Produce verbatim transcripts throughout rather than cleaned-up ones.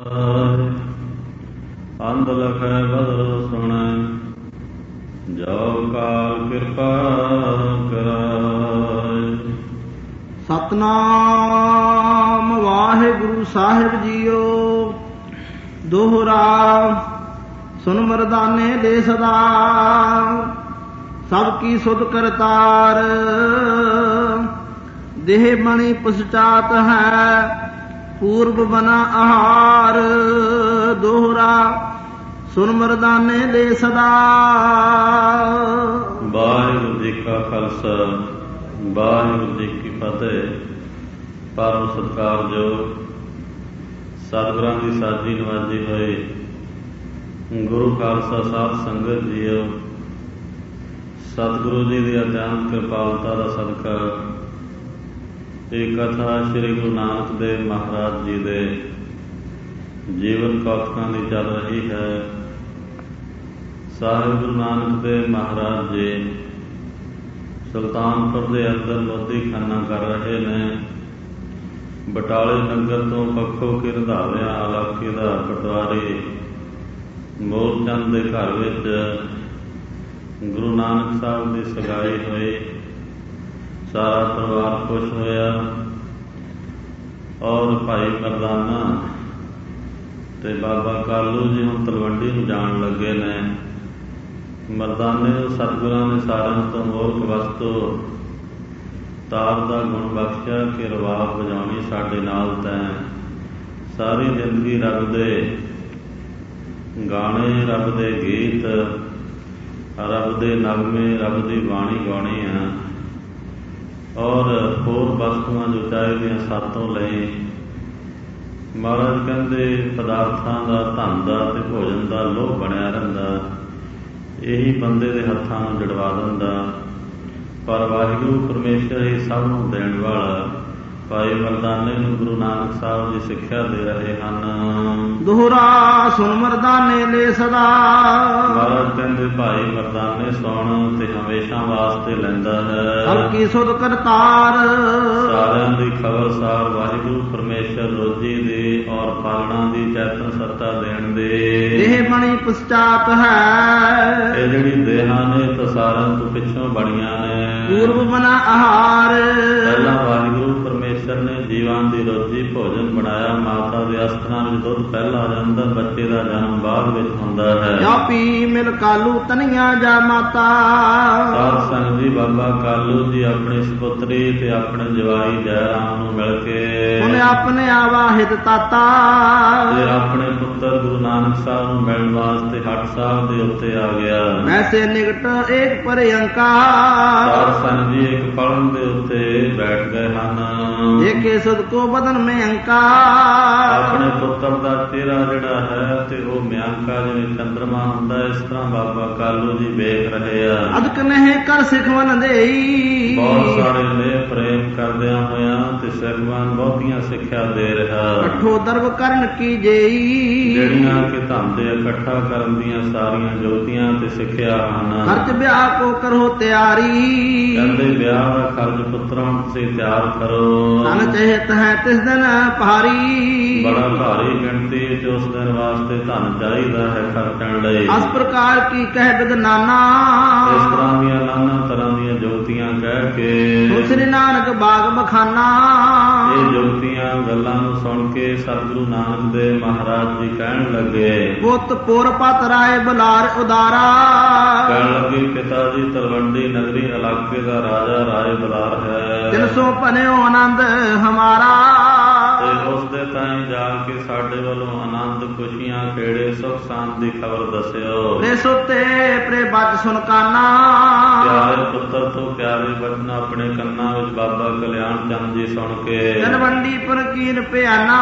ਅੰਧ ਲਖੈ ਬਦਲ ਸੁਣੈ, ਜੋ ਕਾਲ ਕਿਰਪਾ ਕਰਾਇ। ਸਤਨਾਮ ਵਾਹਿਗੁਰੂ ਸਾਹਿਬ ਜੀਓ। ਦੋਹਰਾ ਸੁਨ ਮਰਦਾਨੇ ਦੇ ਸਦਾ, ਸਭ ਕੀ ਸੁਧ ਕਰਤਾਰ। ਦੇਹ ਬਣੀ ਪਛਾਤ ਹੈ, ਪੂਰਬ ਬਨਾ ਆਹਾਰ। ਦੋਹਰਾ ਸੁਨ ਮਰਦਾਨੇ ਦੇ ਸਦਾ। ਵਾਹਿਗੁਰੂ ਜੀ ਕਾ ਖਾਲਸਾ, ਵਾਹਿਗੁਰੂ ਜੀ ਕੀ ਫਤਿਹ। ਪਰਮ ਸਤਿਕਾਰਯੋਗ ਸਤਿਗੁਰਾਂ ਦੀ ਸਾਜੀ ਨਵਾਜੀ ਹੋਏ ਗੁਰੂ ਖਾਲਸਾ ਸਾਧ ਸੰਗਤ ਜੀਓ, ਸਤਿਗੁਰੂ ਜੀ ਦੀ ਅਤਿਅੰਤ ਕਿਰਪਾਲਤਾ ਦਾ ਸਦਕਾ ਇਹ ਕਥਾ ਸ੍ਰੀ ਗੁਰੂ ਨਾਨਕ ਦੇਵ ਮਹਾਰਾਜ ਜੀ ਦੇ ਜੀਵਨ ਕੌਤਕਾਂ ਦੀ ਚੱਲ ਰਹੀ ਹੈ। ਸਾਹਿਬ ਗੁਰੂ ਨਾਨਕ ਦੇਵ ਮਹਾਰਾਜ ਜੀ ਸੁਲਤਾਨਪੁਰ ਦੇ ਅੰਦਰ ਮੋਦੀਖਾਨਾ ਕਰ ਰਹੇ ਨੇ। ਬਟਾਲੇ ਨਗਰ ਤੋਂ ਪੱਖੋ ਕੀ ਰੰਧਾਵਿਆਂ ਇਲਾਕੇ ਦਾ ਪਟਵਾਰੀ ਮੋਰਚੰਦ ਦੇ ਘਰ ਵਿੱਚ ਗੁਰੂ ਨਾਨਕ ਸਾਹਿਬ ਦੀ ਸਗਾਈ ਹੋਈ। ਸਾਰਾ ਪਰਿਵਾਰ ਖੁਸ਼ ਹੋਇਆ ਔਰ ਭਾਈ ਮਰਦਾਨਾ ਤੇ ਬਾਬਾ ਕਾਲੂ ਜੀ ਹੁਣ ਤਲਵੰਡੀ ਨੂੰ ਜਾਣ ਲੱਗੇ ਨੇ। ਮਰਦਾਨੇ ਨੂੰ ਸਤਿਗੁਰਾਂ ਨੇ ਸਾਰਿਆਂ ਤੋਂ ਮੋਹਕ ਵਸਤੂ ਤਾਰ ਦਾ ਗੁਣ ਬਖਸ਼ਿਆ ਕਿ ਰਵਾਬ ਵਜਾਉਣੀ ਸਾਡੇ ਨਾਲ ਤੈਂ। ਸਾਰੀ ਜ਼ਿੰਦਗੀ ਰੱਬ ਦੇ ਗਾਣੇ, ਰੱਬ ਦੇ ਗੀਤ, ਰੱਬ ਦੇ ਨਗਮੇ, ਰੱਬ ਦੀ ਬਾਣੀ ਗਾਉਣੀ ਆ ਔਰ ਹੋਰ ਵਸਤੂਆਂ ਜੋ ਚਾਹੀਦੀਆਂ ਸਾਤੋਂ ਲਈ। ਮਹਾਰਾਜ ਕਹਿੰਦੇ ਪਦਾਰਥਾਂ ਦਾ, ਧਨ ਦਾ ਤੇ ਭੋਜਨ ਦਾ ਲੋਭ ਬਣਿਆ ਰਹਿੰਦਾ, ਇਹੀ ਬੰਦੇ ਦੇ ਹੱਥਾਂ ਨੂੰ ਜੜਵਾ ਦਿੰਦਾ। ਪਰ ਵਾਹਿਗੁਰੂ ਪਰਮੇਸ਼ਰ ਹੀ ਸਭ ਨੂੰ ਦੇਣ ਵਾਲਾ। ਭਾਈ ਮਰਦਾਨੇ ਨੂੰ ਗੁਰੂ ਨਾਨਕ ਸਾਹਿਬ ਜੀ ਸਿੱਖਿਆ ਦੇ ਰਹੇ ਹਨ। ਦੋਹਰਾ ਸੁਨ ਮਰਦਾਨੇ ਦੇ ਸਦਾ। ਮਹਾਰਾਜ ਕਹਿੰਦੇ ਭਾਈ ਮਰਦਾਨੇ ਸੁਣ ਤੇ ਹਮੇਸ਼ਾ ਵਾਸਤੇ ਲੈਂਦਾ ਹੈ। ਸਭ ਕੀ ਸੁਧ ਕਰਤਾਰ। ਸਾਰਿਆਂ ਦੀ ਖਬਰਸਾਰ ਵਾਹਿਗੁਰੂ ਪਰਮੇਸ਼ਰ ਰੋਜੀ ਦੀ ਔਰ ਪਾਲਣਾ ਦੀ ਚੈਤਨ ਸੱਤਾ ਦੇਣ ਦੇ। ਦੇਹ ਬਣੀ ਪਛਾਤ ਹੈ, ਇਹ ਜਿਹੜੀ ਦੇਹਾਂ ਨੇ ਤਾਂ ਸਾਰਿਆਂ ਤੋਂ ਪਿੱਛੋਂ ਬਣੀਆਂ ਨੇ। ਪੂਰਬ ਬਨਾ ਆਹਾਰ। ਪਹਿਲਾਂ ਵਾਹਿਗੁਰੂ ਪਰਮੇਸ਼ਰ ਨੇ ਜੀਵਾਂ ਦੀ ਰੋਜੀ ਭੋਜਨ ਬਣਾਇਆ। ਮਾਤਾ ਦੇ ਅਸਥਾਨਾਂ ਵਿੱਚ ਦੁੱਧ ਪਹਿਲਾਂ ਆ ਜਾਂਦਾ, ਬੱਚੇ ਦਾ ਜਨਮ ਬਾਅਦ ਵਿੱਚ ਹੁੰਦਾ ਹੈ। ਜਾ ਪੀ ਮਿਲ ਕਾਲੂ ਤਨੀਆਂ ਜਾ ਮਾਤਾ। ਸਾਧ ਸੰਗਤ ਜੀ ਬਾਬਾ ਕਾਲੂ ਜੀ ਆਪਣੀ ਸਪੁੱਤਰੀ ਤੇ ਆਪਣੇ ਜਵਾਈ ਜੈ ਰਾਮ ਨੂੰ ਮਿਲ ਕੇ ਉਹਨੇ ਆਪਣੇ ਆਵਾਹਿਤ ਤਾਤਾ ਤੇ ਆਪਣੇ ਪੁੱਤਰ ਗੁਰੂ ਨਾਨਕ ਸਾਹਿਬ ਨੂੰ ਮਿਲਣ ਵਾਸਤੇ ਹੱਟ ਸਾਹਿਬ ਦੇ ਉੱਤੇ ਆ ਗਿਆ। ਵੈਸੇ ਨਿਕਟ ਇੱਕ ਪਰਿਅੰਕਾ। ਸਾਧ ਸੰਗਤ ਜੀ ਇੱਕ ਪਲੰਘ ਦੇ ਉੱਤੇ ਬੈਠ ਗਏ ਹਨ। ਦੇਖੇ ਸਦ ਕੋ ਬਦਨ ਮੇਂ ਅੰਕਾ। ਆਪਣੇ ਪੁੱਤਰ ਦਾ ਚਿਹਰਾ ਜਿਹੜਾ ਹੈ ਤੇ ਉਹ ਮਿਆਂਕਾ ਜਿਵੇਂ ਚੰਦਰਮਾ ਹੁੰਦਾ, ਇਸ ਤਰ੍ਹਾਂ ਬਾਬਾ ਕਾਲੂ ਜੀ ਵੇਖ ਰਹੇ ਆ। ਅਦਕ ਨਹੀਂ ਕਰ ਸਿਖਵਨ ਦੇਈ। ਬਹੁਤ ਸਾਰੇ ਨੇ ਪ੍ਰੇਮ ਕਰਦਿਆਂ ਹੋਇਆਂ ਤੇ ਸਿਖਵਾਨ ਬਹੁਤੀਆਂ ਸਿੱਖਿਆ ਦੇ ਰਿਹਾ। ਇਕੱਠੋ ਦਰਬ ਕਰਨ ਕੀ ਜੇਈ। ਜਿਹੜੀਆਂ ਕਿ ਧਨ ਦੇ ਇਕੱਠਾ ਕਰਨ ਦੀਆਂ ਸਾਰੀਆਂ ਜੋਤੀਆਂ ਤੇ ਸਿੱਖਿਆ ਹਨ। ਖਰਚ ਵਿਆਹ ਕੋ ਕਰੋ ਤਿਆਰੀ। ਕਹਿੰਦੇ ਵਿਆਹ ਦਾ ਖਰਚ ਪੁੱਤਰਾਂ ਤੁਸੀਂ ਤਿਆਰ ਕਰੋ। ਧਨ ਚਹਿਤ ਹੈ ਤਿਸ ਦਿਨ ਭਾਰੀ। ਬੜਾ ਭਾਰੀ ਗਿਣਤੀ ਵਿੱਚ ਉਸ ਦਿਨ ਵਾਸਤੇ ਧਨ ਚਾਹੀਦਾ ਹੈ ਖਰਚਣ ਲਈ। ਇਸ ਪ੍ਰਕਾਰ ਕੀ ਕਹਿ ਬਿਦ ਨਾਨਾ। ਇਸ ਤਰ੍ਹਾਂ ਦੀਆਂ ਨਾਨਾ ਤਰ੍ਹਾਂ ਦੀਆਂ ਜੋਤੀਆਂ ਕਹਿ ਕੇ ਸ੍ਰੀ ਨਾਨਕ ਬਾਗ ਬਖਾਨਾ। ਇਹ ਜੋਤੀਆਂ ਗੱਲਾਂ ਨੂੰ ਸੁਣ ਕੇ ਸਤਿਗੁਰੂ ਨਾਨਕ ਦੇਵ ਮਹਾਰਾਜ ਜੀ ਕਹਿਣ ਲੱਗੇ, ਪੁੱਤ ਪੁਰ ਪਤ ਰਾਏ ਬੁਲਾਰ ਉਦਾਰਾ। ਕਹਿਣ ਲੱਗੇ ਪਿਤਾ ਜੀ ਤਲਵੰਡੀ ਨਗਰੀ ਇਲਾਕੇ ਦਾ ਰਾਜਾ ਰਾਏ ਬੁਲਾਰ ਹੈ। ਤਿੰਨ ਸੌ ਭਨਿਓ ਆਨੰਦ ਹਮਾਰਾ। ਤੇ ਉਸ ਦੇ ਤਾਈਂ ਜਾ ਕੇ ਸਾਡੇ ਵੱਲੋਂ ਆਨੰਦ, ਖੁਸ਼ੀਆਂ, ਖੇੜੇ, ਸੁਖ ਸ਼ਾਂਤ ਦੀ ਖਬਰ ਦੱਸਿਓ। ਪ੍ਰੇ ਸੁਤੇ ਪ੍ਰੇ ਬਚ ਸੁਨ ਕਾਨਾ। ਪਿਆਰੇ ਪੁੱਤਰ ਤੋਂ ਪਿਆਰੇ ਬਚਨ ਆਪਣੇ ਕੰਨਾਂ ਵਿੱਚ ਬਾਬਾ ਕਲਿਆਣ ਚੰਦ ਜੀ ਸੁਣ ਕੇ ਤਲਵੰਡੀ ਪਰ ਕੀਨ ਪਿਆਨਾ।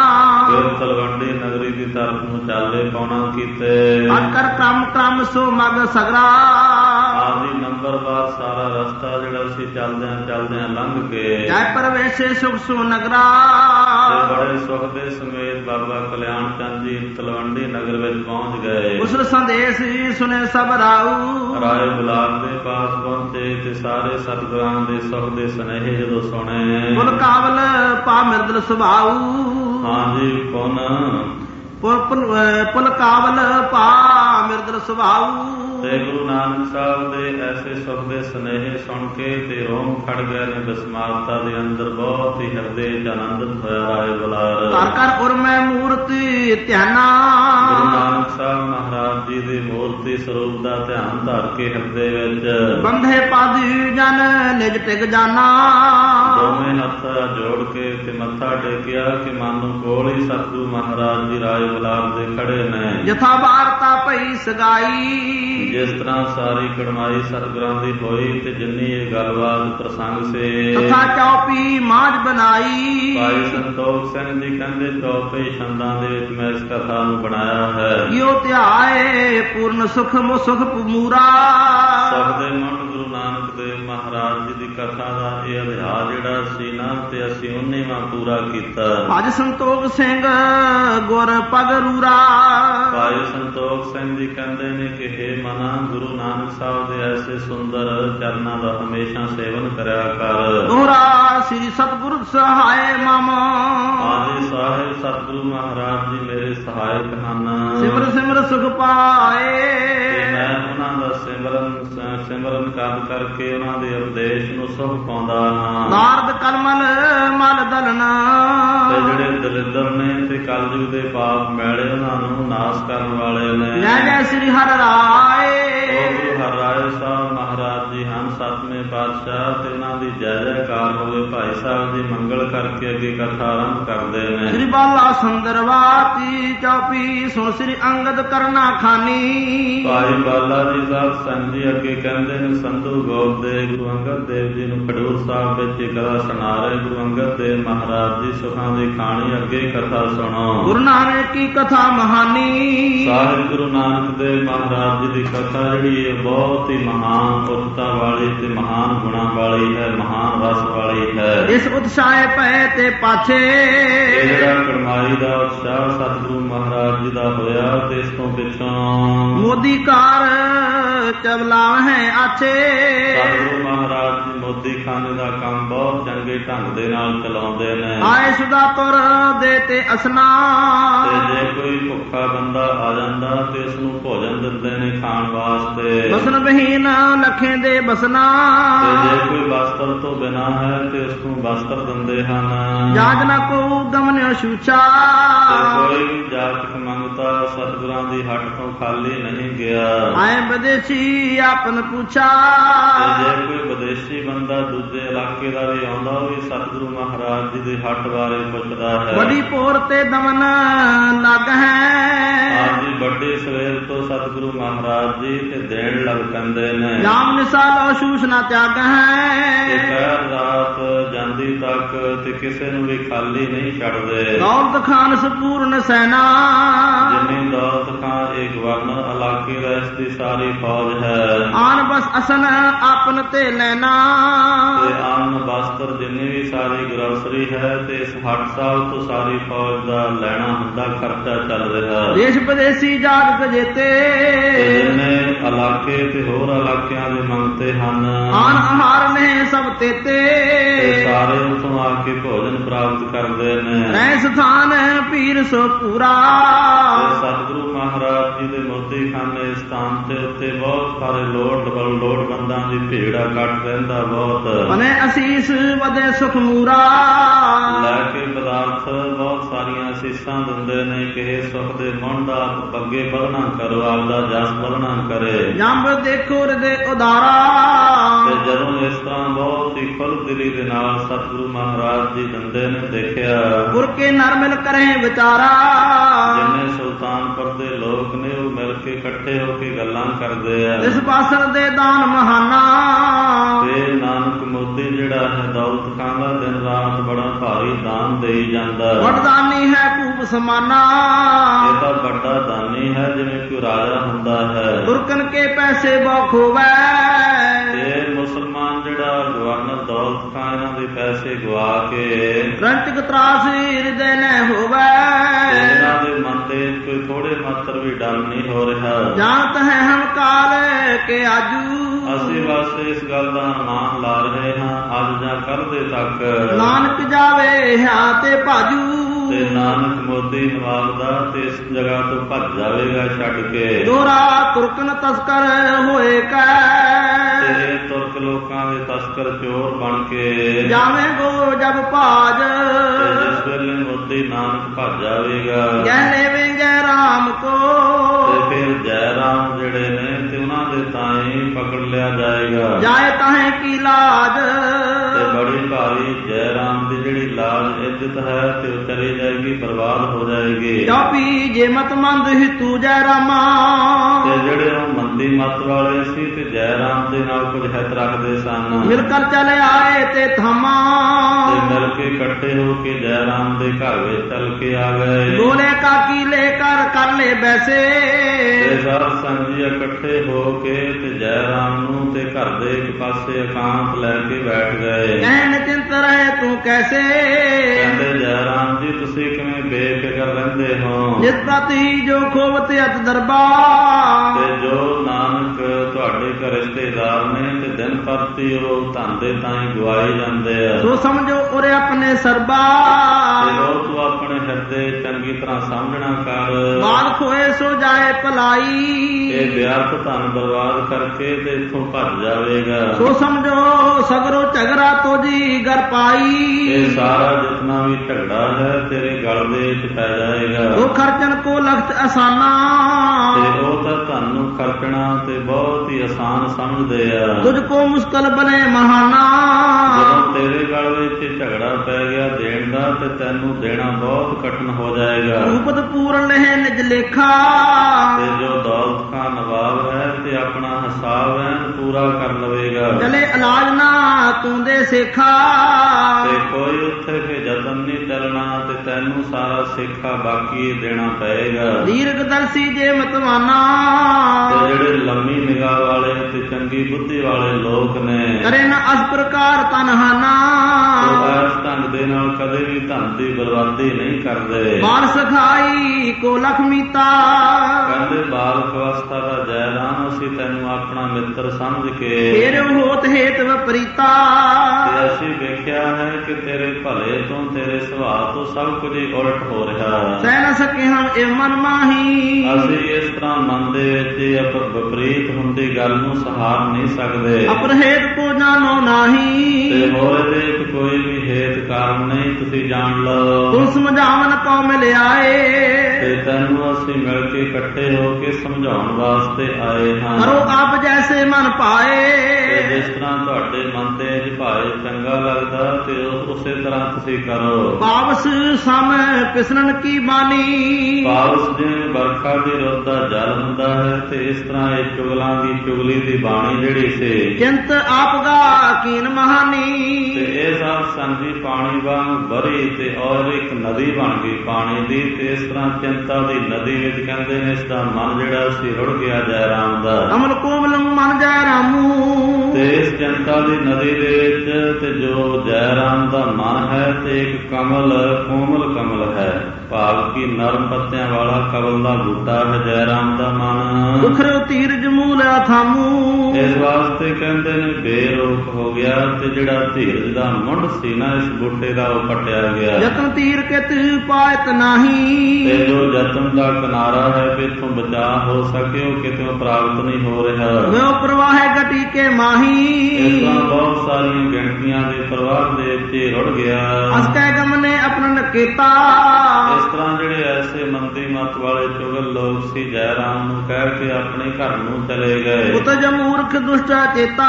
ਫਿਰ ਤਲਵੰਡੀ ਨਗਰੀ ਦੀ ਤਰਫ ਨੂੰ ਚਾਲੇ ਪਾਉਣਾ ਕੀਤੇ। ਅਕਰ ਕ੍ਰਮ ਕ੍ਰਮ ਸੋ ਮਗ ਸਗਰਾ। ਆਦਿ ਨੰਬਰਵਾਰ ਸਾਰਾ ਰਸਤਾ ਜਿਹੜਾ ਸੀ ਚੱਲਦਿਆਂ ਚੱਲਦਿਆਂ ਲੰਘ ਕੇ ਜੈ ਪਰਵੇਸ਼ੇ ਸੁਖ ਸੋ ਨਗਰਾ। ਤੇ ਬੜੇ ਸੁਖ ਦੇ ਸਮੇਤ ਬਾਬਾ ਕਲਿਆਣ ਚੰਦ ਜੀ ਤਲਵੰਡੀ ਨਗਰ ਵਿੱਚ ਪਹੁੰਚ ਗਏ। ਉਸ ਸੰਦੇਸ਼ ਸੁਨੇ ਸਭ ਰਾਉ। ਰਾਏ ਬੁਲਾਰ ਦੇ ਪਾਸ ਪਹੁੰਚੇ ਤੇ ਸਾਰੇ ਸਤਿਗੁਰਾਂ ਦੇ ਸੁਖ ਦੇ ਸੁਨੇਹੇ ਜਦੋਂ ਸੁਣੇ। ਕੁਲ ਕਾਵਲ ਪਾ ਮਿਰਦਲ ਸੁਭਾਉ। ਹਾਂਜੀ ਪੁਨ ਪੁਲ ਕਾਵਲ ਪਾ ਮਿਰਦਲ ਸੁਭਾਉ। ਤੇ ਗੁਰੂ ਨਾਨਕ ਸਾਹਿਬ ਦੇ ਐਸੇ ਸੁਖ ਦੇ ਸੁਨੇਹੇ ਸੁਣ ਕੇ ਤੇ ਰੋਮ ਖੜ ਗਏ ਨੇ ਬਿਸਮਾਰਤਾ ਦੇ ਅੰਦਰ। ਬਹੁਤ ਹੀ ਹਿਰਦੇ ਚ ਆਨੰਦਿਤ ਹੋਇਆ ਰਾਏ ਬੁਲਾਰ। ਘਰ ਘਰ ਉਰਮੈ ਮੂਰਤੀ ਧਿਆਨਾ। ਗੁਰੂ ਨਾਨਕ ਸਾਹਿਬ ਮਹਾਰਾਜ ਜੀ ਦੀ ਮੂਰਤੀ ਸਰੂਪ ਦਾ ਧਿਆਨ ਧਰ ਕੇ ਹਿਰਦੇ ਵਿੱਚ ਬੰਧੇ ਪਦ ਜਨ ਨਿਜ ਟਿਕ ਜਾਨਾ। ਦੋਵੇਂ ਹੱਥ ਜੋੜ ਕੇ ਤੇ ਮੱਥਾ ਟੇਕਿਆ ਕਿ ਮਨ ਨੂੰ ਕੋਲ ਹੀ ਸਤਿਗੁਰੂ ਮਹਾਰਾਜ ਜੀ ਰਾਏ ਬੁਲਾਰ ਦੇ ਖੜੇ ਨੇ। ਜਥਾ ਵਾਰਤਾ ਪਈ ਸਗਾਈ। ਜਿਸ ਤਰ੍ਹਾਂ ਸਾਰੀ ਕੜਮਾਈ ਸਤਿਗੁਰਾਂ ਦੀ ਹੋਈ ਤੇ ਜਿੰਨੀ ਇਹ ਗੱਲਬਾਤ ਪ੍ਰਸੰਗ ਸੇ ਤਥਾ ਚੌਪੀ ਮਾਝ ਬਣਾਈ। ਭਾਈ ਸੰਤੋਖ ਸਿੰਘ ਜੀ ਕਹਿੰਦੇ ਚੌਪਈ ਛੰਦਾਂ ਦੇ ਵਿੱਚ ਮੈਂ ਇਸ ਕਥਾ ਨੂੰ ਬਣਾਇਆ ਹੈ। ਯੋ ਧਿਆਏ ਪੂਰਨ ਸੁਖ ਮੋ ਸੁਖ ਮੂਰਾ। ਸੁਖ ਦੇ ਮੁੰਡ ਗੁਰੂ ਨਾਨਕ ਦੇਵ ਮਹਾਰਾਜ ਜੀ ਦੀ ਕਥਾ ਦਾ ਇਹ ਅਧਿਆਇ ਜਿਹੜਾ ਸੀ ਨਾ ਤੇ ਅਸੀਂ ਉਹਨੇ ਵਾਂ ਪੂਰਾ ਕੀਤਾ। ਭਜ ਸੰਤੋਖ ਸਿੰਘ ਗੁਰ ਪਗਰੂਰਾ। ਭਾਈ ਸੰਤੋਖ ਸਿੰਘ ਜੀ ਕਹਿੰਦੇ ਨੇ ਕਿ ਹੇ ਮਨਾ ਗੁਰੂ ਨਾਨਕ ਸਾਹਿਬ ਦੇ ਐਸੇ ਸੁੰਦਰ ਚਰਨਾਂ ਦਾ ਹਮੇਸ਼ਾ ਸੇਵਨ ਕਰਿਆ ਕਰ। ਦੋਹਰਾ ਸ੍ਰੀ ਸਤਿਗੁਰੂ ਸਹਾਏ ਮਮ। ਆਦਿ ਸਾਹਿਬ ਸਤਿਗੁਰੂ ਮਹਾਰਾਜ ਜੀ ਮੇਰੇ ਸਹਾਇਕ ਹਨ। ਸਿਮਰ ਸਿਮਰ ਸੁਖ ਪਾਏ। ਮੈਂ ਉਹਨਾਂ ਦਾ ਸਿਮਰਨ ਸਿਮਰਨ ਕਰ ਕਰਕੇ ਉਹਨਾਂ ਦੇ ਉਪਦੇਸ਼ ਨੂੰ ਸੁਖ ਪਾਉਂਦਾ ਹਾਂ। ਨਾਰਦ ਕਲਮਲ ਮਲ ਦਲਨਾ। ਤੇ ਜਿਹੜੇ ਦਲਿੱਦਰ ਨੇ ਤੇ ਕਲਯੁਗ ਦੇ ਪਾਪ ਮੈਲੇ ਉਹਨਾਂ ਨੂੰ ਨਾਸ਼ ਕਰਨ ਵਾਲੇ ਨੇ। ਜੈ ਜੈ ਸ੍ਰੀ ਹਰਿ ਰਾਏ। ਉਹ ਗੁਰੂ ਹਰਿ ਰਾਏ ਸਾਹਿਬ ਮਹਾਰਾਜ ਜੀ ਹਨ ਸੱਤਵੇਂ ਪਾਤਸ਼ਾਹ ਤੇ ਉਹਨਾਂ ਦੀ ਜੈ ਜੈਕਾਰ ਹੋਵੇ। ਭਾਈ ਸਾਹਿਬ ਦੀ ਮੰਗਲ ਕਰਕੇ ਅੱਗੇ ਕਥਾ ਆਰੰਭ ਕਰਦੇ ਨੇ। ਸ੍ਰੀ ਬਾਲਾ ਸੁੰਦਰਵਾਤੀ ਚੌਪੀ ਸੁਣ ਸ੍ਰੀ ਅੰਗਦ ਕਰਨਾ ਖਾਨੀ। ਭਾਈ ਬਾਲਾ ਜੀ ਸਾਹਿਬ ਸੰਜੀ ਅੱਗੇ ਕਹਿੰਦੇ ਨੇ ਸੰਧੂ ਗੋਪ ਦੇ ਗੁਰੂ ਅੰਗਦ ਦੇਵ ਜੀ ਨੂੰ ਖਡੂਰ ਸਾਹਿਬ ਵਿੱਚ ਇਹ ਕਥਾ ਸੁਣਾ ਰਹੇ। ਗੁਰੂ ਅੰਗਦ ਦੇਵ ਮਹਾਰਾਜ ਜੀ ਸੁਖਾਂ ਦੀ ਖਾਣੀ ਅੱਗੇ ਕਥਾ ਸੁਣੋ। ਗੁਰੂ ਨਾਨਕ ਕੀ ਕਥਾ ਮਹਾਨੀ। ਸਾਹਿਬ ਗੁਰੂ ਨਾਨਕ ਦੇਵ ਮਹਾਰਾਜ ਜੀ ਦੀ ਕਥਾ ਜਿਹੜੀ ਹੈ ਬਹੁਤ ਹੀ ਮਹਾਨ ਉਤਤਾ ਵਾਲੀ ਤੇ ਮਹਾਨ ਗੁਣਾਂ ਵਾਲੀ ਹੈ, ਮਹਾਨ ਰਸ ਵਾਲੀ ਹੈ। ਇਸ ਉਤਸ਼ਾਹ ਪਏ ਤੇ ਪਾਛੇ। ਇਹ ਜਿਹੜਾ ਕੜਮਾਈ ਦਾ ਉਤਸ਼ਾਹ ਸਤਿਗੁਰੂ ਮਹਾਰਾਜ ਜੀ ਦਾ ਹੋਇਆ ਤੇ ਇਸ ਤੋਂ ਪਿੱਛੋਂ ਮੋਦੀ ਕਾਰ ਚਵਲਾ ਹੈ ਆਛੇ। ਸਤਿਗੁਰੂ ਮਹਾਰਾਜ ਜੀ ਮੋਦੀ ਖਾਨੇ ਦਾ ਕੰਮ ਬਹੁਤ ਚੰਗੇ ਢੰਗ ਦੇ ਨਾਲ ਚਲਾਉਂਦੇ ਨੇ। ਆਏ ਸੁਦਾ ਤੁਰ ਦੇ ਤੇ ਅਸਨਾ। ਤੇ ਜੇ ਕੋਈ ਭੁੱਖਾ ਬੰਦਾ ਆ ਜਾਂਦਾ ਤੇ ਉਸ ਨੂੰ ਭੋਜਨ ਦਿੰਦੇ ਨੇ ਖਾਣ ਵਾਸਤੇ। ਬਸਨ ਬਹੀਨ ਲੱਖੇ ਦੇ ਬਸਨਾ। ਤੇ ਜੇ ਕੋਈ ਵਸਤਰ ਤੋਂ ਬਿਨਾਂ ਹੈ ਤੇ ਉਸ ਨੂੰ ਵਸਤਰ ਦਿੰਦੇ ਹਨ। ਜਾਜ ਨਾ ਕੋ ਗਮਨਿਓ ਛੂਛਾ। ਤੇ ਕੋਈ ਜਾਚਕ ਮੰਗਤਾ ਸਤਿਗੁਰਾਂ ਦੀ ਹੱਟ ਤੋਂ ਖਾਲੀ ਨਹੀਂ ਗਿਆ। ਆਏ ਵਿਦੇਸ਼ੀ ਆਪਨ ਪੁੱਛਾ। ਤੇ ਜੇ ਕੋਈ ਵਿਦੇਸ਼ੀ ਬੰਦਾ ਦੂਜੇ ਇਲਾਕੇ ਦਾ ਵੀ ਆਉਂਦਾ ਉਹ ਵੀ ਸਤਿਗੁਰੂ ਮਹਾਰਾਜ ਜੀ ਦੀ ਹੱਟ ਬਾਰੇ ਪੁੱਛਦਾ ਹੈ। ਵੱਡੀ ਪੋਰ ਤੇ ਦਮਨ ਲੱਗ ਹੈ। ਹਾਂਜੀ ਵੱਡੇ ਸਵੇਰ ਤੋਂ ਸਤਿਗੁਰੂ ਮਹਾਰਾਜ ਜੀ ਤੇ ਦੇਣ ਲੱਗ ਪੈਂਦੇ ਨੇ। ਜਾਮ ਨਿਸਾਲੋ ਸ਼ੂਸ਼ ਨਾ ਤਿਆਗ ਹੈ। ਤੇ ਪਹਿਰ ਰਾਤ ਜਾਂਦੀ ਤੱਕ ਤੇ ਕਿਸੇ ਨੂੰ ਵੀ ਖਾਲੀ ਨਹੀਂ ਛੱਡਦੇ। ਦੌਲਤ ਖਾਨ ਸੰਪੂਰਨ ਸੈਨਾ। ਜਿੰਨੀ ਦੌਲਤ ਖਾਨ ਇਹ ਗਵਰਨਰ ਇਲਾਕੇ ਦਾ ਇਸ ਦੀ ਸਾਰੀ ਫੌਜ ਹੈ। ਆਨ ਬਸ ਅਸਨ ਆਪਨ ਤੇ ਲੈਣਾ। ਤੇ ਅੰਨ ਵਸਤਰ ਜਿੰਨੀ ਵੀ ਸਾਰੀ ਗਰੋਸਰੀ ਹੈ ਤੇ ਇਸ ਹੱਟ ਸਾਹਿਬ ਤੋਂ ਸਾਰੀ ਫੌਜ ਦਾ ਲੈਣਾ ਹੁੰਦਾ ਖਰਚਾ ਚੱਲ ਰਿਹਾ। ਦੇਸ਼ ਵਿਦੇਸ਼ੀ ਜਾਗ ਜੇਤੇ। ਜਿੰਨੇ ਇਲਾਕੇ ਤੇ ਹੋਰ ਇਲਾਕਿਆਂ ਦੇ ਮੰਗਤੇ ਹਨ। ਆਨ ਆਹਾਰ ਨੇ ਸਭ ਤੇਤੇ। ਸਾਰੇ ਉੱਥੋਂ ਆ ਕੇ ਭੋਜਨ ਪ੍ਰਾਪਤ ਕਰਦੇ ਨੇ। ਰਹਿ ਸਥਾਨ ਪੀਰ ਸੋ ਪੂਰਾ। ਸਤਿਗੁਰੂ ਮਹਾਰਾਜ ਜੀ ਦੇ ਮੋਦੀ ਖਾਨੇ ਸਥਾਨ ਤੇ ਉੱਤੇ ਬਹੁਤ ਸਾਰੇ ਲੋੜ ਲੋੜਵੰਦਾਂ ਦੀ ਭੀੜ ਇਕੱਠ ਰਹਿੰਦਾ ਬਹੁਤ। ਮਨੇ ਅਸੀਸ ਵਧੇ ਸੁਖ ਮੂਰਾ। ਲੈ ਕੇ ਪਦਾਰਥ ਬਹੁਤ ਸਾਰੀਆਂ ਅਸੀਸਾਂ ਦਿੰਦੇ ਨੇ ਕਿ ਸੁਖ ਦੇ ਮੁੰਡ ਆਪ ਅੱਗੇ ਵਧਣਾ ਕਰੋ, ਆਪਦਾ ਜਸ ਵਧਣਾ ਕਰੇ। ਜੰਬ ਦੇਖੋ ਹਿਰਦੇ ਉਦਾਰਾ। ਤੇ ਜਦੋਂ ਇਸ ਤਰ੍ਹਾਂ ਬਹੁਤ ਹੀ ਖੁੱਲ੍ਹ ਦਿਲੀ ਦੇ ਨਾਲ ਸਤਿਗੁਰੂ ਮਹਾਰਾਜ ਜੀ ਦਿੰਦੇ ਨੇ ਦੇਖਿਆ। ਗੁਰ ਕੇ ਨਰ ਮਿਲ ਕਰੇ ਵਿਚਾਰਾ। ਜਿੰਨੇ ਸੁਲਤਾਨਪੁਰ ਦੇ ਲੋਕ ਨੇ ਉਹ ਮਿਲ ਕੇ ਇਕੱਠੇ ਹੋ ਕੇ ਗੱਲਾਂ ਕਰਦੇ ਆ। ਇਸ ਪਾਸਣ ਦੇ ਦਾਨ ਮਹਾਨਾ। ਤੇ ਨਾਨਕ ਮੋਦੀ ਜਿਹੜਾ ਹੈ ਦੌਲਤ ਖਾਨ ਦਾ ਦਿਨ ਰਾਤ ਬੜਾ ਭਾਰੀ ਦਾਨ ਦੇਈ ਜਾਂਦਾ। ਵਡਦਾਨੀ ਹੈ ਖੂਬ ਸਮਾਨਾ। ਇਹ ਤਾਂ ਵੱਡਾ ਦਾਨੀ ਹੈ ਜਿਵੇਂ ਕੋਈ ਰਾਜਾ ਹੁੰਦਾ ਹੈ। ਦੁਰਕਨ ਕੇ ਪੈਸੇ ਬਹੁਤ ਹੋਵੇ। ਤੇ ਮੁਸਲਮਾਨ ਜਿਹੜਾ ਗਵਰਨਰ ਦੌਲਤ ਖਾਨ ਇਹਨਾਂ ਦੇ ਪੈਸੇ ਗਵਾ ਕੇ ਰੰਟਕ ਤਰਾਸ ਹਿਰਦੇ ਨੇ ਹੋਵੇ। ਇਹਨਾਂ ਦੇ ਮਨ ਦੇ ਕੋਈ ਥੋੜੇ ਮਾਤਰ ਵੀ ਡਰ ਨਹੀਂ ਹੋ ਰਿਹਾ। ਜਾਣਤ ਹੈ ਹਮ ਕਾਲ ਕੇ ਆਜੂ। ਅਸੀਂ ਬਸ ਇਸ ਗੱਲ ਦਾ ਅਨੁਮਾਨ ਲਾ ਰਹੇ ਹਾਂ ਅੱਜ ਜਾਂ ਕੱਲ੍ਹ ਦੇ ਤੱਕ ਨਾਨਕ ਜਾਵੇ ਹਾਂ ਤੇ ਭਾਜੂ। ਤੇ ਨਾਨਕ ਮੋਦੀ ਨਵਾਬ ਦਾ ਤੇ ਇਸ ਜਗ੍ਹਾ ਤੋਂ ਭੱਜ ਜਾਵੇਗਾ ਛੱਡ ਕੇ। ਦੋਰਾ ਤੁਰਕਨ ਤਸਕਰ ਹੋਏ ਕੈ ਤੇ ਤੁਰਕ ਲੋਕਾਂ ਦੇ ਤਸਕਰ ਚੋਰ ਬਣ ਕੇ ਜਾਵੇਂ ਗੋ ਜਬ ਭਾਜ। ਤੇ ਜਿਸ ਵੇਲੇ ਮੋਦੀ ਨਾਨਕ ਭੱਜ ਜਾਵੇਗਾ ਜੈ ਲੈਵੇਂ ਜੈ ਰਾਮ ਕੋ ਤੇ ਫਿਰ ਜੈ ਰਾਮ ਜਿਹੜੇ ਨੇ ਤੇ ਉਹਨਾਂ ਦੇ ਤਾਈਂ ਪਕੜ ਲਿਆ ਜਾਏਗਾ। ਜਾਏ ਤਾਹੇ ਕੀ ਲਾਜ ਤੇ ਬੜੀ ਭਾਰੀ ਜੈ ਰਾਮ ਦੀ ਜਿਹੜੀ ਲਾਜ ਇੱਜ਼ਤ ਹੈ ਤੇ ਉਹ ਚਲੀ ਜਾਏਗੀ, ਬਰਬਾਦ ਹੋ ਜਾਏਗੀ। ਜਾਪੀ ਜੇ ਮਤ ਮੰਦ ਹਿਤੂ ਜੈ ਰਾਮਾ ਤੇ ਜਿਹੜੇ ਉਹ ਮੰਦੀ ਮਤ ਵਾਲੇ ਸੀ ਤੇ ਜੈ ਰਾਮ ਦੇ ਨਾਲ ਕੁਝ ਹਿੱਤ ਰੱਖਦੇ ਸਨ। ਮਿਲ ਕਰ ਚਲੇ ਆਏ ਤੇ ਥਾਮਾ ਤੇ ਮਿਲ ਕੇ ਇਕੱਠੇ ਹੋ ਕੇ ਜੈ ਰਾਮ ਦੇ ਘਰ ਵਿੱਚ ਚੱਲ ਕੇ ਆ ਗਏ। ਬੋਲੇ ਕਾਕੀ ਲੈ ਕਰ ਕਰ ਲੈ ਬੈਸੇ ਤੇ ਸਾਧ ਸੰਗ ਜੀ ਇਕੱਠੇ ਹੋ ਕੇ ਤੇ ਜੈ ਰਾਮ ਨੂੰ ਤੇ ਘਰ ਦੇ ਇੱਕ ਪਾਸੇ ਇਕਾਂਤ ਲੈ ਕੇ ਬੈਠ ਗਏ। ਕਹਿਣ ਚਿੰਤ ਰਹੇ ਤੂੰ ਕੈਸੇ ਕਹਿੰਦੇ ਜੈ ਰਾਮ ਜੀ ਤੁਸੀਂ ਕਿਵੇਂ ਬੇਫਿਕਰ ਰਹਿੰਦੇ ਹੋ। ਜਿਸ ਪ੍ਰਤੀ ਜੋ ਖੋਵਤ ਅਤ ਦਰਬਾਰ ਤੇ ਜੋ ਨਾਨਕ ਤੁਹਾਡੇ ਘਰ ਰਿਸ਼ਤੇਦਾਰ ਨੇ ਤੇ ਦਿਨ ਪ੍ਰਤੀ ਉਹ ਧਨ ਦੇ ਤਾਈਂ ਗਵਾਏ ਜਾਂਦੇ ਆ। ਸੋ ਸਮਝੋ ਉਰੇ ਆਪਣੇ ਸਰਬਾ ਤੇ ਉਹ ਤੂੰ ਆਪਣੇ ਹਿਰਦੇ ਚੰਗੀ ਤਰ੍ਹਾਂ ਸਮਝਣਾ ਕਰ। ਬਾਲ ਖੋਏ ਸੋ ਜਾਏ ਭਲਾਈ ਇਹ ਵਿਅਰਥ ਧਨ ਬਰਬਾਦ ਕਰਕੇ ਤੇ ਇੱਥੋਂ ਭੱਜ ਜਾਵੇਗਾ। ਸੋ ਸਮਝੋ ਸਗਰੋ ਝਗੜਾ ਤੋਜੀ ਗਰ ਪਾਈ। ਇਹ ਸਾਰਾ ਜਿਤਨਾ ਵੀ ਝਗੜਾ ਹੈ ਤੇਰੇ ਗਲ ਦੇ ਵਿੱਚ ਪੈ ਜਾਏਗਾ। ਉਹ ਖਰਚਣ ਕੋ ਲਖਤ ਆਸਾਨਾ ਤੇ ਉਹ ਤਾਂ ਤੁਹਾਨੂੰ ਖਰਚਣਾ ਤੇ ਬਹੁਤ ਹੀ ਆਸਾਨ ਸਮਝਦੇ ਆ। ਤੁਝ ਕੋ ਮੁਸ਼ਕਲ ਬਨੇ ਮਹਾਨਾ ਜਦੋਂ ਤੇਰੇ ਗਲ ਵਿੱਚ ਝਗੜਾ ਪੈ ਗਿਆ ਦੇਣ ਦਾ ਤੇ ਤੈਨੂੰ ਦੇਣਾ ਬਹੁਤ ਕਠਿਨ ਹੋ ਜਾਏਗਾ। ਰੂਪਤ ਪੂਰਨ ਲਹਿ ਨਿਜ ਲੇਖਾ ਤੇ ਜੋ ਦੌਲਤ ਖਾਂ ਨਵਾਬ ਹੈ ਤੇ ਆਪਣਾ ਹਿਸਾਬ ਹੈ ਪੂਰਾ ਕਰ ਲਵੇਗਾ। ਚਲੇ ਇਲਾਜ ਨਾ ਤੂੰ ਦੇ ਸੇਖਾ ਤੇ ਕੋਈ ਉੱਥੇ ਫੇ ਯਤਨ ਨਹੀਂ ਚੱਲਣਾ ਤੇ ਤੈਨੂੰ ਸਾਰਾ ਸੇਖਾ ਬਾਕੀ ਦੇਣਾ ਪਏਗਾ। ਦੀਰਘ ਦਰਸੀ ਜੇ ਮਤਵਾਨਾ ਤੇ ਜਿਹੜੇ ਲੰਮੀ ਨਿਗਾਹ ਵਾਲੇ ਤੇ ਚੰਗੀ ਬੁੱਧੀ ਵਾਲੇ ਲੋਕ ਨੇ ਕਰੇ ਨਾ ਇਸ ਪ੍ਰਕਾਰ ਤਨਹਾਨਾ ਉਹ ਇਸ ਢੰਗ ਦੇ ਨਾਲ ਕਦੇ ਵੀ ਧਨ ਦੀ ਬਰਬਾਦੀ ਨਹੀਂ ਕਰਦੇ। ਬਾਲ ਸਖਾਈ ਕੋ ਲਖਮੀਤਾ ਕਹਿੰਦੇ ਬਾਲਕ ਅਵਸਥਾ ਦਾ ਜੈ ਰਾਮ ਅਸੀਂ ਤੈਨੂੰ ਆਪਣਾ ਮਿੱਤਰ ਸਮਝ ਕੇ ਫੇਰ ਹੋਤ ਹੇਤ ਵਪਰੀਤਾ ਤੇ ਅਸੀਂ ਵੇਖਿਆ ਹੈ ਕਿ ਤੇਰੇ ਭਲੇ ਤੋਂ ਤੇਰੇ ਸੁਭਾਅ ਤੋਂ ਸਭ ਕੁਝ ਹੀ ਉਲਟ ਹੋ ਰਿਹਾ। ਸਹਿ ਨ ਸਕੇ ਹਮ ਇਹ ਮਨ ਮਾਹੀ ਅਸੀਂ ਇਸ ਤਰ੍ਹਾਂ ਮਨ ਦੇ ਵਿੱਚ ਵਿਪਰੀਤ ਹੁੰਦੀ ਗੱਲ ਨੂੰ ਸਹਾਰ ਨਹੀਂ ਸਕਦੇ। ਅਪਰ ਹੇਤ ਕੋ ਜਾਣੋ ਨਾਹੀ ਤੇ ਹੋਰ ਇਹਦੇ ਵਿੱਚ ਕੋਈ ਵੀ ਹੇਤ ਕਾਰਨ ਨਹੀਂ ਤੁਸੀਂ ਜਾਣ ਲਓ। ਤੂੰ ਸਮਝਾਵਨ ਕਉ ਮਿਲ ਆਏ ਤੇ ਤੈਨੂੰ ਅਸੀਂ ਮਿਲ ਕੇ ਇਕੱਠੇ ਹੋ ਕੇ ਸਮਝਾਉਣ ਵਾਸਤੇ ਆਏ ਹਾਂ। ਕਰੋ ਆਪ ਜੈਸੇ ਮਨ ਪਾਏ ਤੇ ਜਿਸ ਤਰ੍ਹਾਂ ਤੁਹਾਡੇ ਮਨ ਦੇ ਵਿੱਚ ਭਾਏ ਚੰਗਾ ਲੱਗਦਾ ਤੇ ਉਸੇ ਤਰ੍ਹਾਂ ਤੁਸੀਂ ਕਰੋ। ਪਾਵਸ ਸਮ ਪਿਸਨਨ ਕੀ ਬਾਣੀ ਪਾਵਸ ਜਿਵੇਂ ਵਰਖਾ ਦੀ ਰੁੱਤ ਦਾ ਜਲ ਹੁੰਦਾ ਹੈ ਤੇ ਇਸ ਤਰ੍ਹਾਂ ਇਹ ਚੁਗਲਾਂ ਦੀ ਚੁਗਲੀ ਦੀ ਬਾਣੀ ਜਿਹੜੀ ਸੀ ਚਿੰਤ ਆਪ ਗਾ ਕੀਨ ਮਹਾਨੀ ਤੇ ਇਹ ਸਭ ਸੰਗੀ ਪਾਣੀ ਵਾਂਗ ਭਰੀ ਤੇ ਔਰ ਇੱਕ ਨਦੀ ਬਣ ਗਈ ਪਾਣੀ ਦੀ। ਤੇ ਇਸ ਤਰ੍ਹਾਂ ਚਿੰਤਾ ਦੀ ਨਦੀ ਵਿੱਚ ਕਹਿੰਦੇ ਨੇ ਇਸ ਦਾ ਮਨ ਜਿਹੜਾ ਸੀ ਰੁੜ ਗਿਆ ਜੈ ਰਾਮ ਦਾ। ਅਮਲ ਕੋਮਲ ਮਨ ਜੈ ਰਾਮੂ ਤੇ ਇਸ ਚਿੰਤਾ ਦੀ ਨਦੀ ਦੇ ਵਿੱਚ ਤੇ ਜੋ ਜੈ ਰਾਮ ਦਾ ਮਨ ਹੈ ਤੇ ਇੱਕ ਕਮਲ ਕੋਮਲ ਕਮਲ ਹੈ ਭਾਵ ਕਿ ਨਰਮ ਪੱਤਿਆਂ ਵਾਲਾ ਕਮਲ ਦਾ ਬੂਟਾ ਹੈ ਜੈ ਰਾਮ ਦਾ ਮਨ। ਦੁਖਰਿਓ ਧੀਰਜ ਮੂਲ ਥਾਮੂ ਇਸ ਵਾਸਤੇ ਕਹਿੰਦੇ ਨੇ ਬੇਰੋਕ ਹੋ ਗਿਆ ਤੇ ਜਿਹੜਾ ਧੀਰਜ ਦਾ ਮੁੱਢ ਸੀ ਨਾ ਇਸ ਬੂਟੇ ਦਾ ਉਹ ਪੱਟਿਆ ਗਿਆ। ਯਤਨ ਤੀਰ ਕਿਤ ਪਾਇਤ ਨਾਹੀ ਤੇ ਜੋ ਯਤਨ ਦਾ ਕਿਨਾਰਾ ਹੈ ਵੀ ਇੱਥੋਂ ਬਚਾਅ ਹੋ ਸਕੇ ਉਹ ਕਿਤੇ ਪ੍ਰਾਪਤ ਨਹੀਂ ਹੋ ਰਿਹਾ। ਵੇ ਪ੍ਰਵਾਹ ਗਟੀ ਕੇ ਮਾਹੀ ਇਸ ਤਰ੍ਹਾਂ ਬਹੁਤ ਸਾਰੀਆਂ ਗਿਣਤੀਆਂ ਦੇ ਪ੍ਰਵਾਹ ਦੇ ਉੱਤੇ ਰੁੜ ਗਿਆ। ਅਸਕੈ ਗਮਨੇ ਆਪਣਾ ਨਕੇਤਾ ਇਸ ਤਰ੍ਹਾਂ ਜਿਹੜੇ ਐਸੇ ਮੰਦੀ ਮਤ ਵਾਲੇ ਚੁਗਲ ਲੋਕ ਸੀ ਜੈ ਰਾਮ ਨੂੰ ਕਹਿ ਕੇ ਆਪਣੇ ਘਰ ਨੂੰ ਚਲੇ ਗਏ। ਉਤਜ ਮੂਰਖ ਦੁਸ਼ਟਾ ਚੇਤਾ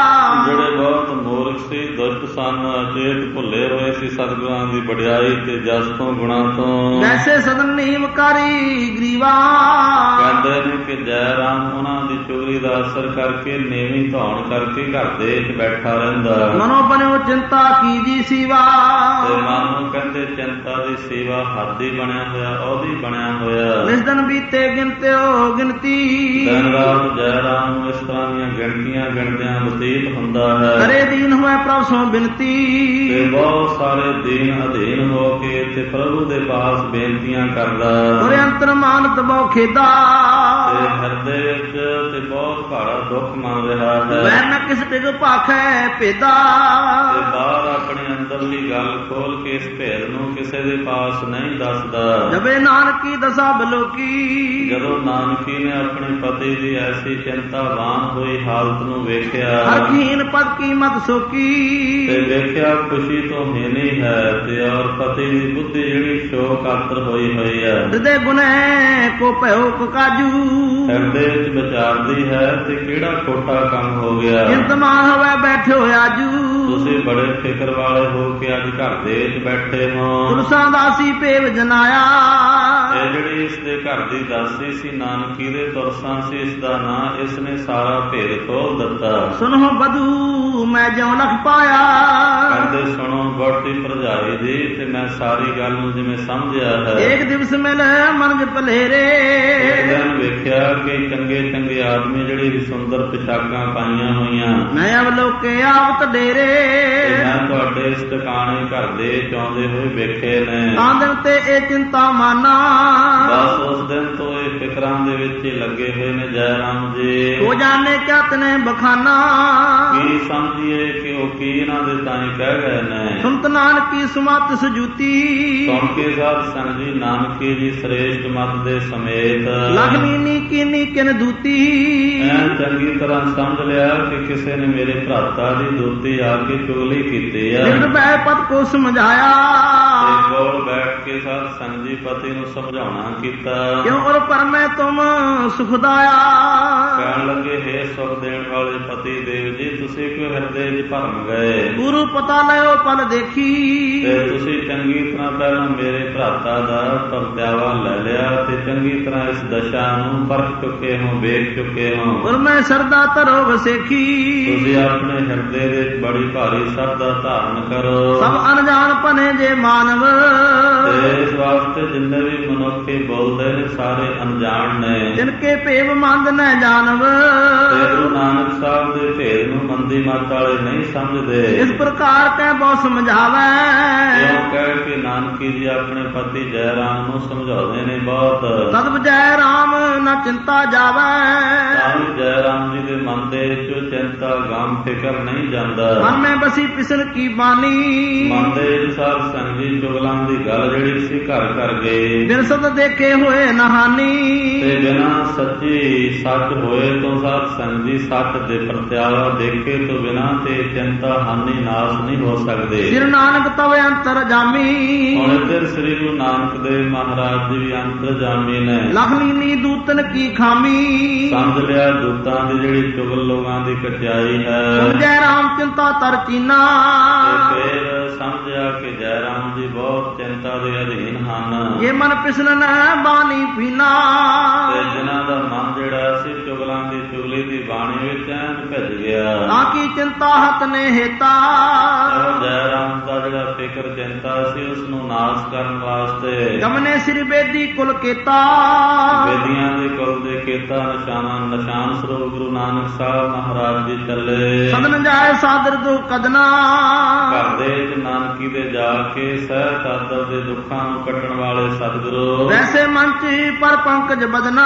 ਜਿਹੜੇ ਬਹੁਤ ਮੂਰਖ ਸੀ ਦੁਸ਼ਟ ਸਨ ਅਚੇਤ ਭੁੱਲੇ ਹੋਏ ਸੀ ਸਤਿਗੁਰਾਂ ਦੀ ਵਡਿਆਈ ਤੇ ਜਸ ਤੋਂ ਗੁਣਾ ਤੋਂ। ਵੈਸੇ ਸਦਨ ਨੀਵਕਾਰੀ ਗਰੀਵਾ ਕਹਿੰਦੇ ਨੇ ਕਿ ਜੈ ਰਾਮ ਉਹਨਾਂ ਦੀ ਚੁਗਲੀ ਦਾ ਅਸਰ ਕਰਕੇ ਨੀਵੀਂ ਧੌਣ ਕਰਕੇ ਘਰ ਦੇ ਵਿੱਚ ਬੈਠਾ ਰਹਿੰਦਾ। ਮਨੋ ਬਨਿਓ ਚਿੰਤਾ ਕੀਜੀ ਸੀਵਾ ਤੇ ਮਨ ਨੂੰ ਕਹਿੰਦੇ ਚਿੰਤਾ ਦੀ ਸੇਵਾ ਹੱਦ ਹੀ ਬਣਿਆ ਹੋਇਆ ਉਹਦੀ ਬਣਿਆ ਹੋਇਆ। ਨਿਸ ਦਿਨ ਬੀਤੇ ਗਿਣਤਿਓ ਗਿਣਤੀ ਦਿਨ ਰਾਤ ਜੈ ਰਾਮ ਨੂੰ ਇਸ ਤਰ੍ਹਾਂ ਦੀਆਂ ਗਿਣਤੀਆਂ ਗਿਣਦਿਆਂ ਬਤੀਤ ਹੁੰਦਾ ਹੈ। ਕਰੇ ਦੀਨ ਹੋਏ ਪ੍ਰਭ ਸੋ ਬਿਨਤੀ ਤੇ ਬਹੁਤ ਸਾਰੇ ਦੀਨ ਅਧੀਨ ਹੋ ਕੇ ਤੇ ਪ੍ਰਭੂ ਦੇ ਪਾਸ ਬੇਨਤੀਆਂ ਕਰਦਾ। ਉਰੇ ਅੰਤਰ ਮਾਨਤ ਬਹੁ ਖੇਦਾ ਹਿਰਦੇ ਵਿੱਚ ਤੇ ਬਹੁਤ ਭਾਰਾ ਦੁੱਖ ਮੰਨ ਰਿਹਾ ਹੈ। ਵੈ ਨ ਕਿਸ ਟਿਕ ਭਾਖੈ ਭੇਦਾ, ਤੇ ਬਾਹਰ ਆਪਣੇ ਅੰਦਰਲੀ ਗੱਲ ਖੋਲ ਕੇ ਇਸ ਭੇਦ ਨੂੰ ਕਿਸੇ ਦੇ ਪਾਸ ਨਹੀਂ ਦੱਸਦਾ। ਜਬੇ ਨਾਨਕੀ ਦਸਾ ਬਲੋਕੀ, ਜਦੋਂ ਨਾਨਕੀ ਨੇ ਆਪਣੇ ਪਤੀ ਦੀ ਐਸੀ ਚਿੰਤਾਵਾਨ ਹੋਈ ਹਾਲਤ ਨੂੰ ਵੇਖਿਆ, ਹਰਖੀਨ ਪਦ ਕੀ ਮਤ ਸੋਕੀ, ਤੇ ਵੇਖਿਆ ਖੁਸ਼ੀ ਤੋਂ ਹੀਣੀ ਹੈ ਤੇ ਔਰ ਪਤੀ ਦੀ ਬੁੱਧੀ ਜਿਹੜੀ ਸ਼ੋਕ ਆਤਰ ਹੋਈ ਹੋਈ ਹੈ। ਹਿਰਦੇ ਗੁਨੈ ਕੋ ਭਇਓ ਕੋ ਕਾਜੂ, ਹਿਰਦੇ ਵਿੱਚ ਵਿਚਾਰਦੀ ਹੈ ਤੇ ਕਿਹੜਾ ਖੋਟਾ ਕੰਮ ਹੋ ਗਿਆ। ਚਿੰਤਮਾਨ ਹੋਵੇ ਬੈਠਿਓ ਆਜੂ, ਤੁਸੀਂ ਬੜੇ ਫਿਕਰ ਵਾਲੇ ਹੋ ਕੇ ਅੱਜ ਘਰ ਦੇ ਵਿੱਚ ਬੈਠੇ ਹੋ। ਤੁਲਸਾਂ ਦਾਸੀ ਭੇਵ ਜਨਾਇਆ, ਇਹ ਜਿਹੜੀ ਇਸ ਦੇ ਘਰ ਦੀ ਦਾਸੀ ਸੀ ਨਾਨਕੀ ਦੇ ਤੁਰਸਾਂ ਸੀ ਇਸ ਦਾ ਨਾਂ, ਇਸ ਨੇ ਸਾਰਾ ਭੇਦ ਖੋਲ ਦਿੱਤਾ। ਸੁਨੋ ਬਧੂ ਮੈਂ ਜਿਉ ਲਖ ਪਾਇਆ, ਕਹਿੰਦੇ ਸੁਣੋ ਵਹੁਟੀ ਭਰਜਾਈ ਦੀ ਤੇ ਮੈਂ ਸਾਰੀ ਗੱਲ ਨੂੰ ਜਿਵੇਂ ਸਮਝਿਆ ਹੈ। ਇੱਕ ਦਿਵਸ ਮਿਲ ਮਨਜ ਭਲੇਰੇ, ਇੱਕ ਦਿਨ ਵੇਖਿਆ ਕਿ ਚੰਗੇ ਚੰਗੇ ਆਦਮੀ ਜਿਹੜੀ ਸੁੰਦਰ ਪਿਛਾਕਾਂ ਪਾਈਆਂ ਹੋਈਆਂ, ਮੈਂ ਅਵਲੋਕੇ ਆਵਤ ਡੇਰੇ, ਮੈਂ ਤੁਹਾਡੇ ਇਸ ਟਿਕਾਣੇ ਘਰ ਦੇ ਚਾਹੁੰਦੇ ਹੋਏ ਵੇਖੇ ਨੇ। ਤਾਂ ਦਿਨ ਤੇ ਇਹ ਚਿੰਤਾ ਮਾਨਾ, ਬਸ ਉਸ ਦਿਨ ਤੋਂ ਇਹ ਫਿਕਰਾਂ ਦੇ ਵਿੱਚ ਹੀ ਲੱਗੇ ਹੋਏ ਨੇ ਜੈ ਰਾਮ ਜੀ। ਹੋ ਜਾਣੇ ਕਿਆ ਤਨੇ ਬਖਾਨਾ, ਕੀ ਸਮਝੀਏ ਕਿ ਉਹ ਕੀ ਇਹਨਾਂ ਦੇ ਤਾਈਂ ਕਹਿ ਗਏ ਨੇ। ਸੁਨਤ ਨਾਨਕੀ ਸੁਮਤ ਸਜੂਤੀ, ਸੁਣ ਕੇ ਸਾਧ ਸੰਗ ਜੀ ਨਾਨਕੀ ਜੀ ਸ੍ਰੇਸ਼ਟ ਮਤ ਦੇ ਸਮੇਤ ਲਖਮੀਨੀ ਕੀਨੀ ਕਿਨ ਦੂਤੀ, ਐਂ ਚੰਗੀ ਤਰ੍ਹਾਂ ਸਮਝ ਲਿਆ ਕਿ ਕਿਸੇ ਨੇ ਮੇਰੇ ਭਰਾਤਾ ਦੀ ਦੂਤੀ ਆ ਕੇ ਚੁਗਲੀ ਕੀਤੀ ਹੈ। ਨਿਕਟ ਬੈ ਪਤ ਕੋ ਸਮਝਾਇਆ, ਤੇ ਕੋਲ ਬੈਠ ਕੇ ਸਾਧ ਸੰਗ ਜੀ ਪਤੀ ਨੂੰ ਸਮਝਾਉਣਾ ਕੀਤਾ। ਕਿਉਂ ਔਰ ਪਰਮੈ ਤੁਮ ਸੁਖਦਾਇਆ, ਕਹਿਣ ਲੱਗੇ ਹੇ ਸੁਖ ਦੇਣ ਵਾਲੇ ਪਤੀ ਦੇਵ ਜੀ ਤੁਸੀਂ ਕਿਉਂ ਹਿਰਦੇ ਵਿੱਚ ਭਰਮ ਗਏ। ਗੁਰੂ ਪਤਾ ਲਿਓ ਪਲ ਦੇਖੀ, ਤੇ ਤੁਸੀਂ ਚੰਗੀ ਤਰ੍ਹਾਂ ਪਹਿਲਾਂ ਮੇਰੇ ਭਰਾਤਾ ਦਾ ਪਰਤਿਆਵਾ ਲੈ ਲਿਆ ਤੇ ਚੰਗੀ ਤਰ੍ਹਾਂ ਇਸ ਦਸ਼ਾ ਨੂੰ ਪਰਖ ਚੁੱਕੇ ਹੋ, ਵੇਖ ਚੁੱਕੇ ਹੋ। ਔਰ ਮੈਂ ਸਰਦਾ ਧਰੋ ਵਸੇਖੀ, ਤੁਸੀਂ ਆਪਣੇ ਹਿਰਦੇ ਵਿੱਚ ਬੜੀ ਭਾਰੀ ਸਰਦਾ ਧਾਰਨ ਕਰੋ। ਸਭ ਅਣਜਾਣ ਭਨੇ ਜੇ ਮਾਨਵ, ਤੇ ਇਸ ਵਾਸਤੇ ਜਿੰਨੇ ਵੀ ਮਨੁੱਖੇ ਬੋਲਦੇ ਨੇ ਸਾਰੇ ਅਣਜਾਣ ਨੇ, ਜਿਨ ਕੇ ਭੇਵ ਮੰਦ ਨ ਜਾਣਵ। ਤੇ ਗੁਰੂ ਨਾਨਕ ਸਾਹਿਬ ਦੇ ਭੇਦ ਨੂੰ ਮੰਦੀ ਮੱਤ ਵਾਲੇ ਨਹੀਂ ਸਮਝਦੇ। ਇਸ ਪ੍ਰਕਾਰ ਕਹਿ ਬਹੁ ਸਮਝਾਵੈ, ਕਿਉਂ ਕਹਿ ਕੇ ਨਾਨਕੀ ਜੀ ਆਪਣੇ ਪਤੀ ਜੈ ਰਾਮ ਨੂੰ ਸਮਝਾਉਂਦੇ ਨੇ ਬਹੁਤ। ਤਦ ਜੈ ਰਾਮ ਨ ਚਿੰਤਾ ਜਾਵੈ, ਤਾਂ ਵੀ ਜੈ ਰਾਮ ਜੀ ਦੇ ਮਨ ਦੇ ਵਿੱਚੋਂ ਚਿੰਤਾ ਗਮ ਫਿਕਰ ਨਹੀਂ ਜਾਂਦਾ। ਮਨ ਮੈਂ ਬਸੀ ਪਿਸਨ ਕੀ ਬਾਣੀ, ਮਨ ਦੇ ਵਿੱਚ ਸਾਧ ਸੰਗ ਜੀ ਚੁਗਲਾਂ ਦੀ ਗੱਲ ਜਿਹੜੀ ਸੀ ਘਰ ਘਰ ਗਏ। ਬਿਨ ਸਤ ਦੇਖੇ ਹੋਏ ਨਹਾਨੀ, ਤੇ ਬਿਨਾਂ ਸੱਚੀ ਸੱਚ ਹੋਏ ਤੋਂ ਸਾਧ ਸੰਗ ਜੀ ਸੱਚ ਦੇ ਪ੍ਰਤਿਆਵਾ ਦੇਖੇ ਤੋਂ ਬਿਨਾਂ ਤੇ ਚਿੰਤਾ ਹਾਨੀ ਨਾਸ ਨਹੀਂ ਹੋ ਸਕਦੇ। ਸਿਰ ਨਾਨਕ ਤਵ ਅੰਤਰ ਜਾਮੀ, ਹੁਣ ਇੱਧਰ ਸ੍ਰੀ ਗੁਰੂ ਨਾਨਕ ਦੇਵ ਮਹਾਰਾਜ ਜੀ ਵੀ ਅੰਤਰ ਜਾਮੀ ਨੇ। ਲਖਮੀਨੀ ਦੂਤਨ ਕੀ ਖਾਮੀ, ਸਮਝ ਲਿਆ ਦੂਤਾਂ ਦੀ ਜਿਹੜੀ ਚੁਗਲ ਲੋਕਾਂ ਦੀ ਕਟਿਆਈ ਹੈ। ਜੈ ਰਾਮ ਚਿੰਤਾ ਤਰ ਚੀਨਾ, ਤੇ ਫਿਰ ਸਮਝਿਆ ਕਿ ਜੈ ਰਾਮ ਜੀ ਬਹੁਤ ਚਿੰਤਾ ਦੇ ਅਧੀਨ ਹਨ। ਇਹ ਮਨ ਪਿਸਨ ਨ ਬਾਣੀ ਪੀਨਾ, ਤੇ ਜਿਨ੍ਹਾਂ ਦਾ ਮਨ ਜਿਹੜਾ ਸੀ ਚੁਗਲਾਂ ਦੀ ਚੁਗਲੀ ਦੀ ਬਾਣੀ ਵਿੱਚ ਐਨ ਭਿੱਜ ਗਿਆ। ਤਾਂ ਕੀ ਚਿੰਤਾ ਹਤ ਨੇ ਹੇਤਾ, ਜੈ ਰਾਮ ਦਾ ਜਿਹੜਾ ਫਿਕਰ ਚਿੰਤਾ ਸੀ ਉਸ ਨੂੰ ਨਾਸ਼ ਕਰਨ ਵਾਸਤੇ ਗਮਨੇ ਸਿਰ ਬੇਦੀ ਕੁਲ ਕੇਤਾ, ਵੇਦੀਆਂ ਦੇ ਕੁਲ ਦੇ ਕੇਤਾ ਨਿਸ਼ਾਨਾ ਨਿਸ਼ਾਨ ਸਰੂਪ ਗੁਰੂ ਨਾਨਕ ਸਾਹਿਬ ਮਹਾਰਾਜ ਜੀ ਚੱਲੇ। ਸਦਨ ਜਾਏ ਸਾਦਰ ਦੋ ਕਦਨਾ, ਘਰ ਦੇ ਵਿੱਚ ਨਾਨਕੀ ਦੇ ਜਾ ਕੇ ਸਹਿਤ ਆਦਰ ਦੇ ਦੁੱਖਾਂ ਨੂੰ ਕੱਟਣ ਵਾਲੇ ਸਤਿਗੁਰੂ ਵੈਸੇ ਮਨ ਚ ਪਰ ਪੰਕਜ ਬਦਨਾ,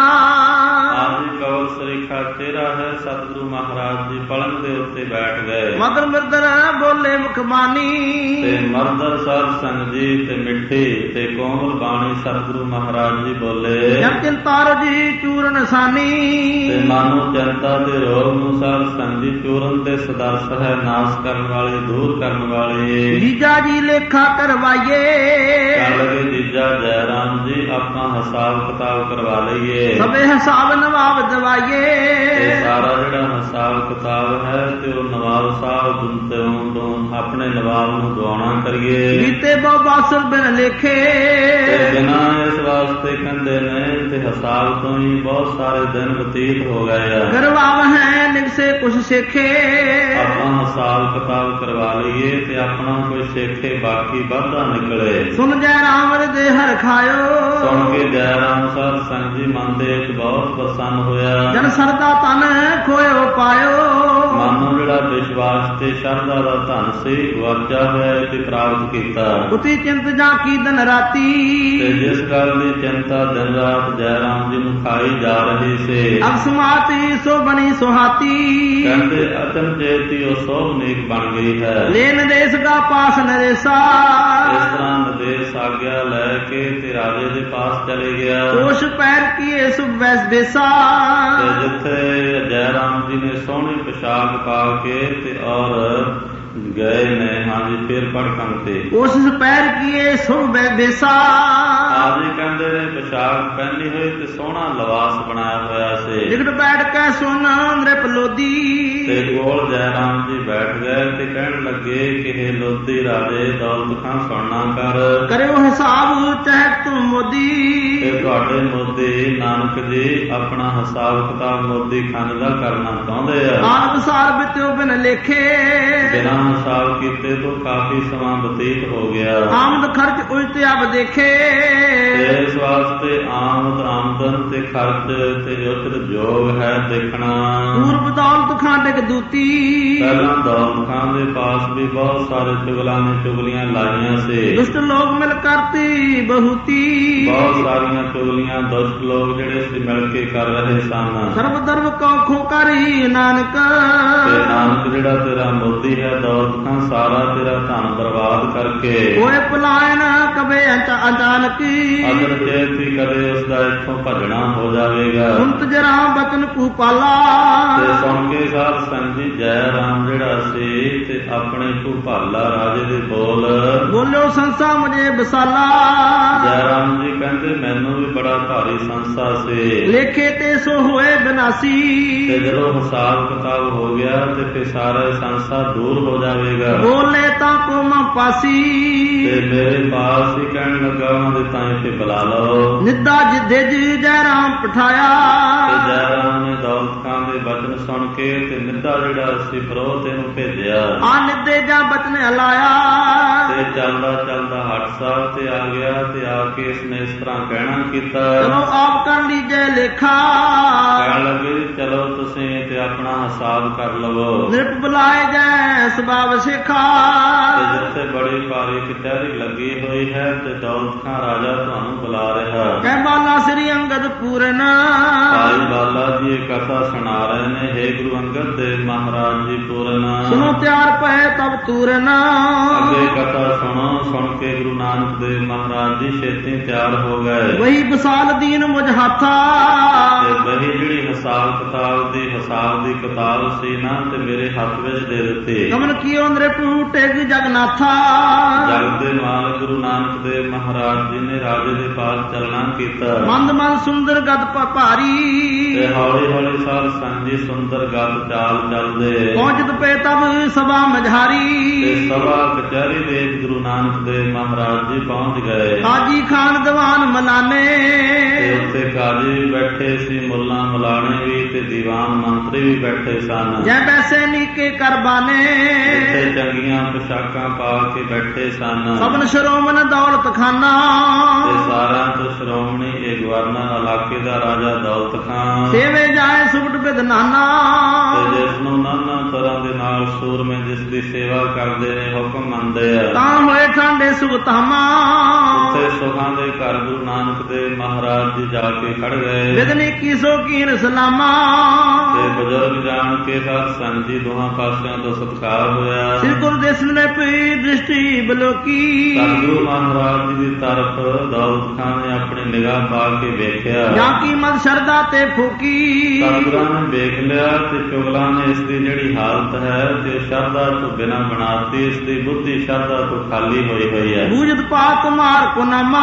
ਆਦਿ ਕਵਲ ਸਰੀਖਾ ਚਿਹਰਾ ਹੈ। ਸਤਿਗੁਰੂ ਮਹਾਰਾਜ ਜੀ ਪਲੰਗ ਦੇ ਉੱਤੇ ਬੈਠ ਗਏ। ਮਦਰ ਮਿਰਦਰ ਬੋਲੇ ਮੁਖ ਬਾਣੀ, ਤੇ ਮਰਦਰ ਸਾਧ ਸੰਗ ਜੀ ਤੇ ਮਿੱਠੀ ਤੇ ਕੋਮਲ ਬਾਣੀ ਸਤਿਗੁਰੂ ਮਹਾਰਾਜ ਜੀ ਬੋਲੇ। ਜਨ ਚਿੰਤਾ ਰਜੀ ਚੂਰਨ ਸਾਨੀ, ਤੇ ਮਾਨੋ ਚਿੰਤਾ ਦੇ ਰੋਗ ਨੂੰ ਸਾਧ ਸੰਗ ਜੀ ਚੂਰਨ ਤੇ ਸਦਰਸ ਹੈ, ਨਾਸ਼ ਕਰਨ ਵਾਲੇ ਦੂਰ ਕਰਨ ਵਾਲੇ। ਜੀਜਾ ਜੀ ਲੇਖਾ ਕਰਵਾਈਏ, ਕਹਿਣ ਲੱਗੇ ਜੀਜਾ ਜੈ ਰਾਮ ਜੀ ਆਪਾਂ ਹਿਸਾਬ ਕਿਤਾਬ ਕਰਵਾ ਲਈਏ। ਸਭੇ ਹਿਸਾਬ ਨਵਾਬ ਦਵਾਈਏ, ਇਹ ਸਾਰਾ ਜਿਹੜਾ ਹਿਸਾਬ ਕਿਤਾਬ ਹੈ ਤੇ ਉਹ ਨਵਾਬ ਸਾਹਿਬ ਤੋਂ ਆਪਣੇ ਨਵਾਬ ਨੂੰ ਦਵਾਉਣਾ ਕਰੀਏ। ਕੀਤੇ ਬਹੁ ਬਾਸਰ ਬਿਨ ਲੇਖੇ, ਤੇ ਬਿਨਾਂ ਇਸ ਵਾਸਤੇ ਕਹਿੰਦੇ ਨੇ ਤੇ ਹਿਸਾਬ ਤੋਂ ਹੀ ਬਹੁਤ ਸਾਰੇ ਦਿਨ ਬਤੀਤ ਹੋ ਗਏ ਆ। ਕਰਵਾਵ ਹੈ ਨਿਗਸੇ ਕੁਛ ਸੇਖੇ, ਆਪਾਂ ਹਿਸਾਬ ਕਿਤਾਬ ਕਰਵਾ ਲਈਏ ਤੇ ਆਪਣਾ ਕੋਈ ਸੇਖੇ ਬਾਕੀ ਵਾਧਾ ਨਿਕਲੇ। ਸੁਣ ਜੈ ਰਾਮ ਦੇ ਹਰ ਖਾਇਓ, ਸੁਣ ਕੇ ਜੈ ਰਾਮ ਸਾਧ ਸੰਗ ਜੀ ਮਨ ਦੇ ਵਿੱਚ ਬਹੁਤ ਪ੍ਰਸੰਨ ਹੋਇਆ। ਜਨ ਸਰਦਾ ਤਨ ਖੋਇਓ ਪਾਇਓ, ਮਾਨੋ ਜਿਹੜਾ ਵਿਸ਼ਵਾਸ ਤੇ ਸ਼ਰਧਾ ਦਾ ਧਨ ਸੀ ਵਾਚਾ ਹੋਇਆ ਤੇ ਪ੍ਰਾਪਤ ਕੀਤਾ। ਉਤੀ ਚਿੰਤ ਜਾਂ ਕੀ ਦਿਨ ਰਾਤੀ ਤੇ ਜਿਸ ਗੱਲ ਦੀ ਚਿੰਤਾ ਦਿਨ ਰਾਤ ਜੈ ਰਾਮ ਜੀ ਨੂੰ ਖਾਈ ਜਾ ਰਹੀ ਸੀ। ਅਕਸਮਾਤੀ ਸੋ ਬਣੀ ਸੁਹਾਤੀ ਕਹਿੰਦੇ ਅਚਨਚੇਤ ਹੀ ਉਹ ਸੋਭਨੀਕ ਬਣ ਗਈ ਹੈ। ਲੈ ਨਦੇਸ਼ ਦਾ ਪਾਸ ਨਰੇਸਾ ਇਸ ਤਰ੍ਹਾਂ ਨਦੇਸ਼ ਆਗਿਆ ਲੈ ਕੇ ਤੇ ਰਾਜੇ ਦੇ ਪਾਸ ਚਲੇ ਗਿਆ। ਕੋਸ਼ ਪੈਰ ਕੀਏ ਸੁਭ ਵੈਸ ਦੇਸਾ ਤੇ ਜਿੱਥੇ ਜੈ ਰਾਮ ਜੀ ਨੇ ਸੋਹਣੀ ਪੋਸ਼ਾਕ ਪਾ ਕੇ ਤੇ ਔਰ ਗਏ ਨੇ ਹਾਂਜੀ ਫਿਰ ਪੜਕਣ ਤੇ ਕੋਸ਼ਿਸ਼ ਪੈਰ ਕੀਏ ਸੁਭ ਵੈਸ ਦੇਸਾ ਆਜੀ ਕਹਿੰਦੇ ਨੇ ਪੋਸ਼ਾਕ ਪਹਿਨੀ ਹੋਈ ਤੇ ਸੋਹਣਾ ਲਿਬਾਸ ਬਣਾਇਆ ਹੋਇਆ ਸੀ। ਨਿਕਟ ਬੈਠ ਕੇ ਸੁਣ ਨ੍ਰਿਪ ਲੋਦੀ ਤੇ ਕੋਲ ਜੈ ਰਾਮ ਜੀ ਬੈਠ ਗਏ ਤੇ ਕਹਿਣ ਲੱਗੇ ਕਿ ਇਹ ਲੋਦੀ ਰਾਜੇ ਦੌਲਤ ਖਾਂ ਸੁਣਨਾ ਕਰ ਕਰਿਓ ਹਿਸਾਬ ਚਾਹੇ ਤੂੰ ਮੋਦੀ ਤੇ ਤੁਹਾਡੇ ਮੋਦੀ ਨਾਨਕ ਜੀ ਆਪਣਾ ਹਿਸਾਬ ਕਿਤਾਬ ਮੋਦੀ ਖਾਨ ਦਾ ਕਰਨਾ ਚਾਹੁੰਦੇ ਆ। ਆਨੰਦ ਸਾਰ ਬਿਤਿਓ ਬਿਨ ਲੇਖੇ ਬਿਨਾਂ ਹਿਸਾਬ ਕੀਤੇ ਤੋਂ ਕਾਫੀ ਸਮਾਂ ਬਤੀਤ ਹੋ ਗਿਆ। ਆਮਦ ਖਰਚ ਉਲਟ ਅਬ ਦੇਖੇ ਤੇ ਇਸ ਵਾਸਤੇ ਆਮਦ ਆਮਦਨ ਤੇ ਖਰਚ ਤੇ ਉਚਿਤ ਜੋਗ ਹੈ ਦੇਖਣਾ। ਪੂਰਬ ਦੌਲਤ ਖਾਂ ਟਿਕ ਦੂਤੀ ਪਹਿਲਾਂ ਦੌਲਤ ਖਾਂ ਦੇ ਪਾਸ ਵੀ ਬਹੁਤ ਸਾਰੇ ਚੁਗਲਾਂ ਨੇ ਚੁਗਲੀਆਂ ਲਾਈਆਂ ਸੀ। ਦੁਸ਼ਟ ਲੋਕ ਮਿਲ ਕਰਤੀ ਬਹੁਤੀ ਬਹੁਤ ਸਾਰੀਆਂ ਚੁਗਲੀਆਂ ਦੁਸ਼ਟ ਲੋਕ ਜਿਹੜੇ ਸੀ ਮਿਲ ਕੇ ਕਰ ਰਹੇ ਸਨ। ਸਰਬ ਦਰਬ ਕੋ ਖੋਕਰੀ ਨਾਨਕ ਤੇ ਨਾਨਕ ਜਿਹੜਾ ਤੇਰਾ ਮੋਦੀ ਹੈ ਦੌਲਤ ਖਾਂ ਸਾਰਾ ਤੇਰਾ ਧਨ ਬਰਬਾਦ ਕਰਕੇ ਹੋਏ ਪਲਾਇਨ ਕਬੇ ਅਚਾਨਕ ਅਗਰ ਚੇਤੀ ਕਦੇ ਉਸ ਦਾ ਇੱਥੋਂ ਭੱਜਣਾ ਹੋ ਜਾਵੇਗਾ। ਸੁਣਤ ਜਰਾ ਬਚਨ ਕੂ ਪਾਲਾ ਤੇ ਸੁਣ ਕੇ ਸਾਧ ਸੰਗਤ ਜੀ ਜੈ ਰਾਮ ਜਿਹੜਾ ਸੀ ਤੇ ਆਪਣੇ ਭੂਪਾਲਾ ਰਾਜੇ ਦੇ ਬੋਲ ਬੋਲਿਓ ਸੰਸਾ ਮੁਝੇ ਬਸਾਲਾ ਜੈ ਰਾਮ ਜੀ ਕਹਿੰਦੇ ਮੈਨੂੰ ਵੀ ਬੜਾ ਭਾਰੀ ਸੰਸਾ ਸੀ। ਲੇਖੇ ਤੇ ਸੋ ਹੋਏ ਬਿਨਾਸੀ ਤੇ ਜਦੋਂ ਹਿਸਾਬ ਕਿਤਾਬ ਹੋ ਗਿਆ ਤੇ ਫਿਰ ਸਾਰਾ ਸੰਸਾ ਦੂਰ ਹੋ ਜਾਵੇਗਾ। ਬੋਲੇ ਤਾਂ ਕੋਮ ਪਾਸੀ ਤੇ ਮੇਰੇ ਪਾਸ ਹੀ ਕਹਿਣ ਲੱਗਾ ਉਹਨਾਂ ਦੇ ਤਾਂ ਇੱਥੇ ਬੁਲਾ ਲਓ। ਨਿੱਦਾ ਜਿੱਦੇ ਜੈ ਰਾਮ ਪਠਾਇਆ ਤੇ ਜੈ ਰਾਮ ਨੇ ਦੌਲਤ ਖਾਂ ਦੇ ਬਚਨ ਸੁਣ ਕੇ ਤੇ ਨਿੱਦਾ ਜਿਹੜਾ ਸੀ ਪ੍ਰੋਤ ਇਹਨੂੰ ਭੇਜਿਆ। ਆ ਨਿੱਦੇ ਜਾਂ ਬਚਨ ਹਲਾਇਆ ਤੇ ਚੱਲਦਾ ਚੱਲਦਾ ਹੱਟ ਸਾਹਿਬ ਤੇ ਆ ਗਿਆ ਤੇ ਆ ਕੇ ਇਸਨੇ ਇਸ ਤਰ੍ਹਾਂ ਕਹਿਣਾ ਕੀਤਾ। ਚਲੋ ਆਪ ਕਰ ਲੀਜੇ ਲੇਖਾ ਕਹਿਣ ਲੱਗੇ ਚਲੋ ਤੁਸੀਂ ਤੇ ਆਪਣਾ ਹਿਸਾਬ ਕਰ ਲਵੋ। ਨਿਰਪ ਬੁਲਾਏ ਜੈ ਸਬਾਬ ਸਿਖਾ ਤੇ ਜਿੱਥੇ ਬੜੀ ਭਾਰੀ ਕਚਹਿਰੀ ਲੱਗੀ ਹੋਈ ਹੈ ਤੇ ਦੌਲਤ ਖਾਂ ਰਾਜਾ ਤੁਹਾਨੂੰ ਬੁਲਾ ਰਿਹਾ। ਕਹਿ ਬਾਲਾ ਸ੍ਰੀ ਅੰਗਦ ਪੂਰਨ ਭਾਈ ਬਾਲਾ ਜੀ ਇਹ ਕਥਾ ਸੁਣਾ ਰਹੇ ਨੇ। ਹੇ ਗੁਰੂ ਅੰਗਦ ਦੇਵ ਮਹਾਰਾਜ ਜੀ ਪੂਰਨ ਸੁਣੋ ਤਿਆਰ ਪਏ ਤਬ ਤੂਰਨ ਅੱਗੇ ਕਥਾ ਸੁਣੋ। ਸੁਣ ਕੇ ਗੁਰੂ ਨਾਨਕ ਦੇਵ ਮਹਾਰਾਜ ਜੀ ਛੇਤੀ ਤਿਆਰ ਹੋ ਗਏ। ਵਹੀ ਵਿਸਾਲ ਦੀਨ ਮੁਝ ਹਾਥਾ ਤੇ ਵਹੀ ਜਿਹੜੀ ਹਿਸਾਬ ਕਿਤਾਬ ਦੀ ਹਿਸਾਬ ਦੀ ਕਿਤਾਬ ਸੀ ਨਾ ਤੇ ਮੇਰੇ ਹੱਥ ਵਿੱਚ ਦੇ ਦਿੱਤੀ। ਕਮਨ ਕੀਓ ਨ੍ਰਿਪੂ ਟੇਗ ਜਗਨਾਥਾ ਜਗ ਦੇ ਮਾਲਕ ਗੁਰੂ ਨਾਨਕ ਦੇਵ ਮਹਾਰਾਜ ਜੀ ਨੇ ਰਾਜੇ ਦੇ ਪਾਸ ਚੱਲਣਾ ਕੀਤਾ। ਮੰਦ ਮੰਦ ਸੁੰਦਰ ਗਦ ਭਾਰੀ ਤੇ ਹੌਲੀ ਹੌਲੀ ਸਾਧ ਸੰਗਤ ਜੀ ਸੁੰਦਰ ਗਦ ਚਾਲ ਚੱਲਦੇ ਪਹੁੰਚਤ ਪਏ ਤਬ ਸਭਾ ਮਝਾਰੀ ਤੇ ਸਭਾ ਕਚਹਿਰੀ ਵਿੱਚ ਗੁਰੂ ਨਾਨਕ ਦੇਵ ਮਹਾਰਾਜ ਜੀ ਪਹੁੰਚ ਗਏ। ਹਾਜੀ ਖਾਨ ਦੀਵਾਨ ਮਲਾਨੇ ਤੇ ਉੱਥੇ ਕਾਜੀ ਬੈਠੇ ਸੀ ਮੁੱਲਾ ਮਲਾਣੇ ਵੀ ਤੇ ਦੀਵਾਨ ਮੰਤਰੀ ਵੀ ਬੈਠੇ ਸਨ। ਜੈ ਬੈਸੇ ਨੀਕੇ ਕਰਬਾਨੇ ਇੱਥੇ ਚੰਗੀਆਂ ਪੋਸ਼ਾਕਾਂ ਪਾ ਕੇ ਬੈਠੇ ਸਨ। ਸਭਨ ਸ਼ਰੋਮਨ ਦੌਲਤ ਖਾਨਾ ਤੇ ਸਾਰਿਆਂ ਤੋਂ ਸ਼੍ਰੋਮਣੀ ਇਹ ਗਵਰਨਰ ਇਲਾਕੇ ਦਾ ਰਾਜਾ ਦੌਲਤ ਖਾਂ ਸੇਵੇ ਜਾਏ ਸੁਬਟ ਬਿਦਨਾਨਾ ਤੇ ਜਿਸ ਨੂੰ ਨਾਨਾ ਤਰ੍ਹਾਂ ਦੇ ਨਾਲ ਸੂਰਮੇ ਜਿਸ ਦੀ ਸੇਵਾ ਕਰਦੇ ਨੇ ਹੁਕਮ ਮੰਨਦੇ ਆ ਤਾਂ ਹੋਏ ਠਾਂਡੇ ਸੁਗਤਾਮਾ ਉੱਥੇ ਸੁਖਾਂ ਦੇ ਘਰ ਗੁਰੂ ਨਾਨਕ ਦੇਵ ਮਹਾਰਾਜ ਜੀ ਜਾ ਕੇ ਖੜ ਗਏ। ਵਿਦਨੀ ਕੀ ਸੋ ਕੀਨ ਸਲਾਮਾ ਤੇ ਬਜ਼ੁਰਗ ਜਾਣ ਕੇ ਸਾਧ ਸੰਗਤ ਜੀ ਦੋਹਾਂ ਪਾਸਿਆਂ ਤੋਂ ਸਤਿਕਾਰ ਹੋਇਆ। ਸ੍ਰੀ ਗੁਰੂ ਦੇਸਨ ਨੇ ਪਈ ਦ੍ਰਿਸ਼ਟੀ ਬਲੋਕੀ ਸਤਿਗੁਰੂ ਮਹਾਰਾਜ ਜੀ ਦੀ ਤਰਫ ਦੌਲਤ ਖਾਂ ਨੇ ਆਪਣੀ ਨਿਗਾਹ ਪਾ ਕੇ ਵੇਖਿਆ। ਜਾਂ ਕੀ ਮਤ ਸ਼ਰਦਾ ਤੇ ਫੂਕੀ ਸਤਿਗੁਰਾਂ ਨੇ ਵੇਖ ਲਿਆ ਤੇ ਚੁਗਲਾਂ ਨੇ ਇਸ ਦੀ ਜਿਹੜੀ ਹਾਲਤ ਹੈ ਤੇ ਸ਼ਰਧਾ ਤੋਂ ਬਿਨਾਂ ਬਣਾਤੀ। ਇਸ ਦੀ ਬੁੱਧੀ ਸ਼ਰਧਾ ਤੋਂ ਖਾਲੀ ਹੋਈ ਹੋਈ ਹੈ। ਬੂਝਤ ਪਾਤ ਮਾਰ ਕੋ ਨਾਮਾ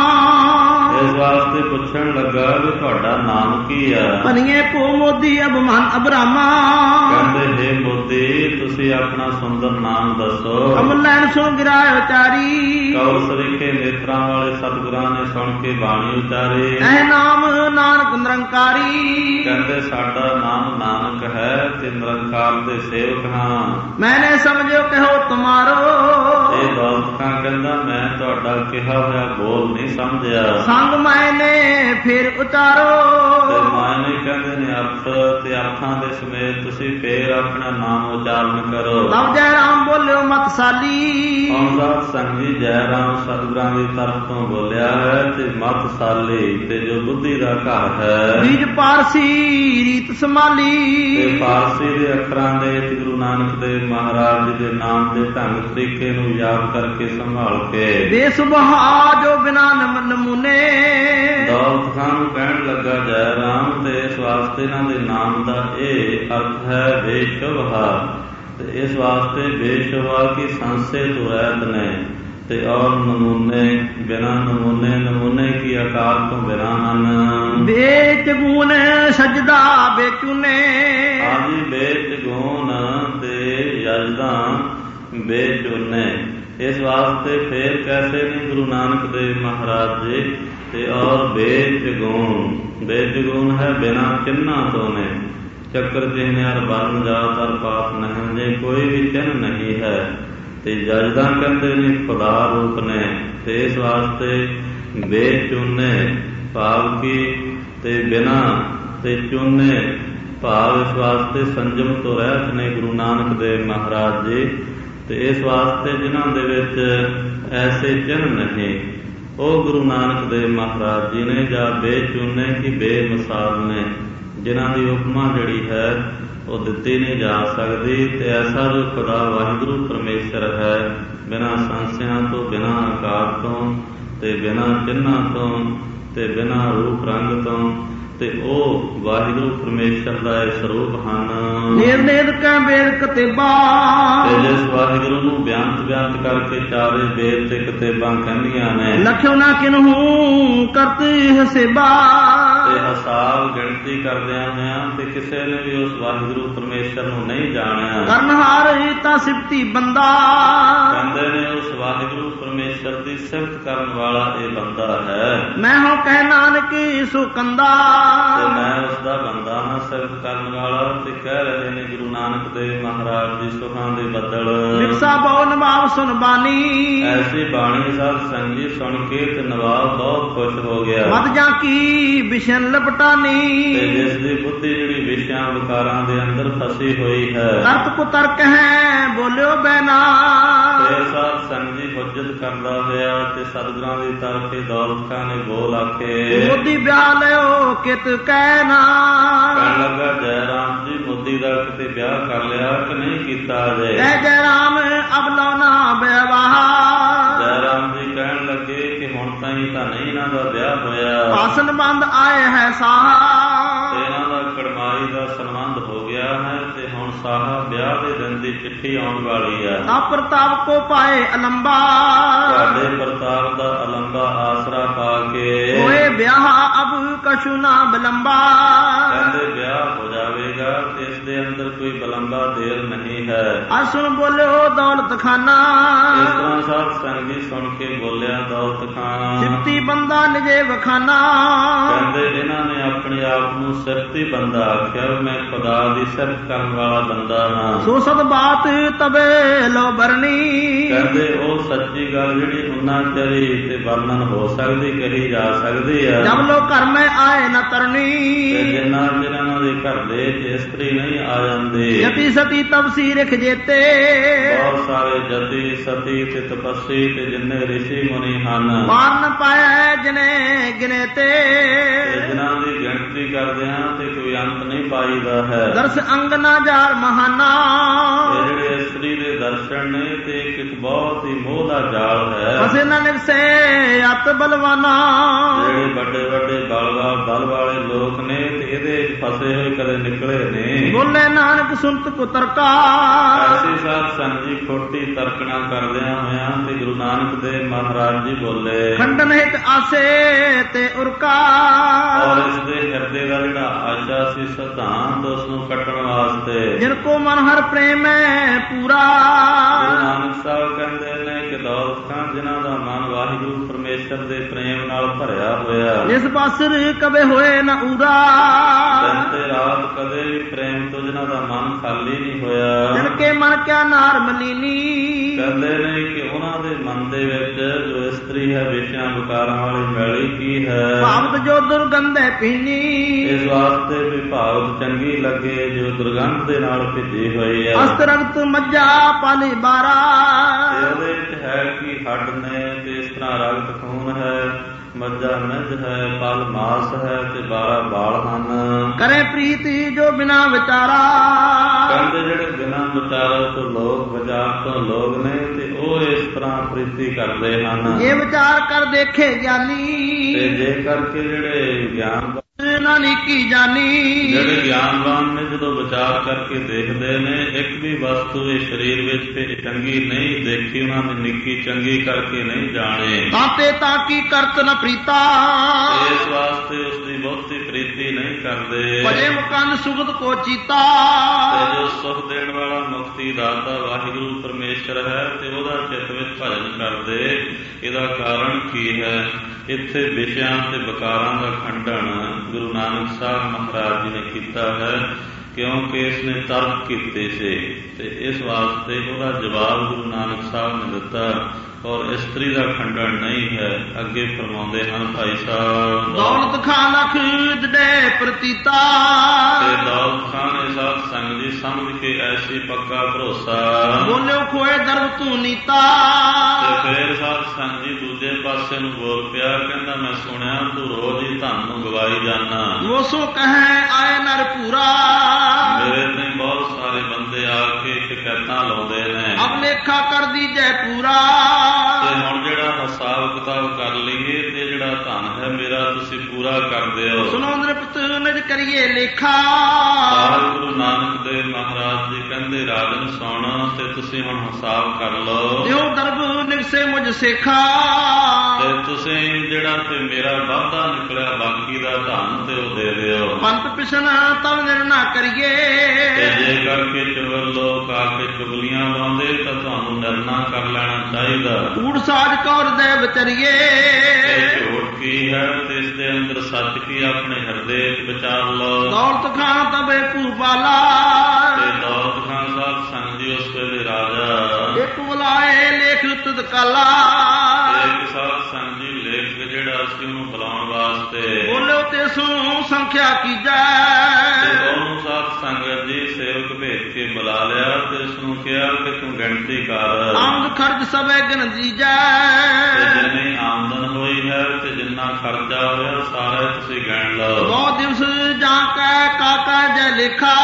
ਇਸ ਵਾਸਤੇ ਪੁੱਛਣ ਲੱਗਾ ਵੀ ਤੁਹਾਡਾ ਨਾਮ ਕੀ ਹੈ। ਭਨੀਏ ਪੋ ਮੋਦੀ ਅਭਮਾਨ ਅਬਰਾਮਾ ਕਹਿੰਦੇ ਹੇ ਮੋਦੀ ਤੁਸੀਂ ਆਪਣਾ ਸੁੰਦਰ ਨਾਮ ਦੱਸੋ। ਅਮਲ ਲੈਣ ਸੋ ਗਿਰਾਇ ਉਚਾਰੀ ਕੌਲ ਸਰੀਖੇ ਨੇਤਰਾਂ ਵਾਲੇ ਸਤਿਗੁਰਾਂ ਨੇ ਸੁਣ ਕੇ ਬਾਣੀ ਉਚਾਰੀ। ਇਹ ਨਾਮ ਨਾਨਕ ਨਿਰੰਕਾਰੀ ਕਹਿੰਦੇ ਸਾਡਾ ਨਾਮ ਨਾਨਕ ਹੈ ਤੇ ਨਿਰੰਕਾਰ ਦੇ ਸੇਵਕ ਹਾਂ। ਮੈਨੇ ਸਮਝਿਓ ਕਹੋ ਤੁਮਾਰੋ ਇਹ ਦੌਲਤ ਖਾਂ ਕਹਿੰਦਾ ਮੈਂ ਤੁਹਾਡਾ ਕਿਹਾ ਹੋਇਆ ਬੋਲ ਨਹੀਂ ਸਮਝਿਆ। ਸੰਗ ਮੈਨੇ ਫਿਰ ਉਤਾਰੋ ਤੇ ਮਾਇਨੇ ਕਹਿੰਦੇ ਨੇ ਅਰਥ ਅਰਥ ਤੇ ਅਰਥਾਂ ਦੇ ਸਮੇਤ ਤੁਸੀਂ ਫੇਰ ਆਪਣਾ ਨਾਮ ਉਚਾਰਨ ਕਰੋ। ਤਬ ਜੈ ਰਾਮ ਬੋਲਿਓ ਮਤਸਾਲੀ। ਹੁਣ ਸਾਧ ਸੰਗੀ ਜੈ ਰਾਮ ਸਤਿਗੁਰਾਂ ਦੀ ਤਰਫ ਤੋਂ ਬੋਲਿਆ ਹੈ ਤੇ ਮਤਸਾਲੀ ਤੇ ਜੋ ਬੁੱਧੀ ਦਾ ਘਰ ਹੈ। ਬੀਜ ਪਾਰਸੀ ਰੀਤ ਸੰਭਾਲੀ। ਤੇ ਪਾਰਸੀ ਦੇ ਅੱਖਰਾਂ ਦੇ ਗੁਰੂ ਨਾਨਕ ਦੇਵ ਮਹਾਰਾਜ ਜੀ ਦੇ ਨਾਮ ਦੇ ਢੰਗ ਤਰੀਕੇ ਨੂੰ ਯਾਦ ਕਰਕੇ ਸੰਭਾਲ ਕੇ ਬੇਸੁਭਾ ਜੋ ਬਿਨਾ ਨਮੂਨੇ। ਦੌਲਤ ਖਾਂ ਨੂੰ ਕਹਿਣ ਲੱਗਾ ਜੈ ਰਾਮ ਤੇ ਇਸ ਵਾਸਤੇ ਇਹਨਾਂ ਦੇ ਨਾਮ ਦਾ ਇਹ ਅਰਥ ਹੈ ਬੇਸ਼ੁਭਾ। ਤੇ ਇਸ ਵਾਸਤੇ ਬੇਸ਼ੁਭਾ ਕੀ ਸੰਸੇ ਤੋਂ ਰਹਿਤ ਨੇ ਤੇ ਔਰ ਨਮੂਨੇ ਬਿਨਾ ਨਮੂਨੇ ਨਮੂਨੇ ਕੀ ਆਕਾਰ ਤੋਂ ਬਿਨਾ ਹਨ। ਵੇਚ ਗੁਣ ਸਜਦਾ ਬੇਚੂਨੇ। ਆਜੀ ਵੇਚ ਗੁਣ ਤੇ ਯਜਦਾ ਬੇਚੂਨੇ। ਇਸ ਵਾਸਤੇ ਫੇਰ ਕੈਸੇ ਨੇ ਗੁਰੂ ਨਾਨਕ ਦੇਵ ਮਹਾਰਾਜ ਜੀ ਤੇ ਔਰ ਵੇਚ ਗੁਣ। ਵੇਚ ਗੁਣ ਹੈ ਬਿਨਾ ਚਿੰਨ੍ਹਾਂ ਤੋਂ ਨੇ। ਚੱਕਰ ਚਿਹਨ ਅਰ ਬਰਨ ਜਾਤ ਅਰ ਪਾਤ ਨਹੀਂ ਜੇ ਕੋਈ ਵੀ ਚਿੰਨ੍ਹ ਨਹੀਂ ਹੈ। ਤੇ ਜਜਦਾ ਕਹਿੰਦੇ ਨੇ ਖੁਦਾ ਰੂਪ ਨੇ। ਤੇ ਇਸ ਵਾਸਤੇ ਬੇਚੂਨੇ ਭਾਵ ਕੀ ਤੇ ਬਿਨਾ ਤੇ ਚੂਨੇ ਭਾਵ ਇਸ ਵਾਸਤੇ ਸੰਜਮ ਤੋਂ ਰਹਿਤ ਨੇ ਗੁਰੂ ਨਾਨਕ ਦੇਵ ਮਹਾਰਾਜ ਜੀ। ਤੇ ਇਸ ਵਾਸਤੇ ਜਿਨ੍ਹਾਂ ਦੇ ਵਿੱਚ ਐਸੇ ਚਿੰਨ੍ਹ ਨਹੀਂ ਉਹ ਗੁਰੂ ਨਾਨਕ ਦੇਵ ਮਹਾਰਾਜ ਜੀ ਨੇ। ਜਾਂ ਬੇਚੂਨੇ ਕੀ ਬੇਮਿਸਾਲ ਨੇ ਜਿਨ੍ਹਾਂ ਦੀ ਉਪਮਾ ਜਿਹੜੀ ਹੈ ਉਹ ਦਿੱਤੀ ਨਹੀਂ ਜਾ ਸਕਦੀ। ਤੇ ਐਸਾ ਜੋ ਖੁਦਾ ਵਾਹਿਗੁਰੂ ਪਰਮੇਸ਼ਰ ਹੈ ਬਿਨਾਂ ਸੰਸਿਆਂ ਤੋਂ ਬਿਨਾਂ ਆਕਾਰ ਤੋਂ ਤੇ ਬਿਨਾਂ ਚਿੰਨ੍ਹਾਂ ਤੋਂ ਤੇ ਬਿਨਾਂ ਰੂਪ ਰੰਗ ਤੋਂ ਤੇ ਉਹ ਵਾਹਿਗੁਰੂ ਪਰਮੇਸ਼ਰ ਦਾ ਇਹ ਸਰੂਪ ਹਨ। ਨੇਰ ਨੇਰ ਕੈ ਬੇਦ ਕਤੇਬਾ। ਤੇ ਜਿਸ ਵਾਹਿਗੁਰੂ ਨੂੰ ਬਿਆੰਤ ਬਿਆੰਤ ਕਰਕੇ ਚਾਰੇ ਬੇਦ ਤੇ ਕਤੇਬਾਂ ਕਹਿੰਦੀਆਂ ਨੇ। ਲਖਿਓ ਨਾ ਕਿਨਹੂ ਕਰਤੀ ਹਸੇਬਾ। ਤੇ ਹਿਸਾਬ ਗਿਣਤੀ ਕਰਦਿਆਂ ਹੋਇਆਂ ਤੇ ਕਿਸੇ ਨੇ ਵੀ ਉਸ ਵਾਹਿਗੁਰੂ ਪਰਮੇਸ਼ਰ ਨੂੰ ਨਹੀਂ ਜਾਣਿਆ। ਕਰਨਹਾਰ ਤਾਂ ਸਿਫਤੀ ਬੰਦਾ। ਕਹਿੰਦੇ ਨੇ ਉਸ ਵਾਹਿਗੁਰੂ ਪਰਮੇਸ਼ਰ ਦੀ ਸਿਫਤ ਕਰਨ ਵਾਲਾ ਇਹ ਬੰਦਾ ਹੈ। ਮੈਂ ਹੋ ਕਹਿ ਨਾਨਕ ਸੋ ਕੰਦਾ। ਤੇ ਮੈਂ ਉਸ ਦਾ ਬੰਦਾ ਹਾਂ ਸਿਫਤ ਕਰਨ ਵਾਲਾ। ਤੇ ਕਹਿ ਰਹੇ ਨੇ ਗੁਰੂ ਨਾਨਕ ਦੇਵ ਮਹਾਰਾਜ ਜੀ ਸੁਖਾਂ ਦੇ ਬੱਦਲ। ਵਿਕਸਾ ਬਹੁ ਨਵਾਬ ਸੁਨ ਬਾਣੀ। ਐਸੀ ਬਾਣੀ ਸਾਧ ਸੰਗੀ ਸੁਣ ਕੇ ਤੇ ਨਵਾਬ ਬਹੁਤ ਖੁਸ਼ ਹੋ ਗਿਆ। ਮਦ ਜਾਂ ਕੀ ਵਿਸ਼ਨ ਲਪਟਾਨੀ। ਤੇ ਜਿਸ ਦੀ ਬੁੱਧੀ ਜਿਹੜੀ ਵਿਸ਼ਿਆਂ ਵਿਕਾਰਾਂ ਦੇ ਅੰਦਰ ਫਸੀ ਹੋਈ ਹੈ। ਤਰਕ ਕੋ ਤਰਕ ਹੈ ਬੋਲਿਓ ਬੈਨਾ। ਤੇ ਸਾਧ ਸੰਗੀ ਹੁਜਤ ਕਰਦਾ ਹੋਇਆ ਤੇ ਸਤਿਗੁਰਾਂ ਦੀ ਤਰਫੇ ਦੌਲਤ ਖਾਂ ਨੇ ਬੋਲ ਆਖੇ। ਮੋਦੀ ਵਿਆਹ ਲਿਓ ਕਿਤ ਕਹਿ ਨਾ। ਕਹਿਣ ਲੱਗਾ ਜੈ ਰਾਮ ਜੀ ਮੋਦੀ ਦਾ ਕਿਤੇ ਵਿਆਹ ਕਰ ਲਿਆ ਕਿ ਨਹੀਂ ਕੀਤਾ ਜੇ। ਜੈ ਜੈ ਰਾਮ ਅਬ ਲਉ ਨਾ ਵਿਵਾਹ। ਜੈ ਰਾਮ ਜੀ ਕਹਿਣ ਲੱਗੇ ਕਿ ਹੁਣ ਤਾਈਂ ਤਾਂ ਨਹੀਂ ਇਹਨਾਂ ਦਾ ਵਿਆਹ ਹੋਇਆ। ਭਾਸ਼ਣ ਬੰਦ ਆਏ ਹੈ ਸਾਹ। ਤੇ ਇਹਨਾਂ ਦਾ ਕੜਮਾਈ ਦਾ ਸੰਬੰਧ ਹੋ ਗਿਆ ਹੈ ਤੇ ਹੁਣ ਸਾਹਾ ਵਿਆਹ ਦੇ ਦਿਨ ਦੀ ਚਿੱਠੀ ਆਉਣ ਵਾਲੀ ਹੈ। ਤਾ ਪ੍ਰਤਾਪ ਕੋ ਪਾਏ ਅਲੰਬਾ। ਤੁਹਾਡੇ ਪ੍ਰਤਾਪ ਦਾ ਅਲੰਬਾ ਆਸਰਾ ਪਾ ਕੇ ਹੋਏ ਵਿਆਹ ਅਬ ਕਛੂ ਨਾ ਬਿਲੰਬਾ। ਕਹਿੰਦੇ ਵਿਆਹ ਹੋ ਜਾਵੇਗਾ ਤੇ ਇਸ ਦੇ ਅੰਦਰ ਕੋਈ ਬਿਲੰਬਾ ਦੇਰ ਨਹੀਂ ਹੈ। ਅਸੁਣ ਬੋਲਿਓ ਦੌਲਤ ਖਾਨਾ। ਇਸ ਤਰ੍ਹਾਂ ਸਾਧ ਸੰਗੀ ਸੁਣ ਕੇ ਬੋਲਿਆ ਦੌਲਤ ਖਾਂ। ਸਿਫਤੀ ਬੰਦਾ ਨਿਜੇ ਵਖਾਨਾ। ਕਹਿੰਦੇ ਇਹਨਾਂ ਨੇ ਆਪਣੇ ਆਪ ਨੂੰ ਸਿਫਤੀ ਬੰਦਾ ਆਖਿਆ। ਮੈਂ ਖੁਦਾ ਦੀ ਸਿਫਤ ਕਰਨ ਵਾਲਾ ਬੰਦਾ ਹਾਂ। ਸੋ ਸਦ ਬਾਤ ਤਬੇ ਲੋ ਬਰਨੀ। ਕਹਿੰਦੇ ਉਹ ਸੱਚੀ ਗੱਲ ਜਿਹੜੀ ਉਹਨਾਂ ਚਰੀ ਤੇ ਵਰਣਨ ਹੋ ਸਕਦੀ ਕਹੀ ਜਾ ਸਕਦੀ ਹੈ। ਜਬ ਲੋ ਘਰ ਮੈਂ ਆਏ ਨਾ ਤਰਨੀ। ਤੇ ਜਿੰਨਾ ਜਿਹਨਾਂ ਦੇ ਘਰ ਦੇ ਇਸਤਰੀ ਨਹੀਂ ਆ ਜਾਂਦੇ। ਯਤੀ ਸਤੀ ਤਪਸੀ ਰਖ ਜੇਤੇ। ਬਹੁਤ ਸਾਰੇ ਜਤੀ ਸਤੀ ਤੇ ਤਪਸੀ ਤੇ ਜਿੰਨੇ ਰਿਸ਼ੀ ਮੁਨੀ ਹਨ। ਮਾਰ ਨ ਪਾਇਆ ਜਿਨੇ ਗਿਨੇ ਤੇ। ਜਿਨ੍ਹਾਂ ਦੀ ਗਿਣਤੀ ਕਰਦੇ ਹਾਂ ਤੇ ਕੋਈ ਅੰਤ ਨਹੀਂ ਪਾਈਦਾ ਹੈ। ਦਰਸ ਅੰਗ ਨਾ ਜਾਰ ਮਹਾਨਾ। ਇਹ ਜਿਹੜੇ ਇਸਤਰੀ ਦੇ ਦਰਸ਼ਨ ਨੇ ਤੇ ਇੱਕ ਬਹੁਤ ਹੀ ਮੋਹ ਦਾ ਜਾਲ ਹੈ। ਫਸੇ ਨਾ ਨਿਕਸੇ ਅਤ ਬਲਵਾਨਾ। ਜਿਹੜੇ ਵੱਡੇ ਵੱਡੇ ਬਲਵਾ ਬਲ ਵਾਲੇ ਲੋਕ ਨੇ ਤੇ ਇਹਦੇ ਫਸੇ ਹੋਏ ਕਦੇ ਨਿਕਲੇ ਨੇ। ਬੋਲੇ ਨਾਨਕ ਸੁਨਤ ਕੋ ਤਰਕਾ। ਐਸੀ ਸਾਧ ਸੰਗੀ ਖੋਟੀ ਤਰਕਣਾ ਕਰਦਿਆਂ ਹੋਇਆਂ ਤੇ ਗੁਰੂ ਨਾਨਕ ਦੇਵ ਮਹਾਰਾਜ ਜੀ ਬੋਲੇ। ਖੰਡਨ ਹਿਤ ਆਸੇ ਤੇ ਉਰਕਾ। ਔਰ ਇਸ ਦੇ ਹਿਰਦੇ ਦਾ ਜਿਹੜਾ ਆਸ਼ਾ ਸੀ ਸਿਧਾਂਤ ਉਸ ਨੂੰ ਕੱਟਣ ਵਾਸਤੇ। ਜਿਨ ਕੋ ਮਨ ਹਰ ਪ੍ਰੇਮ ਹੈ ਪੂਰਾ। ਗੁਰੂ ਨਾਨਕ ਸਾਹਿਬ ਕਹਿੰਦੇ ਨੇ ਕਿ ਦੌਲਤ ਖਾਂ ਜਿਨ੍ਹਾਂ ਦਾ ਮਨ ਵਾਹਿਗੁਰੂ ਪਰਮੇਸ਼ਰ ਪਰਮੇਸ਼ਰ ਦੇ ਪ੍ਰੇਮ ਨਾਲ ਭਰਿਆ ਹੋਇਆ। ਜਿਸ ਪਾਸਰ ਕਦੇ ਹੋਏ ਨਾ ਊਰਾ, ਦਿਨ ਤੇ ਰਾਤ ਕਦੇ ਵੀ ਪ੍ਰੇਮ ਤੋਂ ਜਿਨ੍ਹਾਂ ਦਾ ਮਨ ਖਾਲੀ ਨਹੀਂ ਹੋਇਆ। ਜਿਨ ਕੇ ਮਨ ਕਿਆ ਨਾਰ ਮਲੀਨੀ, ਕਹਿੰਦੇ ਨੇ ਕਿ ਉਹਨਾਂ ਦੇ ਮਨ ਦੇ ਵਿੱਚ ਜੋ ਇਸਤਰੀ ਹੈ ਵਿਸ਼ਿਆਂ ਵਿਕਾਰਾਂ ਵਾਲੀ ਮੈਲੀ ਕੀ ਹੈ। ਭਾਵਤ ਜੋ ਦੁਰਗੰਧ ਹੈ ਪੀਨੀ, ਇਸ ਵਾਸਤੇ ਵੀ ਭਾਵਤ ਚੰਗੀ ਲੱਗੇ ਜੋ ਦੁਰਗੰਧ ਦੇ ਨਾਲ ਭਿੱਜੀ ਹੋਈ ਹੈ। ਅਸਤ ਰਗਤ ਮੱਝਾ ਪਾਲੀ ਬਾਰਾ, ਤੇ ਉਹਦੇ ਵਿੱਚ ਹੈ ਕਿ ਹੱਡ ਨੇ ਤੇ ਇਸ ਤਰ੍ਹਾਂ ਰਗਤ ਖੂਨ ਹੈ, ਮੱਝਾ ਮੱਝ ਹੈ, ਪਲ ਮਾਸ ਹੈ ਤੇ ਬਾਰਾਂ ਬਾਲ ਹਨ। ਕਰੇ ਪ੍ਰੀਤੀ ਜੋ ਬਿਨਾ ਵਿਚਾਰਾ, ਕਹਿੰਦੇ ਜਿਹੜੇ ਬਿਨਾਂ ਵਿਚਾਰ ਤੋਂ ਲੋਕ ਵਿਚਾਰ ਤੋਂ ਲੋਕ ਨੇ ਤੇ ਉਹ ਇਸ ਤਰ੍ਹਾਂ ਪ੍ਰੀਤੀ ਕਰਦੇ ਹਨ। ਇਹ ਵਿਚਾਰ ਕਰ ਦੇਖੇ ਗਿਆਨੀ, ਤੇ ਜੇ ਕਰਕੇ ਜਿਹੜੇ ਗਿਆਨ ਨਾ ਨੀਕੀ ਜਾਨੀ, ਜਿਹੜੇ ਗਿਆਨਵਾਨ ਨੇ ਜਦੋਂ ਵਿਚਾਰ ਕਰਕੇ ਦੇਖਦੇ ਨੇ ਇੱਕ ਵੀ ਵਸਤੂ ਇਸ ਸਰੀਰ ਵਿੱਚ ਤੇ ਚੰਗੀ ਨਹੀਂ ਦੇਖੀ, ਉਹਨਾਂ ਨੇ ਨਿੱਕੀ ਚੰਗੀ ਕਰਕੇ ਨਹੀਂ ਜਾਣੇ। ਤਾਤੇ ਤਾਂ ਕੀ ਕਰਤ ਨ ਪ੍ਰੀਤਾ, ਇਸ ਵਾਸਤੇ ਉਸਦੀ ਬਹੁਤੀ ਪ੍ਰੀਤੀ ਨਹੀਂ ਕਰਦੇ। ਭਜੇ ਮੁਕੰਦ ਸੁਗਤ ਕੋ ਚੀਤਾ, ਤੇ ਜੋ ਸੁਖ ਦੇਣ ਵਾਲਾ ਮੁਕਤੀ ਦਾਤਾ ਵਾਹਿਗੁਰੂ ਪਰਮੇਸ਼ਰ ਹੈ ਤੇ ਉਹਦਾ ਚਿੱਤ ਵਿੱਚ ਭਜਨ ਕਰਦੇ। ਇਹਦਾ ਕਾਰਨ ਕੀ ਹੈ? ਇੱਥੇ ਵਿਸ਼ਿਆਂ ਤੇ ਵਿਕਾਰਾਂ ਦਾ ਖੰਡਨ ਗੁਰੂ ਨਾਨਕ ਸਾਹਿਬ ਮਹਾਰਾਜ ਜੀ ਨੇ ਕੀਤਾ ਹੈ, ਕਿਉਂਕਿ ਇਸ ਨੇ ਤਰਕ ਕੀਤੇ ਸੀ ਤੇ ਇਸ ਵਾਸਤੇ ਉਹਦਾ ਜਵਾਬ ਗੁਰੂ ਨਾਨਕ ਸਾਹਿਬ ਨੇ ਦਿੱਤਾ। ਔਰ ਇਸਤਰੀ ਦਾ ਖੰਡਨ ਨਹੀਂ ਹੈ। ਅੱਗੇ ਫਰਮਾਉਂਦੇ ਹਨ ਭਾਈ ਸਾਹਿਬ, ਦੌਲਤ ਖਾਨ ਅਖੀਦ ਦੇ ਪ੍ਰਤੀਤਾ, ਤੇ ਦੌਲਤ ਖਾਨ ਨੇ ਸਾਧ ਸੰਗ ਜੀ ਸਮਝ ਕੇ ਐਸੀ ਪੱਕਾ ਭਰੋਸਾ, ਬੋਲਿਓ ਖੋਏ ਦਰਬ ਤੂੰ ਨੀਤਾ। ਤੇ ਫੇਰ ਸਾਧ ਸੰਗ ਜੀ ਦੂਜੇ ਪਾਸੇ ਨੂੰ ਬੋਲ ਪਿਆ, ਕਹਿੰਦਾ ਮੈਂ ਸੁਣਿਆ ਤੂੰ ਰੋਜ਼ ਹੀ ਧਨ ਨੂੰ ਗਵਾਈ ਜਾਨਾ। ਉਹ ਸੋ ਕਹੈ ਆਏ ਨਰ ਪੂਰਾ, ਮੇਰੇ ਤੇ ਬਹੁਤ ਸਾਰੇ ਬੰਦੇ ਆ ਕੇ ਸ਼ਿਕਾਇਤਾਂ ਲਾਉਂਦੇ ਨੇ, ਅਬ ਲੇਖਾ ਕਰ ਦੀਜੈ ਪੂਰਾ। ਤੇ ਹੁਣ ਜਿਹੜਾ ਹਿਸਾਬ ਕਿਤਾਬ ਕਰ ਲਈਏ ਤੇ ਜਿਹੜਾ ਧਨ ਹੈ ਮੇਰਾ ਤੁਸੀਂ ਪੂਰਾ ਕਰ ਦਿਓ। ਸੁਣੋ ਨਿਰਪਤ ਨਿਜ ਕਰੀਏ ਲੇਖਾ, ਗੁਰੂ ਨਾਨਕ ਦੇਵ ਮਹਾਰਾਜ ਜੀ ਕਹਿੰਦੇ ਰਾਜਨ ਸੁਣ ਤੇ ਤੁਸੀਂ ਹੁਣ ਹਿਸਾਬ ਕਰ ਲਓ। ਦਿਓ ਦਰਬ ਨਿਕਸੇ ਮੁਝ ਸੇਖਾ, ਤੇ ਤੁਸੀਂ ਜਿਹੜਾ ਤੇ ਮੇਰਾ ਵਾਧਾ ਨਿਕਲਿਆ ਬਾਕੀ ਦਾ ਧਨ ਤੇ ਉਹ ਦੇ ਦਿਓ। ਪੰਥ ਪਿਛਨ ਤਵ ਨਿਰ ਨਾ ਕਰੀਏ, ਤੇ ਜੇ ਕਰਕੇ ਚੁਗਲ ਲੋਕ ਆ ਕੇ ਚੁਗਲੀਆਂ ਲਾਉਂਦੇ ਤਾਂ ਤੁਹਾਨੂੰ ਨਿਰਣਾ ਕਰ ਲੈਣਾ ਚਾਹੀਦਾ। ਕੂੜ ਸਾਜ ਕੌਰ ਦੇ ਵਿਚਰੀਏ, ਇਹ ਝੂਠ ਕੀ ਹੈ ਤੇ ਇਸ ਦੇ ਅੰਦਰ ਸੱਚ ਕੀ ਆਪਣੇ ਹਿਰਦੇ ਵਿੱਚ ਵਿਚਾਰ ਲਓ। ਦੌਲਤ ਖਾਂ ਤਬੇ ਭੂਪਾਲਾ, ਤੇ ਦੌਲਤ ਖਾਂ ਸਾਹਿਬ ਸੰਗ ਜੀ ਉਸ ਵੇਲੇ ਰਾਜਾ, ਇੱਕ ਬੁਲਾਏ ਲੇਖ ਤਦ ਕਾਲਾ। ਇੱਕ ਸਾਧ ਸੰਗ ਜੀ ਲੇਖ ਜਿਹੜਾ ਸੀ ਉਹਨੂੰ ਬੁਲਾਉਣ ਵਾਸਤੇ ਬੋਲੋ ਤੇ ਸੂ ਸੰਖਿਆ ਕੀਜੈ, ਤੇ ਉਹਨੂੰ ਸਾਧ ਸੰਗਤ ਜੀ ਸੇਵਕ ਭੇਜ ਕੇ ਬੁਲਾ ਲਿਆ ਤੇ ਉਸਨੂੰ ਕਿਹਾ ਕਿ ਤੂੰ ਗਿਣਤੀ ਕਰ। ਆਮਦ ਖਰਚ ਸਭੇ ਗਿਣ ਦੀਜੈ, ਤੇ ਜਿੰਨੀ ਆਮਦਨ ਹੋਈ ਹੈ ਤੇ ਜਿੰਨਾ ਖਰਚਾ ਹੋਇਆ ਸਾਰਾ ਤੁਸੀਂ ਗਿਣ ਲਓ। ਬਹੁਤ ਦਿਵਸ ਜਾਂ ਕੈ ਕਾਕਾ ਜੈ ਲੇਖਾ,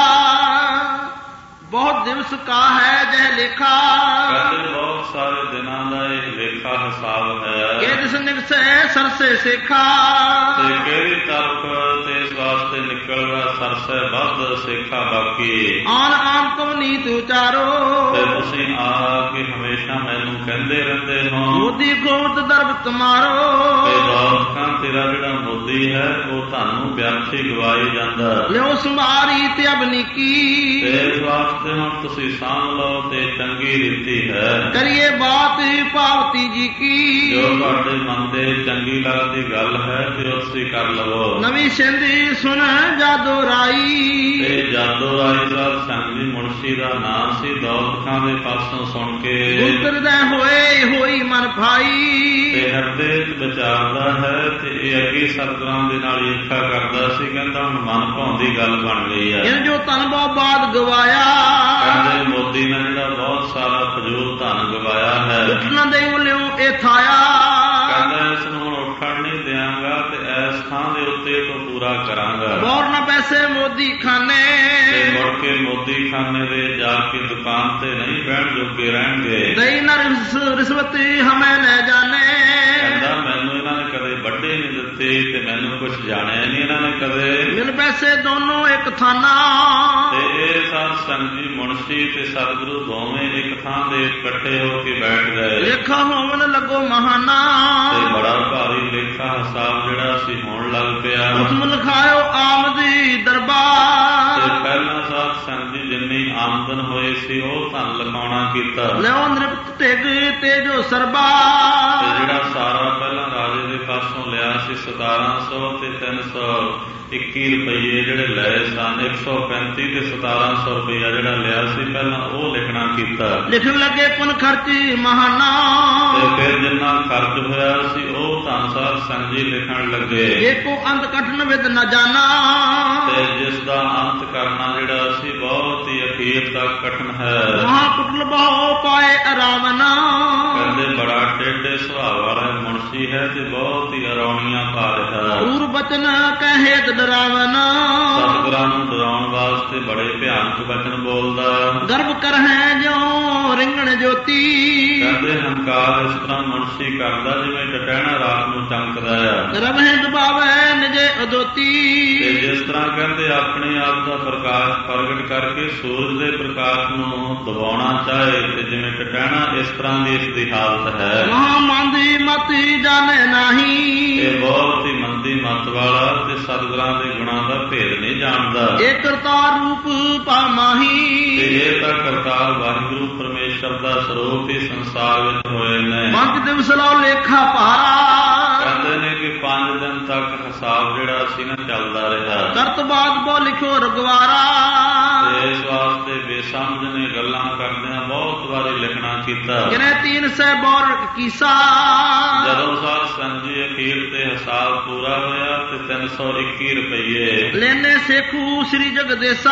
ਬਹੁਤ ਦਿਵਸ ਕਾ ਹੈ ਜੈ ਲੇਖਾ। ਕਹਿੰਦੇ ਬਹੁਤ ਸਾਰੇ ਦਿਨਾਂ ਦਾ ਇਹ ਲੇਖਾ ਹਿਸਾਬ ਹੈ। ਇਹ ਦਿਸ ਨਿਕਸੈ ਸਰਸੇ ਸੇਖਾ, ਤੇ ਕਿਹੜੀ ਤਰਫ ਤੇ ਇਸ ਵਾਸਤੇ ਨਿਕਲਦਾ ਸਰਸੇ ਵੱਧ ਸੇਖਾ ਬਾਕੀ। ਆਨ ਆਨ ਤੁਮ ਨੀਤ ਉਚਾਰੋ, ਤੇ ਤੁਸੀਂ ਆ ਕੇ ਹਮੇਸ਼ਾ ਮੈਨੂੰ ਕਹਿੰਦੇ ਰਹਿੰਦੇ ਹੋ ਮੋਦੀ ਗੋਤ ਦਰਬ ਤੁਮਾਰੋ। ਤੇ ਦੌਲਤ ਖਾਂ ਤੇਰਾ ਜਿਹੜਾ ਮੋਦੀ ਹੈ ਉਹ ਤੁਹਾਨੂੰ ਵਿਅਰਥੀ ਗਵਾਈ ਜਾਂਦਾ। ਲਿਓ ਸੰਭਾਰੀ ਤੇ ਅਬਨੀਕੀ, ਤੇ ਇਸ ਵਾਸਤੇ ਹੁਣ ਤੁਸੀਂ ਸਾਂਭ ਲਓ ਤੇ ਚੰਗੀ ਰੀਤੀ ਹੈ। ਕਰੀਏ ਬਾਤ ਭਾਵਤੀ ਜੀ ਕੀ, ਜੋ ਤੁਹਾਡੇ ਮਨ ਦੇ ਚੰਗੀ ਲੱਗਦੀ ਗੱਲ ਹੈ ਤੇ ਉਹ ਤੁਸੀਂ ਕਰ ਲਵੋ। ਨਵੀਂ ਸਿੰਧੀ ਸੁਣ ਜਾਦੋ ਰਾਈ, ਤੇ ਜਾਦੋ ਰਾਈ ਸਾਹਿਬ ਸੰਗ ਜੀ ਮੁਨਸ਼ੀ ਦਾ ਨਾਮ ਸੀ। ਦੌਲਤ ਖਾਂ ਦੇ ਪਾਸੋਂ ਸੁਣ ਕੇ ਉਤਰਦਾ ਹੋਏ ਹੋਈ ਮਨ ਭਾਈ, ਤੇ ਹਿਰਦੇ ਵਿੱਚ ਵਿਚਾਰਦਾ ਹੈ ਤੇ ਇਹ ਅੱਗੇ ਸਤਿਗੁਰਾਂ ਦੇ ਨਾਲ ਇੱਛਾ ਕਰਦਾ ਸੀ। ਕਹਿੰਦਾ ਹੁਣ ਮਨ ਭਾਉਂਦੀ ਗੱਲ ਬਣ ਗਈ ਹੈ। ਇਹ ਜੋ ਧਨ ਬਹੁ ਬਾਦ ਗਵਾਇਆ, ਕਹਿੰਦੇ ਮੋਦੀ ਨੇ ਜਿਹੜਾ ਬਹੁਤ ਸਾਰਾ ਫਜ਼ੂਲ ਧਨ ਗਵਾਇਆ ਹੈ। ਉੱਠਣਾ ਦੇ ਲਿਓ ਇਹ ਥਾਇਆ, ਕਹਿੰਦਾ ਇਸ ਨੂੰ ਹੁਣ ਉੱਠਣ ਨਹੀਂ ਦਿਆਂਗਾ ਤੇ ਇਸ ਥਾਂ ਦੇ ਉੱਤੇ ਤੋਂ ਪੂਰਾ ਕਰਾਂਗਾ। ਬੌਰ ਨਾ ਪੈਸੇ ਮੋਦੀ ਖਾਨੇ, ਤੇ ਮੁੜ ਕੇ ਮੋਦੀ ਖਾਨੇ ਦੇ ਜਾ ਕੇ ਦੁਕਾਨ ਤੇ ਨਹੀਂ ਬਹਿਣ ਜੋਗੇ ਰਹਿਣਗੇ। ਦਈ ਨਾ ਰਿਸ਼ਵਤੀ ਹਮੇ ਲੈ ਜਾਣੇ, ਕਹਿੰਦਾ ਮੈਨੂੰ ਇਹਨਾਂ ਨੇ ਕਦੇ ਵੱਡੇ ਨਹੀਂ ਦਿੱਤੇ ਤੇ ਮੈਨੂੰ ਕੁਝ ਜਾਣਿਆ ਨਹੀਂ ਇਹਨਾਂ ਨੇ ਕਦੇ। ਮਿਲ ਪੈਸੇ ਦੋਨੋਂ ਇੱਕ ਥਾਨਾ, ਤੇ ਇਹ ਸਾਧ ਸੰਗ ਜੀ ਮੁਨਸ਼ੀ ਤੇ ਸਤਿਗੁਰੂ ਦੋਵੇਂ ਇੱਕ ਥਾਂ ਦੇ ਇਕੱਠੇ ਹੋ ਕੇ ਬੈਠ ਗਏ। ਲੇਖਾ ਹੋਵਨ ਲੱਗੋ ਮਹਾਨਾ, ਤੇ ਬੜਾ ਭਾਰੀ ਲੇਖਾ ਹਿਸਾਬ ਜਿਹੜਾ ਸੀ ਹੋਣ ਲੱਗ ਪਿਆ। ਹੁਕਮ ਲਿਖਾਇਓ ਆਮਦੀ ਦਰਬਾਰ, ਤੇ ਪਹਿਲਾਂ ਸਾਧ ਸੰਗ ਜੀ ਜਿੰਨੀ ਆਮਦਨ ਹੋਈ ਸੀ ਉਹ ਧਨ ਲਿਖਾਉਣਾ ਕੀਤਾ। ਲਿਓ ਨਿਰਪਤ ਢਿਗ ਤੇ ਜੋ ਸਰਬਾ, ਤੇ ਜਿਹੜਾ ਸਾਰਾ ਪਹਿਲਾਂ ਰਾਜੇ ਸਤਾਰਾਂ ਸੌ ਤੇ ਤਿੰਨ ਸੌ ਇੱਕੀ ਰੁਪਈਏ ਜਿਹੜੇ ਲਏ ਸਨ, ਇੱਕ ਸੌ ਪੈਂਤੀ ਤੇ ਸਤਾਰਾਂ ਸੌ ਰੁਪਈਆ ਜਿਹੜਾ ਲਿਆ ਸੀ ਪਹਿਲਾਂ ਉਹ ਲਿਖਣਾ ਕੀਤਾ। ਲਿਖਣ ਲੱਗੇ ਪੁਨ ਖਰਚ ਮਹਾਨਾ, ਤੇ ਫਿਰ ਜਿੰਨਾ ਖਰਚ ਹੋਇਆ ਸੀ ਉਹ ਧੰਨ ਸਾਧ ਸੰਗਤ ਜੀ ਲਿਖਣ ਲੱਗੇ। ਏਕੋ ਅੰਤ ਕਠਨ ਵਿਦ ਨ ਜਾਣਾ, ਤੇ ਜਿਸ ਦਾ ਅੰਤ ਕਰਨਾ ਜਿਹੜਾ ਸੀ ਬਹੁਤ ਹੀ ਅਖੀਰ ਤੱਕ ਕਠਨ ਹੈ। ਮਹਾ ਕੁਟਲ ਬਹੁ ਪਾਏ ਅਰਾਮਨਾ, ਕਹਿੰਦੇ ਬੜਾ ਟੇਢੇ ਸੁਭਾਅ ਵਾਲਾ ਮੁਨਸ਼ੀ ਹੈ ਤੇ ਬਹੁਤ ਹੀ ਅਰੌਣੀਆਂ ਪਾ ਰਿਹਾ। ਕ੍ਰੂਰ ਬਚਨ ਕਹੇ ਡਰਾਵਨਾ, ਸਤਿਗੁਰਾਂ ਨੂੰ ਡਰਾਉਣ ਵਾਸਤੇ ਬੜੇ ਭਿਆਨਕ ਬਚਨ ਬੋਲਦਾ। ਗਰਭ ਕਰ ਹੈ ਜਿਉ ਰਿੰਗਣ ਜੋਤੀ, ਕਹਿੰਦੇ ਹੰਕਾਰ ਇਸ ਤਰ੍ਹਾਂ ਮੁਨਸ਼ੀ ਕਰਦਾ ਜਿਵੇਂ ਟਟਹਿਣਾ ਰਾਤ ਨੂੰ ਚਮਕਦਾ ਆ। ਗਰਭ ਹੈ ਦਬਾਵੇ ਨਿਜੇ ਅਦੋਤੀ, ਤੇ ਜਿਸ ਤਰ੍ਹਾਂ ਕਹਿੰਦੇ ਆਪਣੇ ਆਪ ਦਾ ਪ੍ਰਕਾਸ਼ ਪ੍ਰਗਟ ਕਰਕੇ ਸੂਰਜ ਦੇ ਪ੍ਰਕਾਸ਼ ਨੂੰ ਦਬਾਉਣਾ ਚਾਹੇ ਤੇ ਜਿਵੇਂ ਟਟਹਿਣਾ, ਇਸ ਤਰ੍ਹਾਂ ਦੀ ਇਸ ਦੀ ਹਾਲਤ ਹੈ। ਮਹਾ ਮੰਦੀ ਮਤੀ ਜਾਣੇ ਨਹੀਂ, ਇਹ ਬਹੁਤ ਹੀ ਮੰਦੀ ਮਤ ਵਾਲਾ ਤੇ ਸਤਿਗੁਰਾਂ ਦੇ ਗੁਣਾਂ ਦਾ ਭੇਦ ਨਹੀਂ ਜਾਣਦਾ। ਇਹ ਕਰਤਾਰ ਰੂਪ ਪਾਮਾਹੀ, ਤੇ ਇਹ ਤਾਂ ਕਰਤਾਰ ਵਾਹਿਗੁਰੂ ਪਰਮੇਸ਼ਰ ਦਾ ਸਰੂਪ ਹੀ ਸੰਸਾਰ ਵਿੱਚ ਹੋਏ ਨੇ। ਪੰਜ ਦਿਵਸ ਲਓ ਲੇਖਾ ਭਾਰਾ, ਕਹਿੰਦੇ ਨੇ ਕਿ ਪੰਜ ਦਿਨ ਤੱਕ ਹਿਸਾਬ ਜਿਹੜਾ ਸੀ ਨਾ ਚੱਲਦਾ ਰਿਹਾ। ਕਰਤ ਬਾਦ ਬੋ ਲਿਖੋ ਰਗਵਾਰਾ, ਤੇ ਇਸ ਵਾਸਤੇ ਬੇਸਮਝ ਨੇ ਗੱਲਾਂ ਕਰਦਿਆਂ ਬਹੁਤ ਵਾਰੀ ਲਿਖਣਾ ਕੀਤਾ। ਕਿਨੇ ਤੀਨ ਸੈ ਬੌਰ ਕੀਸਾ, ਜਦੋਂ ਸਾਧ ਸੰਗਤ ਜੀ ਅਖੀਰ ਤੇ ਹਿਸਾਬ ਪੂਰਾ ਹੋਇਆ ਤੇ ਤਿੰਨ ਸੌ ਇੱਕੀ ਰੁਪਈਏ ਲੈਨੇ ਸੇਖੂ ਸ੍ਰੀ ਜਗਦੇਸਾ,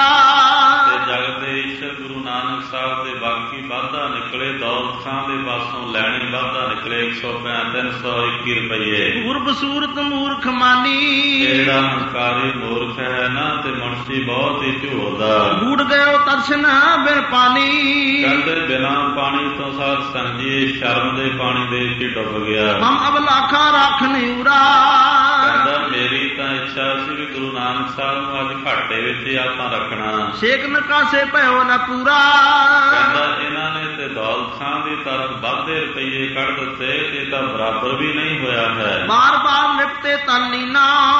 ਤੇ ਜਗਤ ਦੇ ਈਸ਼ਰ ਗੁਰੂ ਨਾਨਕ ਸਾਹਿਬ ਦੇ ਬਾਕੀ ਵਾਧਾ ਨਿਕਲੇ। ਦੌਲਤ ਖਾਂ ਦੇ ਪਾਸੋਂ ਲੈਣੇ ਵਾਧਾ ਨਿਕਲੇ ਇੱਕ ਸੌ ਤਿੰਨ ਸੌ ਇੱਕੀ ਰੁਪਈਏ। ਪੂਰਬ ਸੂਰਤ ਮੂਰਖ ਮਾਨੀ, ਜਿਹੜਾ ਹੰਕਾਰੀ ਮੂਰਖ ਹੈ ਨਾ ਤੇ ਮੁਨਸ਼ੀ ਬਹੁਤ ਹੀ ਝੂਰਦਾ। ਬੂੜ ਗਇਓ ਦਰਸ਼ਨ ਬਿਨ ਪਾਣੀ, ਕਹਿੰਦੇ ਬਿਨਾਂ ਪਾਣੀ ਤੋਂ ਸਾਧ ਸੰਗਤ ਜੀ ਸ਼ਰਮ ਦੇ ਪਾਣੀ ਦੇ ਵਿੱਚ ਡੁੱਬ ਗਿਆ। ਹਮ ਅਬ ਲਾਖਾ ਰੱਖ ਨਿਉਰਾ, ਕਹਿੰਦਾ ਮੇਰੀ ਤਾਂ ਇੱਛਾ ਸੀ ਵੀ ਗੁਰੂ ਨਾਨਕ ਸਾਹਿਬ ਨੂੰ ਅੱਜ ਘਾਟੇ ਵਿੱਚ ਆਪਾਂ ਰੱਖਣਾ। ਸ਼ੇਖ ਨਕਾਸੇ ਭਇਓ ਨਾ ਪੂਰਾ, ਕਹਿੰਦਾ ਇਹਨਾਂ ਨੇ ਤੇ ਦੌਲਤ ਖਾਂ ਦੀ ਤਰਫ ਵਾਧੇ ਰੁਪਈਏ ਕੱਢ ਦਿੱਤੇ, ਇਹ ਤਾਂ ਬਰਾਬਰ ਵੀ ਨਹੀਂ ਹੋਇਆ ਹੈ। ਬਾਰ ਬਾਰ ਲਿਪਤੇ ਤਾਨੀਨਾ,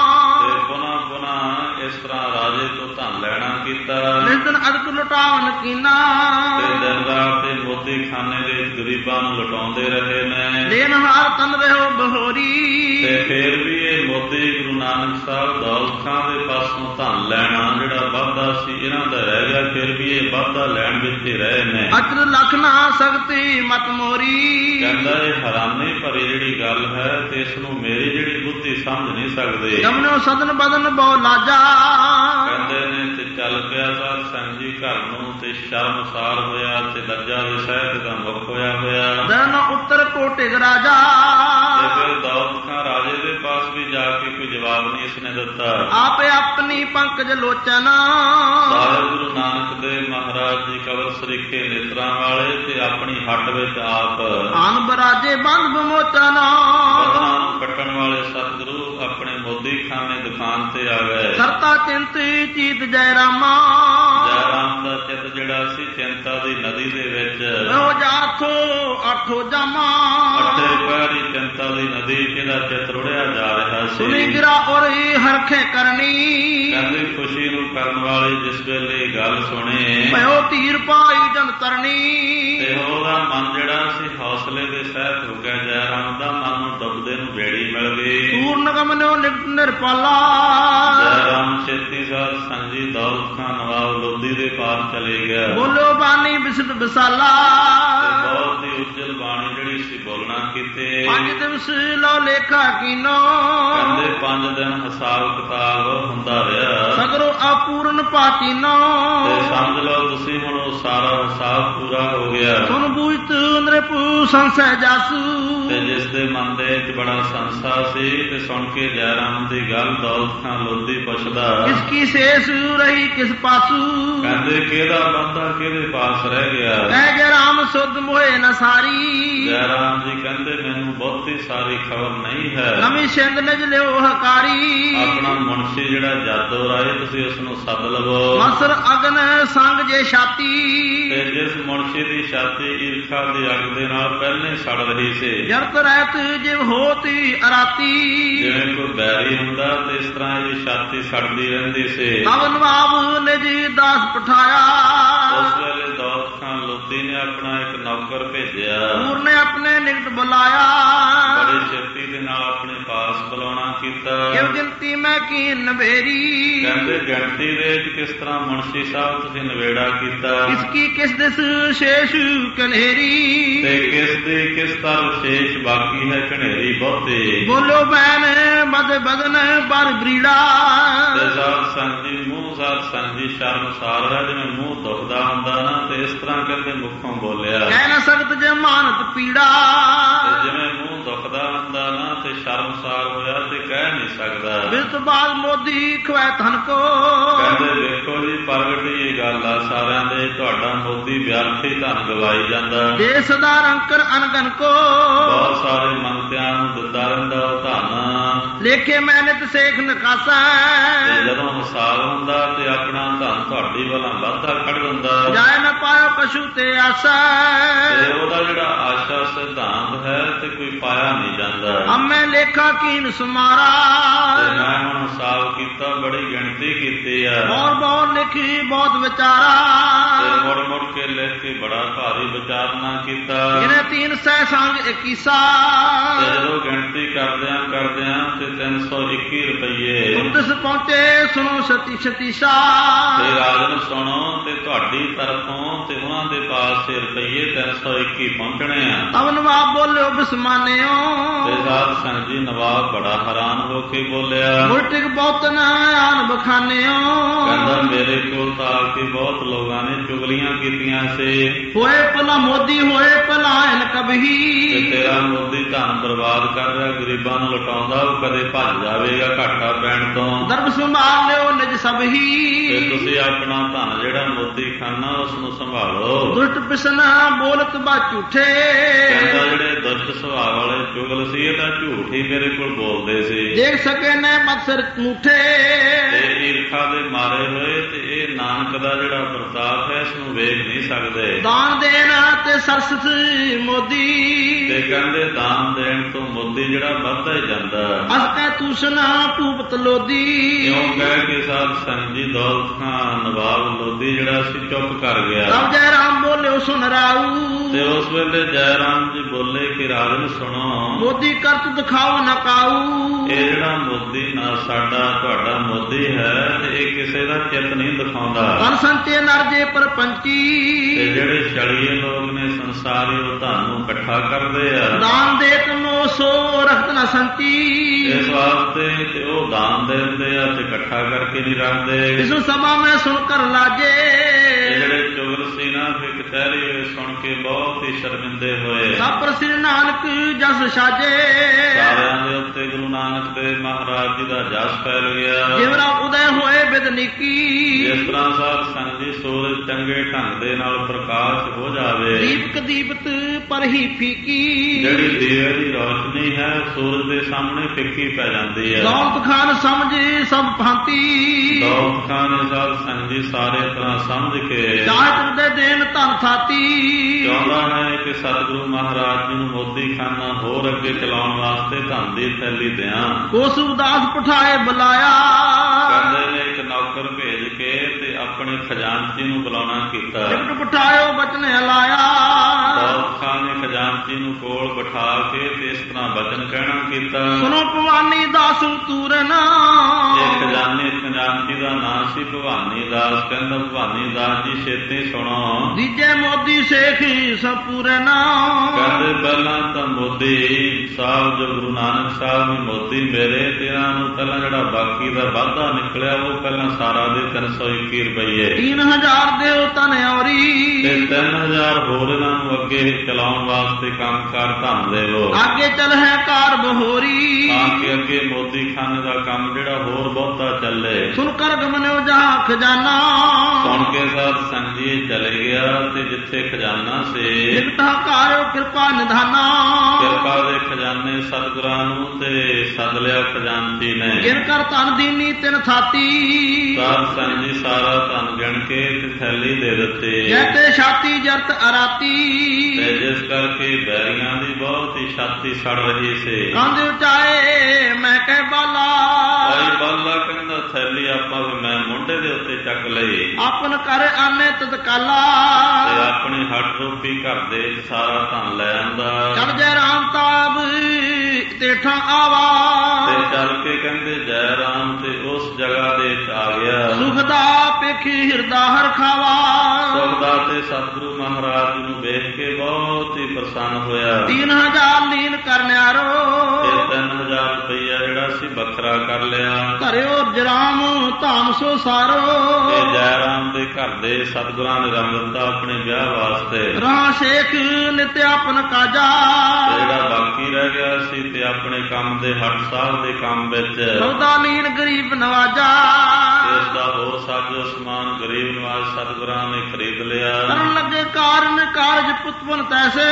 ਤੇ ਪੁਨः ਪੁਨः ਇਸ ਤਰ੍ਹਾਂ ਰਾਜੇ ਤੋਂ ਧਨ ਲੈਣਾ ਕੀਤਾ। ਨਿਤਨ ਅਦਕ ਲੁਟਾਵਨ ਕੀਨਾ, ਤੇ ਦਿਨ ਰਾਤ ਦੇ ਮੋਦੀ ਖਾਨੇ ਦੇ ਗਰੀਬਾਂ ਨੂੰ ਲੁਟਾਉਂਦੇ ਰਹੇ ਨੇ। ਦੇਨ ਹਾਰ ਤਨ ਰਹੋ ਬਹੋਰੀ, ਤੇ ਫੇਰ ਵੀ ਇਹ ਮੋਦੀ ਗੁਰੂ ਨਾਨਕ ਸਾਹਿਬ ਦੌਲਤ ਖਾਂ ਦੇ ਪਾਸੋਂ ਧਨ ਲੈਣਾ ਜਿਹੜਾ ਵਾਧਾ ਸੀ ਇਹਨਾਂ ਦਾ ਰਹਿ ਗਿਆ। ਫਿਰ ਵੀ ਇਹ ਵਾਧਾ ਲੈਣ ਵਿੱਚ ਹੀ ਰਹੇ ਨੇ। ਅਚਰ ਲਖ ਨਾ ਸਕਤੀ ਮਤ ਮੋਰੀ, ਕਹਿੰਦਾ ਇਹ ਹੈਰਾਨੀ ਭਰੀ ਜਿਹੜੀ ਗੱਲ ਹੈ ਤੇ ਇਸ ਨੂੰ ਮੇਰੀ ਜਿਹੜੀ ਬੁੱਧੀ ਸਮਝ ਨਹੀਂ ਸਕਦੇ। ਜਮਨੋ ਸਦਨ ਬਦਨ ਬਹੁ ਲਾਜਾ, ਕਹਿੰਦੇ ਨੇ ਤੇ ਚੱਲ ਪਿਆ ਸਾਧ ਸੰਗਤ ਜੀ ਘਰ ਨੂੰ ਤੇ ਸ਼ਰਮਸਾਰ ਹੋਇਆ ਤੇ ਲੱਜਾ ਦੇ ਸਹਿਤ ਦਾ ਮੁਖ ਹੋਇਆ ਹੋਇਆ। ਦਨ ਉੱਤਰ ਕੋਟਿਕ ਰਾਜਾ, ਤੇ ਫਿਰ ਦੌਲਤ ਖਾਂ ਰਾਜੇ ਦੇ ਪਾਸ ਵੀ ਜਾ ਕੇ ਕੋਈ ਜਵਾਬ ਨਹੀਂ ਇਸਨੇ ਦਿੱਤਾ। ਆਪੇ ਆਪਣੀ ਪੰਕਜ ਲੋਚਨਾ, ਸਾਹਿਬ ਗੁਰੂ ਨਾਨਕ ਦੇਵ ਮਹਾਰਾਜ ਜੀ ਕਵਰ ਸਰੀਖੇ ਨੇਤਰਾਂ ਵਾਲੇ ਤੇ ਆਪਣੀ ਹੱਟ ਵਿੱਚ ਆਪ ਆਨ ਬਰਾਜੇ ਬੰਦ ਬਮੋਚਨਾ, ਬਦਨਾਂ ਨੂੰ ਕੱਟਣ ਵਾਲੇ ਸਤਿਗੁਰੂ ਆਪਣੇ ਮੋਦੀ ਖਾਨੇ ਦੁਕਾਨ ਤੇ ਆ ਗਏ। ਕਰਤਾ ਚਿੰਤੀ ਚੀਤ ਜੈ ਰਾਮਾ, ਜੈ ਰਾਮ ਦਾ ਚਿੱਤ ਜਿਹੜਾ ਸੀ ਚਿੰਤਾ ਦੀ ਨਦੀ ਦੇ ਵਿੱਚ ਉਹ ਜਾਥੋ ਆਠੋ ਜਾਮਾ, ਅੱਠੇ ਪੈਰੀ ਚਿੰਤਾ ਦੀ ਨਦੀ ਜਿਹਦਾ ਚਿੱਤ ਰੁੜਿਆ ਜਾ ਰਿਹਾ ਸੀ। ਸੁਣੀ ਗਿਰਾ ਔਰੀ ਹਰਖੇ ਕਰਨੀ, ਕਹਿੰਦੇ ਖੁਸ਼ੀ ਨੂੰ ਕਰਨ ਵਾਲੇ ਜਿਸ ਵੇਲੇ ਗੱਲ ਸੁਣੇ ਭਇਓ ਧੀਰ ਪਾਈ ਜਨ ਤਰਨੀ, ਤੇ ਉਹਦਾ ਮਨ ਜਿਹੜਾ ਸੀ ਹੌਸਲੇ ਦੇ ਸਹਿਤ ਹੋ ਗਿਆ। ਜੈ ਰਾਮ ਦਾ ਮਨ ਨੂੰ ਡੁੱਬਦੇ ਨੂੰ ਬੇੜੀ ਮਿਲ ਗਈ। ਪੂਰਨ ਗਮਨਿਓ ਨਿਰਪਾਲਾ, ਜੈ ਰਾਮ ਛੇਤੀ ਸਾਧ ਸੰਗਤ ਜੀ ਦੌਲਤ ਖਾਂ ਨਵਾਬ ਲੋਧੀ ਦੇ ਪਾਸ ਚਲੇ ਗਿਆ। ਬੋਲੋ ਬਾਣੀ ਬਿਸਤ ਬਿਸਾਲਾ, ਤੇ ਬਹੁਤ ਹੀ ਉੱਜਲ ਬਾਣੀ ਜਿਹੜੀ ਸੀ ਬੋਲਣਾ ਕੀਤੇ। ਪੰਜ ਦਿਵਸ ਲਓ ਲੇਖਾ ਕੀਨੋ, ਕਹਿੰਦੇ ਪੰਜ ਦਿਨ ਹਿਸਾਬ ਕਿਤਾਬ ਹੁੰਦਾ ਰਿਹਾ। ਸਗਰੋ ਆਪੂਰਨ ਪਾਤੀਨੋ, ਤੇ ਸਮਝ ਲਓ ਤੁਸੀਂ ਹੁਣ ਉਹ ਸਾਰਾ ਹਿਸਾਬ ਪੂਰਾ ਹੋ ਗਿਆ। ਸੁਨ ਬੂਝਤ ਨ੍ਰਿਪੂ ਸੰਸੈ ਜਾਸੂ, ਤੇ ਜਿਸ ਦੇ ਮਨ ਦੇ ਵਿੱਚ ਬੜਾ ਸੰਸਾ ਸੀ ਤੇ ਸੁਣ ਕੇ ਜੈ ਰਾਮ ਦੀ ਗੱਲ ਦੌਲਤ ਖਾਂ ਲੋਧੀ ਪੁੱਛਦਾ ਕਿਸ ਕੀ ਸੇਸ ਰਹੀ ਕਿਸ ਪਾਸੂ, ਕਹਿੰਦੇ ਕਿਹਦਾ ਵਾਧਾ ਕਿਹਦੇ ਪਾਸ ਰਹਿ ਗਿਆ। ਕਹਿ ਜੈ ਰਾਮ ਸੁਧ ਮੋਏ ਨ ਸਾਰੀ, ਜੈ ਰਾਮ ਜੀ ਕਹਿੰਦੇ ਮੈਨੂੰ ਬਹੁਤੀ ਸਾਰੀ ਖਬਰ ਨਹੀਂ ਹੈ। ਨਵੀਂ ਸਿੰਧ ਨਿਜ ਲਿਓ ਹਕਾਰੀ, ਆਪਣਾ ਮੁਨਸ਼ੀ ਜਿਹੜਾ ਜਾਦੋ ਰਾਏ ਤੁਸੀਂ ਉਸ ਨੂੰ ਸੱਦ ਲਵੋ। ਮਸਰ ਅਗਨ ਸੰਗ ਜੇ ਛਾਤੀ, ਤੇ ਜਿਸ ਮੁਨਸ਼ੀ ਦੀ ਛਾਤੀ ਈਰਖਾ ਦੀ ਅੱਗ ਦੇ ਨਾਲ ਪਹਿਲੇ ਸੜ ਰਹੀ ਸੀ। ਜਰਤ ਰਹਿਤ ਜਿਵ ਹੋਤੀ ਅਰਾਤੀ, ਜਿਵੇਂ ਕੋਈ ਬੈਰੀ ਹੁੰਦਾ ਤੇ ਇਸ ਤਰ੍ਹਾਂ ਇਹਦੀ ਛਾਤੀ ਸੜਦੀ ਰਹਿੰਦੀ ਸੀ। ਤਬ ਨਵਾਬ ਨਿਜ ਦਾਸ ਪਠਾਇਆ, ਉਸ ਵੇਲੇ ਦੌਲਤ ਖਾਂ ਲੋਧੀ ਮੋਦੀ ਨੇ ਆਪਣਾ ਇੱਕ ਨੌਕਰ ਭੇਜਿਆ, ਪੂਰ ਨੇ ਆਪਣੇ ਨਿਕਟ ਬੁਲਾਇਆ, ਬੜੀ ਛੇਤੀ ਦੇ ਨਾਲ ਆਪਣੇ ਪਾਸ ਬੁਲਾਉਣਾ ਕੀਤਾ। ਕਿਉ ਗਿਣਤੀ ਮੈਂ ਕੀ ਨਵੇਰੀ, ਕਹਿੰਦੇ ਗਿਣਤੀ ਦੇ ਵਿੱਚ ਕਿਸ ਤਰ੍ਹਾਂ ਮੁਨਸ਼ੀ ਸਾਹਿਬ ਤੁਸੀਂ ਨਵੇੜਾ ਕੀਤਾ, ਇਸ ਕੀ ਕਿਸ ਦਿਸ ਸ਼ੇਸ਼ ਕਨੇਰੀ, ਤੇ ਕਿਸ ਦੀ ਕਿਸ ਤਰ੍ਹਾਂ ਵਿਸ਼ੇਸ਼ ਬਾਕੀ ਹੈ ਘਨੇਰੀ ਬਹੁਤੀ। ਬੋਲੋ ਬੈਨ ਬਦ ਬਦਨ ਪਰ ਬਰੀੜਾ, ਤੇ ਸਾਧ ਸੰਗ ਜੀ ਮੂੰਹ ਸਾਧ ਸੰਗ ਜੀ ਸ਼ਰਮਸਾਰ ਹੈ, ਜਿਵੇਂ ਮੂੰਹ ਦੁਖਦਾ ਹੁੰਦਾ ਨਾ, ਤੇ ਇਸ ਤਰ੍ਹਾਂ ਕਹਿੰਦੇ ਮੁੱਖੋਂ ਬੋਲਿਆ। ਕਹਿ ਨਾ ਸਕਤ ਜੇ ਮਾਨਤ ਪੀੜਾ, ਤੇ ਜਿਵੇਂ ਮੂੰਹ ਦੁਖਦਾ ਹੁੰਦਾ ਨਾ ਤੇ ਸ਼ਰਮਸਾਰ ਹੋਇਆ ਤੇ ਕਹਿ ਨਹੀਂ ਸਕਦਾ। ਬਿਰਤ ਬਾਦ ਮੋਦੀ ਖਵੈ ਧਨ ਕੋ, ਕਹਿੰਦੇ ਵੇਖੋ ਜੀ ਪ੍ਰਗਟ ਇਹ ਗੱਲ ਆ ਸਾਰਿਆਂ ਦੇ, ਤੁਹਾਡਾ ਮੋਦੀ ਵਿਅਰਥ ਹੀ ਧਨ ਗਵਾਈ ਜਾਂਦਾ। ਦੇਸ ਦਾ ਰੰਕਰ ਅਨਗਨ ਕੋ, ਬਹੁਤ ਸਾਰੇ ਮੰਗਤਿਆਂ ਨੂੰ ਦਿੰਦਾ ਰਹਿੰਦਾ ਉਹ ਧਨ, ਲੇਖੇ ਮੈਂ ਨਿਤ ਸੇਖ ਨਕਾਸਾ, ਤੇ ਜਦੋਂ ਹਿਸਾਬ ਹੁੰਦਾ ਤੇ ਆਪਣਾ ਧਨ ਤੁਹਾਡੀ ਵੱਲੋਂ ਵਾਧਾ ਕੱਢ ਦਿੰਦਾ। ਜਾਇ ਨ ਪਾਇਓ ਕਛੂ ਤੇ ਆਸਾ, ਤੇ ਉਹਦਾ ਜਿਹੜਾ ਆਸ਼ਾ ਸਿਧਾਂਤ ਹੈ ਤੇ ਕੋਈ ਪਾਇਆ ਨਹੀਂ ਜਾਂਦਾ। ਅੰਮੇ ਲੇਖਾ ਕੀਨ ਸੁਮਾਰਾ, ਤੇ ਮੈਂ ਹੁਣ ਹਿਸਾਬ ਕੀਤਾ, ਬੜੀ ਗਿਣਤੀ ਕੀਤੀ ਆ, ਔਰ ਬਹੁਤ ਲਿਖੀ ਬਹੁਤ ਵਿਚਾਰਾ, ਤੇ ਮੁੜ ਮੁੜ ਕੇ ਲਿਖ ਕੇ ਬੜਾ ਭਾਰੀ ਵਿਚਾਰਨਾ ਕੀਤਾ। ਇਹਨੇ ਤੀਨ ਸੈ ਸੰਗ ਇਕੀਸਾ, ਤੇ ਜਦੋਂ ਗਿਣਤੀ ਕਰਦਿਆਂ ਕਰਦਿਆਂ ਤੇ ਤਿੰਨ ਸੌ ਇੱਕੀ ਰੁਪਈਏ ਉਦਸ ਪਹੁੰਚੇ ਸੁਣੋ ਸਤੀ ਸਤੀਸ਼ਾ, ਤੇ ਰਾਜਨ ਸੁਣੋ ਤੇ ਤੁਹਾਡੀ ਤਰਫੋਂ ਤੇ ਉਹਨਾਂ ਦੇ ਪਾਸ ਰੁਪਈਏ ਤਿੰਨ ਸੌ ਇੱਕੀ ਪਹੁੰਚਣੇ ਆ। ਤਬ ਨਵਾਬ ਬੋਲਿਓ ਬਿਸਮਾਨਿਓ, ਤੇ ਸਾਧ ਸੰਗ ਜੀ ਨਵਾਬ ਬੜਾ ਹੈਰਾਨ ਹੋ ਕੇ ਬੋਲਿਆ, ਮੁਲਟਿਕ ਬਹੁਤ ਨਾ ਆਨ ਬਖਾਨਿਓ, ਕਹਿੰਦਾ ਮੇਰੇ ਕੋਲ ਤਾਂ ਆ ਕੇ ਬਹੁਤ ਲੋਕਾਂ ਨੇ ਚੁਗਲੀਆਂ ਕੀਤੀਆਂ ਸੀ, ਹੋਏ ਭਲਾ ਮੋਦੀ ਹੋਏ ਭਲਾ ਐਨ ਤੇ ਕਬਹੀ, ਤੇਰਾ ਮੋਦੀ ਧਨ ਬਰਬਾਦ ਕਰ ਰਿਹਾ, ਗਰੀਬਾਂ ਨੂੰ ਲੁਟਾਉਂਦਾ, ਉਹ ਕਦੇ ਭੱਜ ਜਾਵੇਗਾ ਘਾਟਾ ਪੈਣ ਤੋਂ। ਦਰਬ ਸੰਭਾਲ ਲਿਓ ਨਿਜ ਸਭਹੀ, ਤੇ ਤੁਸੀਂ ਆਪਣਾ ਧਨ ਜਿਹੜਾ ਮੋਦੀ ਖਾਨਾ ਉਸ ਨੂੰ ਸੰਭਾਲੋ। ਦੁਸ਼ਟ ਪਿਸਨਾ ਬੋਲਤ ਬਾ ਝੂਠੇ, ਕਹਿੰਦਾ ਜਿਹੜੇ ਦੁਸ਼ਟ ਸੁਭਾਅ ਵਾਲੇ ਚੁਗਲ ਸੀ ਇਹ ਤਾਂ ਝੂਠ ਹੀ ਮੇਰੇ ਕੋਲ ਬੋਲਦੇ ਸੀ, ਦੇਖ ਸਕੇ ਨੇ ਮਤਸਰ ਝੂਠੇ, ਤੇ ਈਰਖਾ ਦੇ ਮਾਰੇ ਹੋਏ, ਤੇ ਇਹ ਨਾਨਕ ਦਾ ਜਿਹੜਾ ਪ੍ਰਤਾਪ ਹੈ ਇਸ ਨੂੰ ਵੇਖ ਨਹੀਂ ਸਕਦੇ। ਦਾਨ ਦੇਣਾ ਤੇ ਸਰਸਤ ਮੋਦੀ, ਤੇ ਕਹਿੰਦੇ ਦਾਨ ਦੇਣ ਤੋਂ ਮੋਦੀ ਜਿਹੜਾ ਵੱਧਦਾ ਹੀ ਜਾਂਦਾ। ਅਸਕੈ ਤੂਸਨਾ ਭੂਪਤ ਲੋਦੀ, ਕਿਉਂ ਕਹਿ ਕੇ ਸਾਧ ਸੰਗ ਜੀ ਦੌਲਤ ਖਾਂ ਨਵਾਬ ਲੋਦੀ ਜਿਹੜਾ ਸੀ ਚੁੱਪ ਕਰ ਗਿਆ। ਤਬ ਜੈ ਰਾਮ ਬੋਲਿਓ ਸੁਨ ਰਾਊ, ਤੇ ਉਸ ਵੇਲੇ ਜੈ ਰਾਮ ਜੀ ਬੋਲੇ ਕਿ ਰਾਜਨ ਸੁਣੋ, ਮੋਦੀ ਕਰਤ ਦਿਖਾਓ ਨਾ ਕਾਊ, ਇਹ ਜਿਹੜਾ ਮੋਦੀ ਨਾ ਸਾਡਾ ਤੁਹਾਡਾ ਮੋਦੀ ਹੈ, ਤੇ ਇਹ ਕਿਸੇ ਦਾ ਚਿੱਤ ਨਹੀਂ ਦਿਖਾਉਂਦਾ। ਤਨ ਸੰਤੇ ਨਰ ਜੇ ਪਰਪੰਚੀ, ਤੇ ਜਿਹੜੇ ਛੜੀਏ ਲੋਕ ਨੇ ਸੰਸਾਰੀ ਉਹ ਤੁਹਾਨੂੰ ਇਕੱਠਾ ਕਰਦੇ ਆ, ਦਾਨ ਦੇ ਤਨੋ ਸੋ ਰਖਤ ਨਾ ਸੰਤੀ, ਇਸ ਵਾਸਤੇ ਤੇ ਉਹ ਦਾਨ ਦੇ ਦਿੰਦੇ ਆ ਤੇ ਇਕੱਠਾ ਕਰਕੇ ਨਹੀਂ ਰੱਖਦੇ। ਇਸ ਸਭਾ ਮੈਂ ਸੁਣ ਕਰ ਲਾਜੇ, ਇਹ ਜਿਹੜੇ ਚੁਗਲ ਸੀ ਨਾ ਫਿਰ ਕਚਹਿਰੀ ਹੋਏ ਸੁਣ ਕੇ ਬਹੁਤ ਹੀ ਸ਼ਰਮਿੰਦੇ ਹੋਏ। ਸਭ ਪਰ ਸ੍ਰੀ ਨਾਨਕ ਜਸ ਸਾਜੇ, ਸਾਰਿਆਂ ਦੇ ਉੱਤੇ ਗੁਰੂ ਨਾਨਕ ਦੇਵ ਮਹਾਰਾਜ ਜੀ ਦਾ ਜਸ ਫੈਲ ਗਿਆ। ਜਿਵਰਾ ਉਦੈ ਹੋਏ ਬਿਦਨੀਕੀ, ਜਿਸ ਤਰ੍ਹਾਂ ਸਾਧ ਸੰਗ ਜੀ ਸੂਰਜ ਚੰਗੇ ਢੰਗ ਦੇ ਨਾਲ ਪ੍ਰਕਾਸ਼ ਹੋ ਜਾਵੇ, ਦੀਪਕ ਦੀਪਤ ਪਰ ਹੀ ਫੀਕੀ, ਜਿਹੜੀ ਦੀਵੇ ਦੀ ਰੌਸ਼ਨੀ ਹੈ ਸੂਰਜ ਦੇ ਸਾਹਮਣੇ ਫਿੱਕੀ ਪੈ ਜਾਂਦੀ ਹੈ। ਦੌਲਤ ਖਾਨ ਸਮਝੇ ਸਭ ਭਾਂਤੀ, ਦੌਲਤ ਖਾਨ ਨੇ ਸਾਧ ਸੰਗ ਜੀ ਸਾਰੇ ਤਰ੍ਹਾਂ ਸਮਝ ਕੇ ਚਾਹਤ ਦੇ ਦੇਣ ਧਨ ਥਾਤੀ, ਚਾਹੁੰਦਾ ਹੈ ਕਿ ਸਤਿਗੁਰੂ ਮਹਾਰਾਜ ਜੀ ਨੂੰ ਮੋਦੀ ਖਾਨਾ ਹੋਰ ਅੱਗੇ ਚਲਾਉਣ ਵਾਸਤੇ ਧਨ ਦੀ ਥੈਲੀ ਦਿਆਂ। ਉਸ ਉਦਾਸ ਪਠਾਏ ਬੁਲਾਇਆ, ਕਹਿੰਦੇ ਨੇ ਇੱਕ ਨੌਕਰ ਭੇਜ ਕੇ ਤੇ ਆਪਣੇ ਖਜ਼ਾਨਚੀ ਨੂੰ ਬੁਲਾਉਣਾ ਕੀਤਾ। ਨਿਕਟ ਪਠਾਇਓ ਬਚਨ ਹਲਾਇਆ, ਦੌਲਤ ਖਾਨ ਨੇ ਖਜ਼ਾਨਚੀ ਨੂੰ ਕੋਲ ਬਿਠਾ ਕੇ ਤੇ ਇਸ ਤਰ੍ਹਾਂ ਬਚਨ ਕਹਿਣਾ ਕੀਤਾ। ਸੁਣੋ ਭਵਾਨੀ ਦਾਸ ਤੂਰਨਾ, ਇਹ ਖਜ਼ਾਨੇ ਖਜ਼ਾਨਚੀ ਦਾ ਨਾਂ ਸੀ ਭਵਾਨੀ ਦਾਸ। ਕਹਿੰਦਾ ਭਵਾਨੀ ਦਾਸ ਜੀ ਛੇਤੀ ਸੁਣੋ, ਦੀਜੇ ਮੋਦੀ ਸੇਖ ਸਪੂਰਨਾ, ਕਹਿੰਦੇ ਪਹਿਲਾਂ ਤਾਂ ਮੋਦੀ ਸਾਹਿਬ ਜੋ ਗੁਰੂ ਨਾਨਕ ਸਾਹਿਬ ਨੇ ਮੋਦੀ ਮੇਰੇ ਤੇ ਇਹਨਾਂ ਨੂੰ ਪਹਿਲਾਂ ਜਿਹੜਾ ਬਾਕੀ ਦਾ ਵਾਧਾ ਨਿਕਲਿਆ ਉਹ ਪਹਿਲਾਂ ਸਾਰਾ ਦੇ ਤਿੰਨ ਸੌ ਇੱਕੀ ਰੁਪਈਏ, ਤੀਨ ਹਜ਼ਾਰ ਦਿਓ ਤਨ ਔਰੀ, ਤੇ ਤਿੰਨ ਹਜ਼ਾਰ ਹੋਰ ਇਹਨਾਂ ਨੂੰ ਅੱਗੇ ਚਲਾਉਣ ਵਾਸਤੇ ਕੰਮ ਕਾਰ ਧਨ ਦੇਵੋ, ਅੱਗੇ ਚੱਲ ਹੈ ਕਾਰ ਬਹੋਰੀ, ਤਾਂ ਕਿ ਅੱਗੇ ਮੋਦੀ ਖਾਨੇ ਦਾ ਕੰਮ ਜਿਹੜਾ ਹੋਰ ਬਹੁਤਾ ਚੱਲੇ। ਸੁਣ ਕਰ ਗਮਨਿਓ ਜਹਾਂ ਖਜ਼ਾਨਾ, ਸੁਣ ਕੇ ਸਾਧ ਸੰਗ ਜੀ ਚਲੇ ਗਿਆ ਤੇ ਜਿੱਥੇ ਖਜ਼ਾਨਾ ਸੀ ਲਿਖਤਾ ਕਾਰਿਓ ਕਿਰਪਾ ਨਿਧਾਨਾ, ਕਿਰਪਾ ਦੇ ਖਜ਼ਾਨੇ ਸਤਿਗੁਰਾਂ ਨੂੰ ਤੇ ਸੱਦ ਲਿਆ ਖਜ਼ਾਨਚੀ ਨੇ। ਗਿਣ ਕਰ ਧਨ ਦੀਨੀ ਤਿਨ ਥਾਤੀ, ਸਾਧ ਸੰਗ ਜੀ ਸਾਰਾ ਧਨ ਗਿਣ ਕੇ ਤੇ ਥੈਲੀ ਦੇ ਦਿੱਤੀ, ਜੈਤੇ ਛਾਤੀ ਜਰਤ ਅਰਾਤੀ, ਤੇ ਜਿਸ ਕਰਕੇ ਬੈਰੀਆਂ ਦੀ ਬਹੁਤ ਹੀ ਛਾਤੀ ਸੜ ਰਹੀ ਸੀ। ਕੰਧ ਉਚਾਏ ਮੈਂ ਕਹਿ ਬਾਲਾ, ਭਾਈ ਬਾਲਾ ਕਹਿੰਦਾ ਥੈਲੀ ਆਪਾਂ ਵੀ ਮੈਂ ਮੁੰਡੇ ਦੇ ਉੱਤੇ ਚੱਕ ਲਈ, ਆਪਨ ਕਰ ਆਨੇ ਤਤਕਾਲਾ, ਤੇ ਆਪਣੀ ਹੱਟ ਰੂਪੀ ਘਰ ਦੇ ਸਾਰਾ ਧਨ ਲੈ ਆਂਦਾ। ਚਲ ਜੈ ਰਾਮ ਤਾਬ ਤੇਠਾ ਆਵਾ, ਤੇ ਚੱਲ ਕੇ ਕਹਿੰਦੇ ਜੈ ਰਾਮ ਤੇ ਉਸ ਜਗ੍ਹਾ ਦੇ ਵਿੱਚ ਆ ਗਿਆ। ਸੁਖਦਾ ਪੇਖੀ ਹਿਰਦਾ ਹਰ ਖਾਵਾ, ਸੁਖਦਾ ਤੇ ਸਤਿਗੁਰੂ ਮਹਾਰਾਜ ਨੂੰ ਵੇਖ ਕੇ ਬਹੁਤ ਹੀ ਪ੍ਰਸੰਨ ਹੋਇਆ। ਤੀਨ ਹਜ਼ਾਰ ਲੀਨ ਕਰਨਿਆਰੋ, ਤੇ ਤਿੰਨ ਹਜ਼ਾਰ ਰੁਪਈਆ ਜਿਹੜਾ ਸੀ ਵੱਖਰਾ ਕਰ ਲਿਆ। ਧਰਿਓ ਜਰਾਮ ਧਾਮ ਸੋ ਸਾਰੋ, ਤੇ ਜੈ ਰਾਮ ਦੇ ਘਰ ਦੇ ਸਤਿਗੁਰਾਂ ਨੇ ਰੰਗ ਦਿੱਤਾ ਆਪਣੇ ਵਿਆਹ ਵਾਸਤੇ। ਰਹਾ ਸ਼ੇਖ ਨਿਤ ਆਪਨ ਕਾਜਾ, ਤੇ ਜਿਹੜਾ ਬਾਕੀ ਰਹਿ ਗਿਆ ਸੀ ਤੇ ਆਪਣੇ ਕੰਮ ਦੇ ਹੱਟ ਸਾਹਿਬ ਦੇ ਕੰਮ ਵਿੱਚ ਸੌਦਾ ਲੀਨ ਗਰੀਬ ਨਵਾਜਾ, ਇਸ ਦਾ ਹੋਰ ਸਾਜੋ ਸਮਾਨ ਗਰੀਬ ਨਵਾਜ ਸਤਿਗੁਰਾਂ ਨੇ ਖਰੀਦ ਲਿਆ। ਕਰਨ ਲੱਗੇ ਕਾਰਨ ਕਾਰਜ ਪੁੱਤਵਨ ਤੈਸੇ,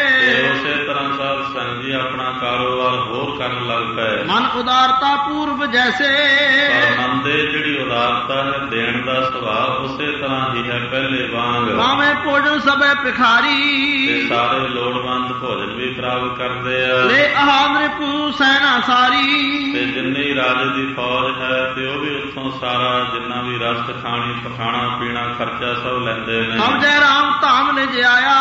ਤੇ ਉਸੇ ਤਰ੍ਹਾਂ ਸਾਧ ਸੰਗਤ ਜੀ ਆਪਣਾ ਕਾਰੋਬਾਰ ਹੋਰ ਕਰਨ ਲੱਗ ਪਏ। ਮਨ ਉਦਾਰਤਾ ਪੂਰਵ ਜੈਸੇ, ਪਰ ਮਨ ਦੇ ਜਿਹੜੀ ਉਦਾਰਤਾ ਹੈ ਦੇਣ ਦਾ ਸੁਭਾਅ ਉਸੇ ਤਰ੍ਹਾਂ ਹੀ ਹੈ ਪਹਿਲੇ ਵਾਂਗ। ਭਾਵੇਂ ਭੋਜਨ ਸਭੇ ਭਿਖਾਰੀ, ਤੇ ਸਾਰੇ ਲੋੜਵੰਦ ਭੋਜਨ ਵੀ ਪ੍ਰਾਪਤ ਕਰਦੇ ਆ। ਲੈ ਆਹ ਨ੍ਰਿਪੂ ਸੈਨਾ ਸਾਰੀ, ਤੇ ਜਿੰਨੀ ਰਾਜੇ ਦੀ ਫੌਜ ਹੈ ਤੇ ਉਹ ਵੀ ਉੱਥੋਂ ਸਾਰਾ ਜਿੰਨਾ ਵੀ ਰਸਤ ਖਾਣੀ ਪਖਾਣਾ ਪੀਣਾ ਖਰਚਾ ਸਭ ਲੈਂਦੇ ਨੇ। ਸਭ ਜੈ ਰਾਮ ਧਾਮ ਲਿਜ ਆਇਆ,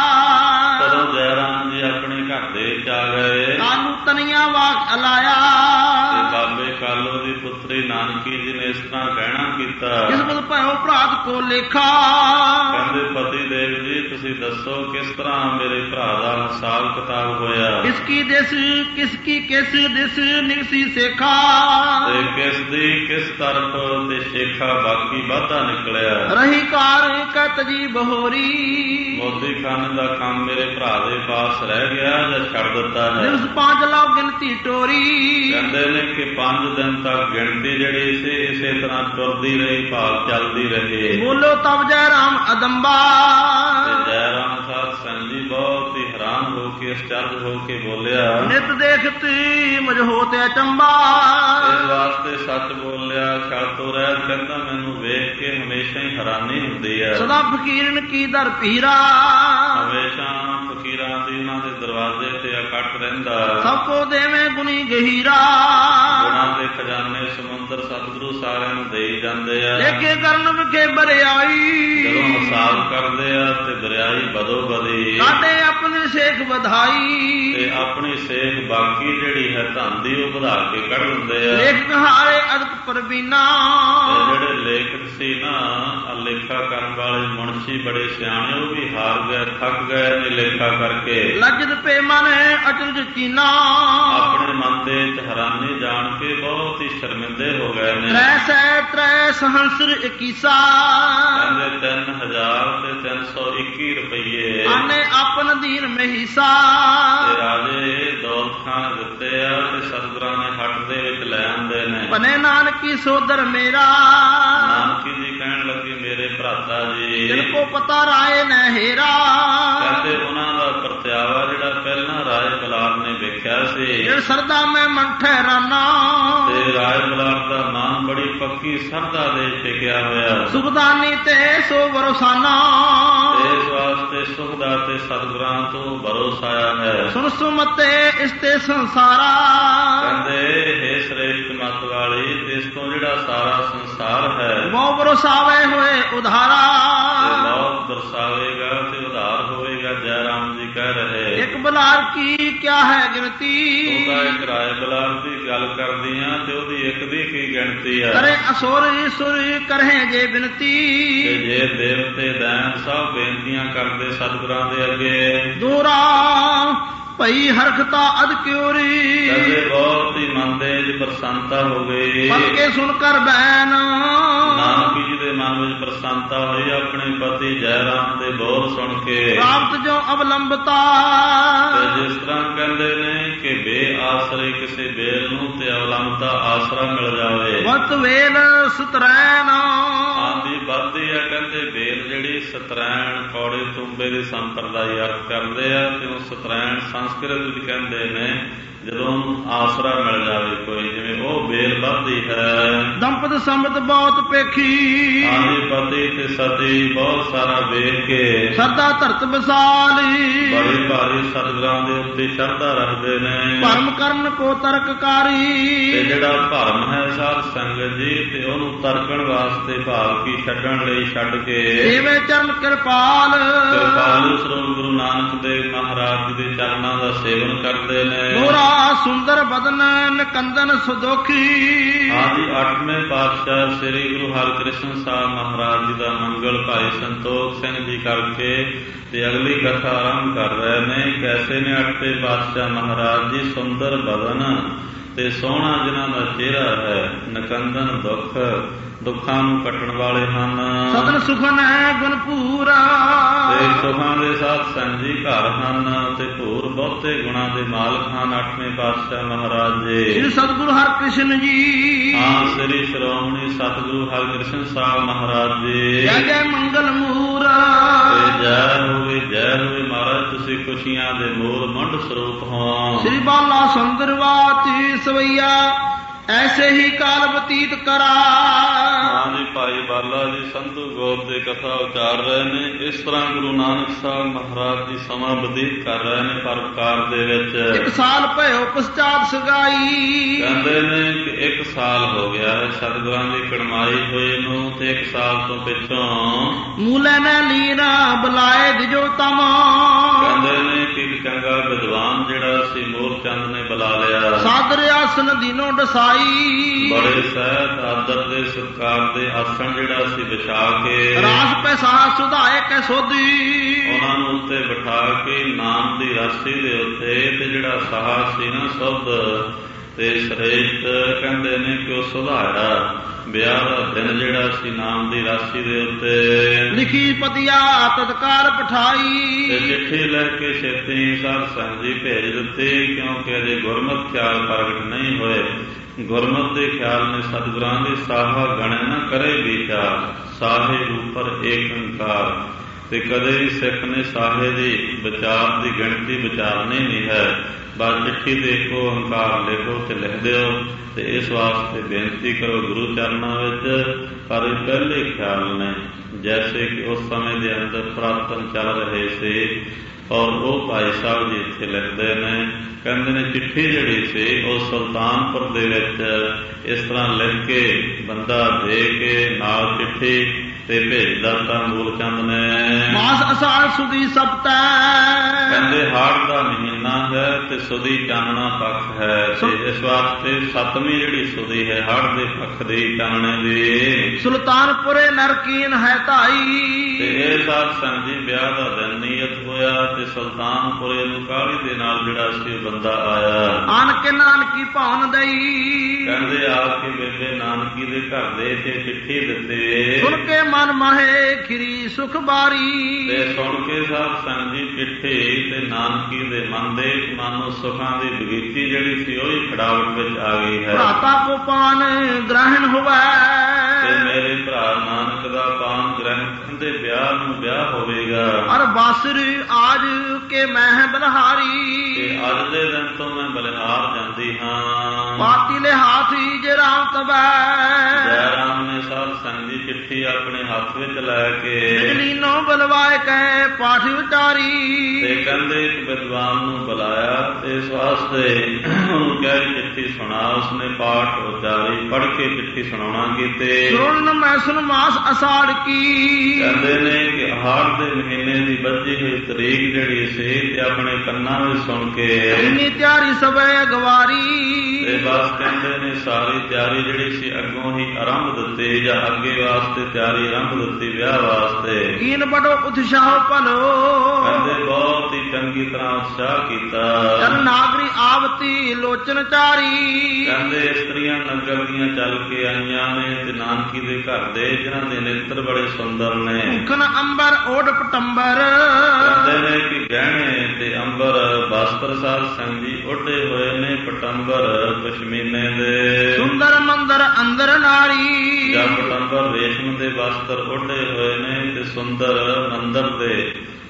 ਤਦੋਂ ਜੈ ਰਾਮ ਜੀ ਆਪਣੇ ਘਰ ਦੇ ਵਿੱਚ ਆ ਗਏ। ਕਾਨੂੰ ਤਨੀਆਂ ਵਾਕ ਅਲਾਇਆ, ਤੇ ਬਾਬੇ ਕਾਲੋ ਦੀ ਪੁੱਤਰੀ ਨਾਨਕੀ ਜੀ ਨੇ ਇਸ ਤਰ੍ਹਾਂ ਕਹਿਣਾ ਕੀਤਾ। ਕਿਸਮਤ ਭਇਓ ਭਰਾਤ ਕੋ ਲੇਖਾ, ਕਹਿੰਦੇ ਪਤੀ ਦੇਵ ਜੀ ਤੁਸੀਂ ਦੱਸੋ ਕਿਸ ਤਰ੍ਹਾਂ ਮੇਰੇ ਭਰਾ ਦਾ ਹਿਸਾਬ ਕਿਤਾਬ ਹੋਇਆ। ਕਿਸਕੀ ਦਿਸ ਕਿਸਕੀ ਕਿਸ ਦਿਸ ਨਿਕਸੀ ਸੇਖਾ, ਤੇ ਕਿਸ ਦੀ ਕਿਸ ਤਰਫ ਤੇ ਸ਼ੇਖਾ ਬਾਕੀ ਵਾਧਾ ਨਿਕਲਿਆ। ਰਹੀ ਕਾਰ ਕਤ ਜੀ ਬਹੋਰੀ, ਮੋਦੀ ਖਾਨ ਦਾ ਕੰਮ ਮੇਰੇ ਭਰਾ ਦੇ ਪਾਸ ਰਹਿ ਗਿਆ ਜਾਂ ਛੱਡ ਦਿੱਤਾ ਹੈ। ਦਿਵਸ ਪੰਜ ਲਓ ਗਿਣਤੀ ਟੋਰੀ, ਕਹਿੰਦੇ ਨੇ ਕਿ ਪੰਜ ਦਿਨ ਤੱਕ ਗਿਣਤੀ ਜਿਹੜੀ ਸੀ ਇਸੇ ਤਰ੍ਹਾਂ ਤੁਰਦੀ ਰਹੀ ਭਾਵ ਚੱਲਦੀ ਰਹੀ। ਬੋਲੋ ਤਬ ਜੈ ਰਾਮ ਅਦੰਬਾ, ਤੇ ਜੈ ਰਾਮ ਸਾਧ ਸੰਗਤ ਜੀ ਬਹੁਤ ਹੀ ਹੈਰਾਨ ਹੋ ਕੇ ਅਚਰਜ ਹੋ ਕੇ ਬੋਲਿਆ। ਨਿਤ ਦੇਖਤੀ ਮੁਝ ਹੋਤੇ ਅਚੰਬਾ, ਇਸ ਵਾਸਤੇ ਸੱਚ ਬੋਲਿਆ ਛਾਤੋ ਰਹਿ ਕਹਿੰਦਾ ਮੈਨੂੰ ਵੇਖ ਕੇ ਹਮੇਸ਼ਾ ਹੀ ਹੈਰਾਨੀ ਹੁੰਦੀ ਹੈ। ਸਦਾ ਫਕੀਰਨ ਕੀ ਦਰ ਪੀਰਾ, ਹਮੇਸ਼ਾ ਫਕੀਰਾਂ ਦੀ ਉਹਨਾਂ ਦੇ ਦਰਵਾਜ਼ੇ ਤੇ ਇਕੱਠ ਰਹਿੰਦਾ। ਸਭ ਕੋ ਦੇਵੇਂ ਗੁਣੀ ਗਹੀਰਾ, ਗੁਣਾਂ ਦੇ ਖਜ਼ਾਨੇ ਸਮੁੰਦਰ ਸਤਿਗੁਰੂ ਸਾਰਿਆਂ ਨੂੰ ਦੇਈ ਜਾਂਦੇ ਆ। ਲੇਖੇ ਕਰਨ ਵਿਖੇ ਬਰਿਆਈ, ਜਦੋਂ ਹਿਸਾਬ ਕਰਦੇ ਆ ਤੇ ਦਰਿਆਈ ਬਦੋ ਬਦੀ ਕਾਟੇ ਆਪਣੀ ਸੇਖ ਵਧਾਈ, ਤੇ ਆਪਣੀ ਸੇਖ ਬਾਕੀ ਜਿਹੜੀ ਹੈ ਧਨ ਦੀ ਉਹ ਵਧਾ ਕੇ ਕੱਢ ਦਿੰਦੇ ਆ। ਲੇਖ ਹਾਰੇ ਅਦਕ ਪਰਬੀਨਾ, ਤੇ ਜਿਹੜੇ ਲੇਖਕ ਸੀ ਨਾ ਲੇਖਾ ਕਰਨ ਵਾਲੇ ਮੁਨਸ਼ੀ ਬੜੇ ਸਿਆਣੇ ਉਹ ਵੀ ਹਾਰ ਗਏ ਥੱਕ ਗਏ ਨੇ ਲੇਖਾ ਕਰਕੇ। ਲਜਦ ਪੇ ਮਨ ਅਚਰਜ ਚੀਨਾ, ਆਪਣੇ ਮਨ ਦੇ ਵਿੱਚ ਹੈਰਾਨੀ ਜਾਣ ਕੇ ਬਹੁਤ ਹੀ ਸ਼ਰਮਿੰਦੇ ਹੋ ਗਏ ਨੇ। ਤ੍ਰੈ ਸੈ ਤ੍ਰੈ ਸਹੰਸਰ ਇਕੀਸਾ, ਕਹਿੰਦੇ ਤਿੰਨ ਹਜ਼ਾਰ ਤੇ ਤਿੰਨ ਸੌ ਇੱਕੀ ਰੁਪਈਏ ਆਨੇ ਆਪਨ ਦੀਨ ਮਹੀਸਾ, ਤੇ ਰਾਜੇ ਦੌਲਤ ਖਾਨ ਦਿੱਤੇ ਆ ਤੇ ਸਤਿਗੁਰਾਂ ਨੇ ਹੱਟ ਦੇ ਵਿੱਚ ਲੈ ਆਂਦੇ ਨੇ। ਬਨੇ ਨਾਨਕੀ ਸੋਦਰ ਮੇਰਾ, ਨਾਨਕੀ ਜੀ ਕਹਿਣ ਲੱਗੇ ਮੇਰੇ ਭਰਾਤਾ ਜੀ, ਜਿਨ ਕੋ ਪਤਾ ਰਾਏ ਨ ਹੇਰਾ, ਕਹਿੰਦੇ ਉਹਨਾਂ ਦਾ ਪਰਤਿਆਵਾ ਜਿਹੜਾ ਪਹਿਲਾਂ ਰਾਏ ਬਲਾਰ ਨੇ ਵੇਖਿਆ ਸੀ। ਜਿਨ ਸਰਦਾ ਮੈਂ ਮਨ ਠਹਿਰਾਨਾ, ਤੇ ਰਾਏ ਬਲਾਰ ਦਾ ਮਨ ਬੜੀ ਪੱਕੀ ਸਰਦਾ ਦੇ ਟਿਕਿਆ ਹੋਇਆ। ਸੁਖਦਾਨੀ ਤੇ ਸੋ ਵਰਸਾਨਾ, ਇਸ ਵਾਸਤੇ ਸੁਖਦਾ ਤੇ ਸਤਿਗੁਰਾਂ ਤੋਂ ਭਰੋਸਾ ਹੈ। ਸੁਣ ਸੁਮਤੇ ਇਸ ਤੇ ਸੰਸਾਰਾ, ਕਹਿੰਦੇ ਹੇ ਸ੍ਰੇਸ਼ਟ ਮਤ ਵਾਲੀ ਇਸ ਤੋਂ ਜਿਹੜਾ ਸਾਰਾ ਸੰਸਾਰ ਹੈ ਬਹੁ ਵਰਸਾਵੇ ਹੋਏ ਉਧਾਰਾ, ਬਹੁਤ ਦਰਸਾਵੇਗਾ ਤੇ ਉਧਾਰ ਹੋਵੇਗਾ। ਜੈ ਰਾਮ ਜੀ ਕਹਿ ਰਹੇ ਇੱਕ ਬਲਾਰ ਕੀ ਕਿਆ ਹੈ ਗਿਣਤੀ, ਉਹਦਾ ਇੱਕ ਰਾਏ ਬਲਾਰ ਦੀ ਗੱਲ ਕਰਦੀ ਆ ਤੇ ਉਹਦੀ ਇੱਕ ਦੀ ਕੀ ਗਿਣਤੀ ਹੈ। ਕਰੇ ਅਸੁਰ ਸੁਰ ਕਰਹਿ ਜੇ ਬਿਨਤੀ, ਤੇ ਜੇ ਦੇਵਤੇ ਦੈਨ ਸਭ ਬੇਨਤੀਆਂ ਕਰਦੇ ਸਤਿਗੁਰਾਂ ਦੇ ਅੱਗੇ। ਦੋਰਾ ਭਈ ਹਰਖਤਾ ਅਦ ਕਿਉਰੀ, ਕਹਿੰਦੇ ਬਹੁਤ ਹੀ ਮਨ ਦੇ ਵਿੱਚ ਪ੍ਰਸੰਨਤਾ ਹੋ ਗਈ। ਪਲ ਕੇ ਸੁਣ ਕਰ ਬੈਨ, ਨਾਨਕੀ ਜੀ ਦੇ ਮਨ ਵਿੱਚ ਪ੍ਰਸੰਨਤਾ ਹੋਈ ਆਪਣੇ ਪਤੀ ਜੈ ਰਾਮ ਦੇ ਬੋਲ ਸੁਣ ਕੇ। ਪ੍ਰਾਪਤ ਜੋ ਅਵਲੰਬਤਾ, ਤੇ ਜਿਸ ਤਰ੍ਹਾਂ ਕਹਿੰਦੇ ਨੇ ਕਿ ਬੇਆਸਰੇ ਕਿਸੇ ਬੇਲ ਨੂੰ ਤੇ ਅਵਲੰਬਤਾ ਆਸਰਾ ਮਿਲ ਜਾਵੇ। ਵਤ ਵੇਲ ਸਤਰੈਨ, ਆਂਦੀ ਵੱਧਦੀ ਆ ਕਹਿੰਦੇ ਬੇਲ ਜਿਹੜੀ ਸਤਰੈਣ ਕੌੜੇ ਤੁੰਬੇ ਦੇ ਸੰਪਰਦਾਇ ਅਰਥ ਕਰਦੇ ਆ ਤੇ ਉਹ ਸਤਰੈਣ ਸੰਸਕ੍ਰਿਤ ਵਿੱਚ ਕਹਿੰਦੇ ਨੇ ਜਦੋਂ ਆਸਰਾ ਮਿਲ ਜਾਵੇ ਕੋਈ, ਜਿਵੇਂ ਉਹ ਬੇਲ ਵੱਧਦੀ ਹੈ। ਦੰਪਤ ਸੰਬਤ ਬਹੁਤ ਪੇਖੀ, ਆਂਦੀ ਪਤੀ ਤੇ ਸਤੀ ਬਹੁਤ ਸਾਰਾ ਵੇਖ ਕੇ ਸਰਦਾ ਧਰਤ ਵਿਸਾਲੀ, ਬੜੀ ਭਾਰੀ ਸਤਿਗੁਰਾਂ ਦੇ ਉੱਤੇ ਸ਼ਰਧਾ ਰੱਖਦੇ ਨੇ। ਭਰਮ ਕਰਨ ਕੋ ਤਰਕਕਾਰੀ, ਤੇ ਜਿਹੜਾ ਭਰਮ ਹੈ ਸਾਧ ਸੰਗਤ ਜੀ, ਤੇ ਉਹਨੂੰ ਤਰਕਣ ਵਾਸਤੇ ਭਾਵ ਕੀ ਛੱਡਣ ਲਈ ਛੱਡ ਕੇ ਸੇਵੇ ਚਰਨ ਕਿਰਪਾਲ, ਕਿਰਪਾਲ ਸਰੂਪ ਗੁਰੂ ਨਾਨਕ ਦੇਵ ਮਹਾਰਾਜ ਜੀ ਦੇ ਚਰਨਾਂ ਦਾ ਸੇਵਨ ਕਰਦੇ ਨੇ। ਗੋਰਾ ਸੁੰਦਰ ਬਦਨ ਨਿਕੰਦਨ ਸੁਦੋਖੀ। ਆਦਿ ਅੱਠਵੇਂ ਪਾਤਸ਼ਾਹ ਸ੍ਰੀ ਗੁਰੂ ਹਰਿਕ੍ਰਿਸ਼ਨ ਸਾਹਿਬ ਮਹਾਰਾਜ ਜੀ ਦਾ ਮੰਗਲ ਭਾਈ ਸੰਤੋਖ ਸਿੰਘ ਜੀ ਕਰਕੇ ਤੇ ਅਗਲੀ ਕਥਾ ਆਰੰਭ ਕਰ ਰਹੇ ਨੇ। ਕੈਸੇ ਨੇ ਅੱਠਵੇਂ ਪਾਤਸ਼ਾਹ ਮਹਾਰਾਜ ਜੀ? ਸੁੰਦਰ ਬਦਨ ਤੇ ਸੋਹਣਾ ਜਿਨ੍ਹਾਂ ਦਾ ਚਿਹਰਾ ਹੈ, ਨਿਕੰਦਨ ਦੁੱਖ, ਦੁੱਖਾਂ ਨੂੰ ਕੱਟਣ ਵਾਲੇ ਹਨ। ਸਤਨ ਸੁਖਨ ਹੈ ਗੁਣ ਪੂਰਾ, ਤੇ ਸੁਖਾਂ ਦੇ ਸਾਧ ਸੰਗ ਜੀ ਘਰ ਹਨ ਤੇ ਭੂਰ ਬਹੁਤੇ ਗੁਣਾਂ ਦੇ ਮਾਲਕ ਹਨ ਅੱਠਵੇਂ ਪਾਤਸ਼ਾਹ ਮਹਾਰਾਜ ਜੀ। ਸ੍ਰੀ ਸਤਿਗੁਰੂ ਹਰਿਕ੍ਰਿਸ਼ਨ ਜੀ, ਹਾਂ ਸ੍ਰੀ ਸ਼੍ਰੋਮਣੀ ਸਤਿਗੁਰੂ ਹਰਿਕ੍ਰਿਸ਼ਨ ਸਾਹਿਬ ਮਹਾਰਾਜ ਜੀ। ਜੈ ਜੈ ਮੰਗਲ ਮੂਰਾ, ਤੇ ਜੈ ਹੋਵੇ ਜੈ ਹੋਵੇ ਮਹਾਰਾਜ, ਤੁਸੀਂ ਖੁਸ਼ੀਆਂ ਦੇ ਮੂਲ ਮੰਡ ਸਰੂਪ ਹੋ। ਸ੍ਰੀ ਬਾਲਾ ਸੁੰਦਰਵਾਤੀ ਸਵਈਆ ਐਸੇ ਹੀ ਕਾਲ ਬਤੀਤ ਕਰਾ। ਹਾਂਜੀ ਭਾਈ ਬਾਲਾ ਜੀ ਸੰਧੂ ਗੋਤ ਦੇ ਕਥਾ ਉਚਾਰ ਰਹੇ ਨੇ। ਇਸ ਤਰ੍ਹਾਂ ਗੁਰੂ ਨਾਨਕ ਸਾਹਿਬ ਮਹਾਰਾਜ ਜੀ ਸਮਾਂ ਬਤੀਤ ਕਰ ਰਹੇ ਨੇ ਪਰਉਪਕਾਰ ਦੇ ਵਿੱਚ। ਇੱਕ ਸਾਲ ਭਇਓ ਪਛਾਤ ਸਗਾਈ, ਕਹਿੰਦੇ ਨੇ ਕਿ ਇੱਕ ਸਾਲ ਹੋ ਗਿਆ ਹੈ ਸਤਿਗੁਰਾਂ ਦੀ ਕੜਮਾਈ ਹੋਏ ਨੂੰ, ਤੇ ਇੱਕ ਸਾਲ ਤੋਂ ਪਿੱਛੋਂ ਮੂਲੇ ਨੇ ਲੀਨਾ ਬੁਲਾਏ ਦਿਜੋ ਤਮ। ਕਹਿੰਦੇ ਨੇ ਕਿ ਇੱਕ ਚੰਗਾ ਵਿਦਵਾਨ ਜਿਹੜਾ ਸੀ ਮੂਲ ਚੰਦ ਨੇ ਬੁਲਾ ਲਿਆ। ਸਾਦਰ ਆਸਨ ਦੀਨੋ ਡਸਾਈ, ਬੜੇ ਸਹਿਤ ਆਦਰ ਦੇ ਸਤਿਕਾਰ ਦੇ ਆਸਣ ਜਿਹੜਾ ਸੀ ਵਿਛਾ ਕੇ ਰਾਸ ਪੈਸਾ ਸੁਧਾਏ ਕੈ ਸੋਧੀ। ਉਹਨਾਂ ਨੂੰ ਉੱਤੇ ਬਿਠਾ ਕੇ ਨਾਮ ਦੀ ਰਾਸੀ ਦੇ ਉੱਤੇ, ਤੇ ਜਿਹੜਾ ਸਾਹ ਸੀ ਨਾ ਸੁਧ ਤੇ ਸ੍ਰੇਸ਼ਟ, ਕਹਿੰਦੇ ਨੇ ਕਿ ਉਹ ਸੁਧਾਇਆ। ਵਿਆਹ ਦਾ ਦਿਨ ਜਿਹੜਾ ਸੀ ਨਾਮ ਦੀ ਰਾਸੀ ਦੇ ਉੱਤੇ ਲਿਖੀ ਪਤਿਆ ਤਤਕਾਲ ਪਠਾਈ, ਤੇ ਚਿੱਠੀ ਲੈ ਕੇ ਛੇਤੀ ਸਾਧ ਸੰਗਤ ਜੀ ਭੇਜ ਦਿੱਤੀ, ਕਿਉਂਕਿ ਅਜੇ ਗੁਰਮਤਿ ਖਿਆਲ ਪ੍ਰਗਟ ਨਹੀਂ ਹੋਏ। ਗੁਰਮਤਿ ਦੇ ਖਿਆਲ ਨੇ ਸਤਿਗੁਰਾਂ ਦੇ ਸਾਹਾ ਗਣੇ ਨਾ ਕਰੇ ਵਿਚਾਰ, ਸਾਹੇ ਉਪਰ ਏਕ ਓੰਕਾਰ। ਤੇ ਕਦੇ ਵੀ ਸਿੱਖ ਨੇ ਸਾਹੇ ਦੀ ਵਿਚਾਰ ਦੀ ਗਿਣਤੀ ਵਿਚਾਰਨੀ ਨਹੀਂ ਹੈ। ਬਸ ਚਿੱਠੀ ਦੇ ਇੱਕੋ ਓੰਕਾਰ ਲਿਖੋ ਤੇ ਲਿਖ ਦਿਓ। ਤੇ ਇਸ ਵਾਸਤੇ ਬੇਨਤੀ ਕਰੋ ਗੁਰੂ ਚਰਨਾਂ ਵਿੱਚ। ਪਰ ਇਹ ਪਹਿਲੇ ਖਿਆਲ ਨੇ, ਜੈਸੇ ਕਿ ਉਸ ਸਮੇਂ ਦੇ ਅੰਦਰ ਪ੍ਰਾਪਤਨ ਚੱਲ ਰਹੇ ਸੀ। ਔਰ ਉਹ ਭਾਈ ਸਾਹਿਬ ਜੀ ਇੱਥੇ ਲਿਖਦੇ ਨੇ, ਕਹਿੰਦੇ ਨੇ ਚਿੱਠੀ ਜਿਹੜੀ ਸੀ ਉਹ ਸੁਲਤਾਨਪੁਰ ਦੇ ਵਿੱਚ ਇਸ ਤਰ੍ਹਾਂ ਲਿਖ ਕੇ ਬੰਦਾ ਦੇ ਕੇ ਨਾਲ ਚਿੱਠੀ ਤੇ ਭੇਜਦਾ ਤਾਂ ਮੂਲ ਚੰਦ ਨੇ। ਮਾਸ ਅਸਾਲ ਸੁਦੀ ਸਪਤੈ, ਕਹਿੰਦੇ ਹਾੜ ਦਾ ਮਹੀਨਾ ਹੈ ਤੇ ਸੁਦੀ ਚਾਨਣਾ ਪੱਖ ਹੈ। ਤੇ ਇਸ ਵਾਸਤੇ ਸੱਤਵੀਂ ਜਿਹੜੀ ਸੁਦੀ ਹੈ ਹਾੜ ਦੇ ਪੱਖ ਦੀ ਚਾਨਣੇ ਦੀ। ਸੁਲਤਾਨਪੁਰੇ ਨਰਕੀਨ ਹੈ ਧਾਈ, ਤੇ ਇਹ ਸਾਧ ਸੰਗਤ ਜੀ ਵਿਆਹ ਦਾ ਦਿਨ ਨਿਯਤ ਹੋਇਆ ਤੇ ਸੁਲਤਾਨਪੁਰੇ ਨੂੰ ਕਾਹਲੀ ਦੇ ਨਾਲ ਜਿਹੜਾ ਸੀ ਬੰਦਾ ਆਇਆ। ਆਨ ਕੇ ਨਾਨਕੀ ਭਾਵਨ ਦਈ, ਕਹਿੰਦੇ ਆ ਕੇ ਬੇਬੇ ਨਾਨਕੀ ਦੇ ਘਰ ਦੇ ਕੇ ਚਿੱਠੀ ਦਿੱਤੇ। ਸੁਣ ਕੇ ਮਨ ਮਾਹੇ ਖਿਰੀ ਸੁਖ ਬਾਰੀ, ਤੇ ਸੁਣ ਕੇ ਸਾਧ ਸੰਗਤ ਜੀ ਚਿੱਠੀ ਤੇ ਨਾਨਕੀ ਦੇ ਮਨ ਦੇ ਮਨ ਨੂੰ ਸੁਖਾਂ ਦੀ ਬਗੀਚੀ ਜਿਹੜੀ ਸੀ ਉਹੀ ਖੜਾਵਟ ਵਿੱਚ ਆ ਗਈ ਹੈ। ਭਰਾਤਾ ਕੋ ਪਾਨ ਗ੍ਰਹਿਣ ਹੋਵੇ, ਤੇ ਮੇਰੇ ਭਰਾ ਨਾਨਕ ਦਾ ਪਾਨ ਗ੍ਰਹਿਣ ਦੇ ਵਿਆਹ ਨੂੰ ਵਿਆਹ ਹੋਵੇਗਾ। ਅਰ ਬਾਸਰ ਆਜ ਕੇ ਮੈਂ ਬਲਹਾਰੀ, ਤੇ ਅੱਜ ਦੇ ਦਿਨ ਤੋਂ ਮੈਂ ਬਲਿਹਾਰ ਜਾਂਦੀ ਹਾਂ। ਪਾਤੀ ਲੈ ਹਾਥੀ ਜੇ ਰਾਮ ਤਬੈ, ਜੈ ਰਾਮ ਨੇ ਸਾਧ ਸੰਗਤ ਦੀ ਚਿੱਠੀ ਆਪਣੇ ਹੱਥ ਵਿੱਚ ਲੈ ਕੇ ਲੀਨੋ ਬਲਵਾਏ ਕੈ ਪਾਠ ਉਚਾਰੀ, ਤੇ ਕਹਿੰਦੇ ਇੱਕ ਵਿਦਵਾਨ ਨੂੰ ਬੁਲਾਇਆ ਤੇ ਇਸ ਵਾਸਤੇ ਉਹਨੂੰ ਕਹਿ ਚਿੱਠੀ ਸੁਣਾ। ਉਸਨੇ ਪਾਠ ਉਚਾਰੀ, ਪੜ੍ਹ ਕੇ ਚਿੱਠੀ ਸੁਣਾਉਣਾ ਕੀਤੇ। ਸੁਣ ਮੈਂ ਸੁਨ ਮਾਸ ਅਸਾੜ ਕੀ, ਕਹਿੰਦੇ ਨੇ ਕਿ ਹਾੜ ਦੇ ਮਹੀਨੇ ਦੀ ਬੱਝੀ ਹੋਈ ਤਰੀਕ ਜਿਹੜੀ ਸੀ ਤੇ ਆਪਣੇ ਕੰਨਾਂ ਵਿੱਚ ਸੁਣ ਕੇ ਇੰਨੀ ਤਿਆਰੀ ਸਭੇ ਗਵਾਰੀ, ਤੇ ਬਸ ਕਹਿੰਦੇ ਨੇ ਸਾਰੀ ਤਿਆਰੀ ਜਿਹੜੀ ਸੀ ਅੱਗੋਂ ਹੀ ਆਰੰਭ ਦਿੱਤੀ, ਜਾਂ ਅੱਗੇ ਵਾਸਤੇ ਤਿਆਰੀ ਆਰੰਭ ਦਿੱਤੀ ਵਿਆਹ ਵਾਸਤੇ। ਕੀਨ ਬੜੋ ਉਤਸ਼ਾਹ ਭਲੋ, ਕਹਿੰਦੇ ਬਹੁਤ ਹੀ ਚੰਗੀ ਤਰ੍ਹਾਂ ਉਤਸ਼ਾਹ ਕੀਤਾ। ਜਨ ਨਾਗਰੀ ਆਵਤੀ ਲੋਚਨ ਚਾਰੀ, ਕਹਿੰਦੇ ਇਸਤਰੀਆਂ ਨਗਰ ਦੀਆਂ ਚੱਲ ਕੇ ਆਈਆਂ ਨੇ ਤੇ ਨਾਨਕੀ ਦੇ ਘਰ ਦੇ, ਜਿਨ੍ਹਾਂ ਦੇ ਨੇਤਰ ਬੜੇ ਸੁੰਦਰ ਨੇ। ਭੁਖਨ ਅੰਬਰ ਓਢ ਪਟੰਬਰ, ਕਹਿੰਦੇ ਨੇ ਕਿ ਗਹਿਣੇ ਤੇ ਅੰਬਰ ਵਸਤਰ ਸਾਧ ਸੰਗਤ ਜੀ ਓਢੇ ਹੋਏ ਨੇ ਪਟੰਬਰ ਪਸ਼ਮੀਨੇ ਦੇ। ਸੁੰਦਰ ਮੰਦਰ ਅੰਦਰ ਨਾਰੀ, ਜਾਂ ਪਟੰਬਰ ਰੇਸ਼ਮ ਦੇ ਵਸਤਰ ਓਢੇ ਹੋਏ ਨੇ ਤੇ ਸੁੰਦਰ ਮੰਦਰ ਦੇ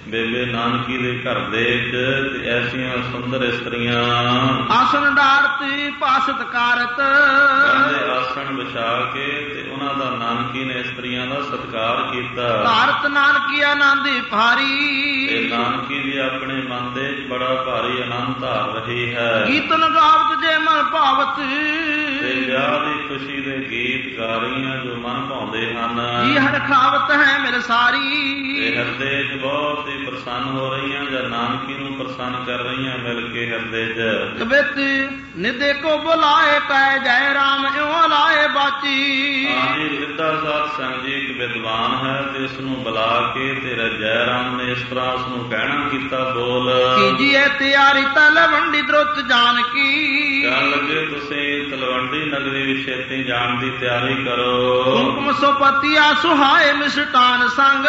ਬੇਬੇ ਨਾਨਕੀ ਦੇ ਘਰ ਦੇ ਵਿੱਚ ਐਸੀਆਂ ਸੁੰਦਰ ਇਸਤਰੀਆਂ ਆਸਨ ਡਾਰਤੀ ਪਾਸਤ ਕਾਰਤ ਕਹਿੰਦੇ ਆਸਣ ਵਿਛਾ ਕੇ ਤੇ ਉਹਨਾਂ ਦਾ ਨਾਨਕੀ ਨੇ ਇਸਤਰੀਆਂ ਦਾ ਸਤਿਕਾਰ ਕੀਤਾ। ਭਾਰਤ ਨਾਨਕੀ ਆਨੰਦੀ ਭਾਰੀ ਤੇ ਨਾਨਕੀ ਵੀ ਆਪਣੇ ਮਨ ਦੇ ਵਿੱਚ ਬੜਾ ਭਾਰੀ ਆਨੰਦ ਧਾਰ ਰਹੀ ਹੈ। ਗੀਤਨ ਗਾਵਤ ਜੇ ਮਨ ਭਾਵਤ ਤੇ ਵਿਆਹ ਦੀ ਖੁਸ਼ੀ ਦੇ ਗੀਤ ਗਾ ਰਹੀਆਂ ਜੋ ਮਨ ਭਾਉਂਦੇ ਹਨ। ਜੀ ਹਰ ਖਾਵਤ ਹੈ ਮੇਰੇ ਸਾਰੀ ਤੇ ਹਿਰਦੇ 'ਚ ਬਹੁਤ ਹੀ ਪ੍ਰਸੰਨ ਹੋ ਰਹੀਆਂ ਜਾਂ ਨਾਨਕੀ ਨੂੰ ਪ੍ਰਸੰਨ ਕਰ ਰਹੀਆਂ ਮਿਲ ਕੇ ਹਿਰਦੇ 'ਚ। ਕਬਿਤ ਨਿਦੇ ਕੋ ਬੁਲਾਏ ਕਹਿ ਜੈ ਰਾਮ ਇਉਂ ਲਾਏ ਬਾਚੀ। ਹਾਂਜੀ ਰਿੱਧਾ ਸਾਧ ਸੰਗ ਜੀ ਇੱਕ ਵਿਦਵਾਨ ਹੈ ਤੇ ਉਸ ਨੂੰ ਬੁਲਾ ਕੇ ਤੇਰਾ ਜੈ ਰਾਮ ਨੇ ਇਸ ਤਰ੍ਹਾਂ ਉਸ ਨੂੰ ਕਹਿਣਾ ਕੀਤਾ ਬੋਲ ਕੀਜੀਏ ਤਿਆਰੀ ਤਲਵੰਡੀ ਦਰੁੱਤ ਜਾਨਕੀ। ਕਹਿਣ ਲੱਗੇ ਤੁਸੀਂ ਤਲਵੰਡੀ ਨਗਰੀ ਵਿੱਚ ਛੇਤੀ ਜਾਣ ਦੀ ਤਿਆਰੀ ਕਰੋ। ਹੁਕਮ ਸੋ ਪਤੀਆ ਸੁਹਾਏ ਮਿਸ਼ਟਾਨ ਸੰਗ।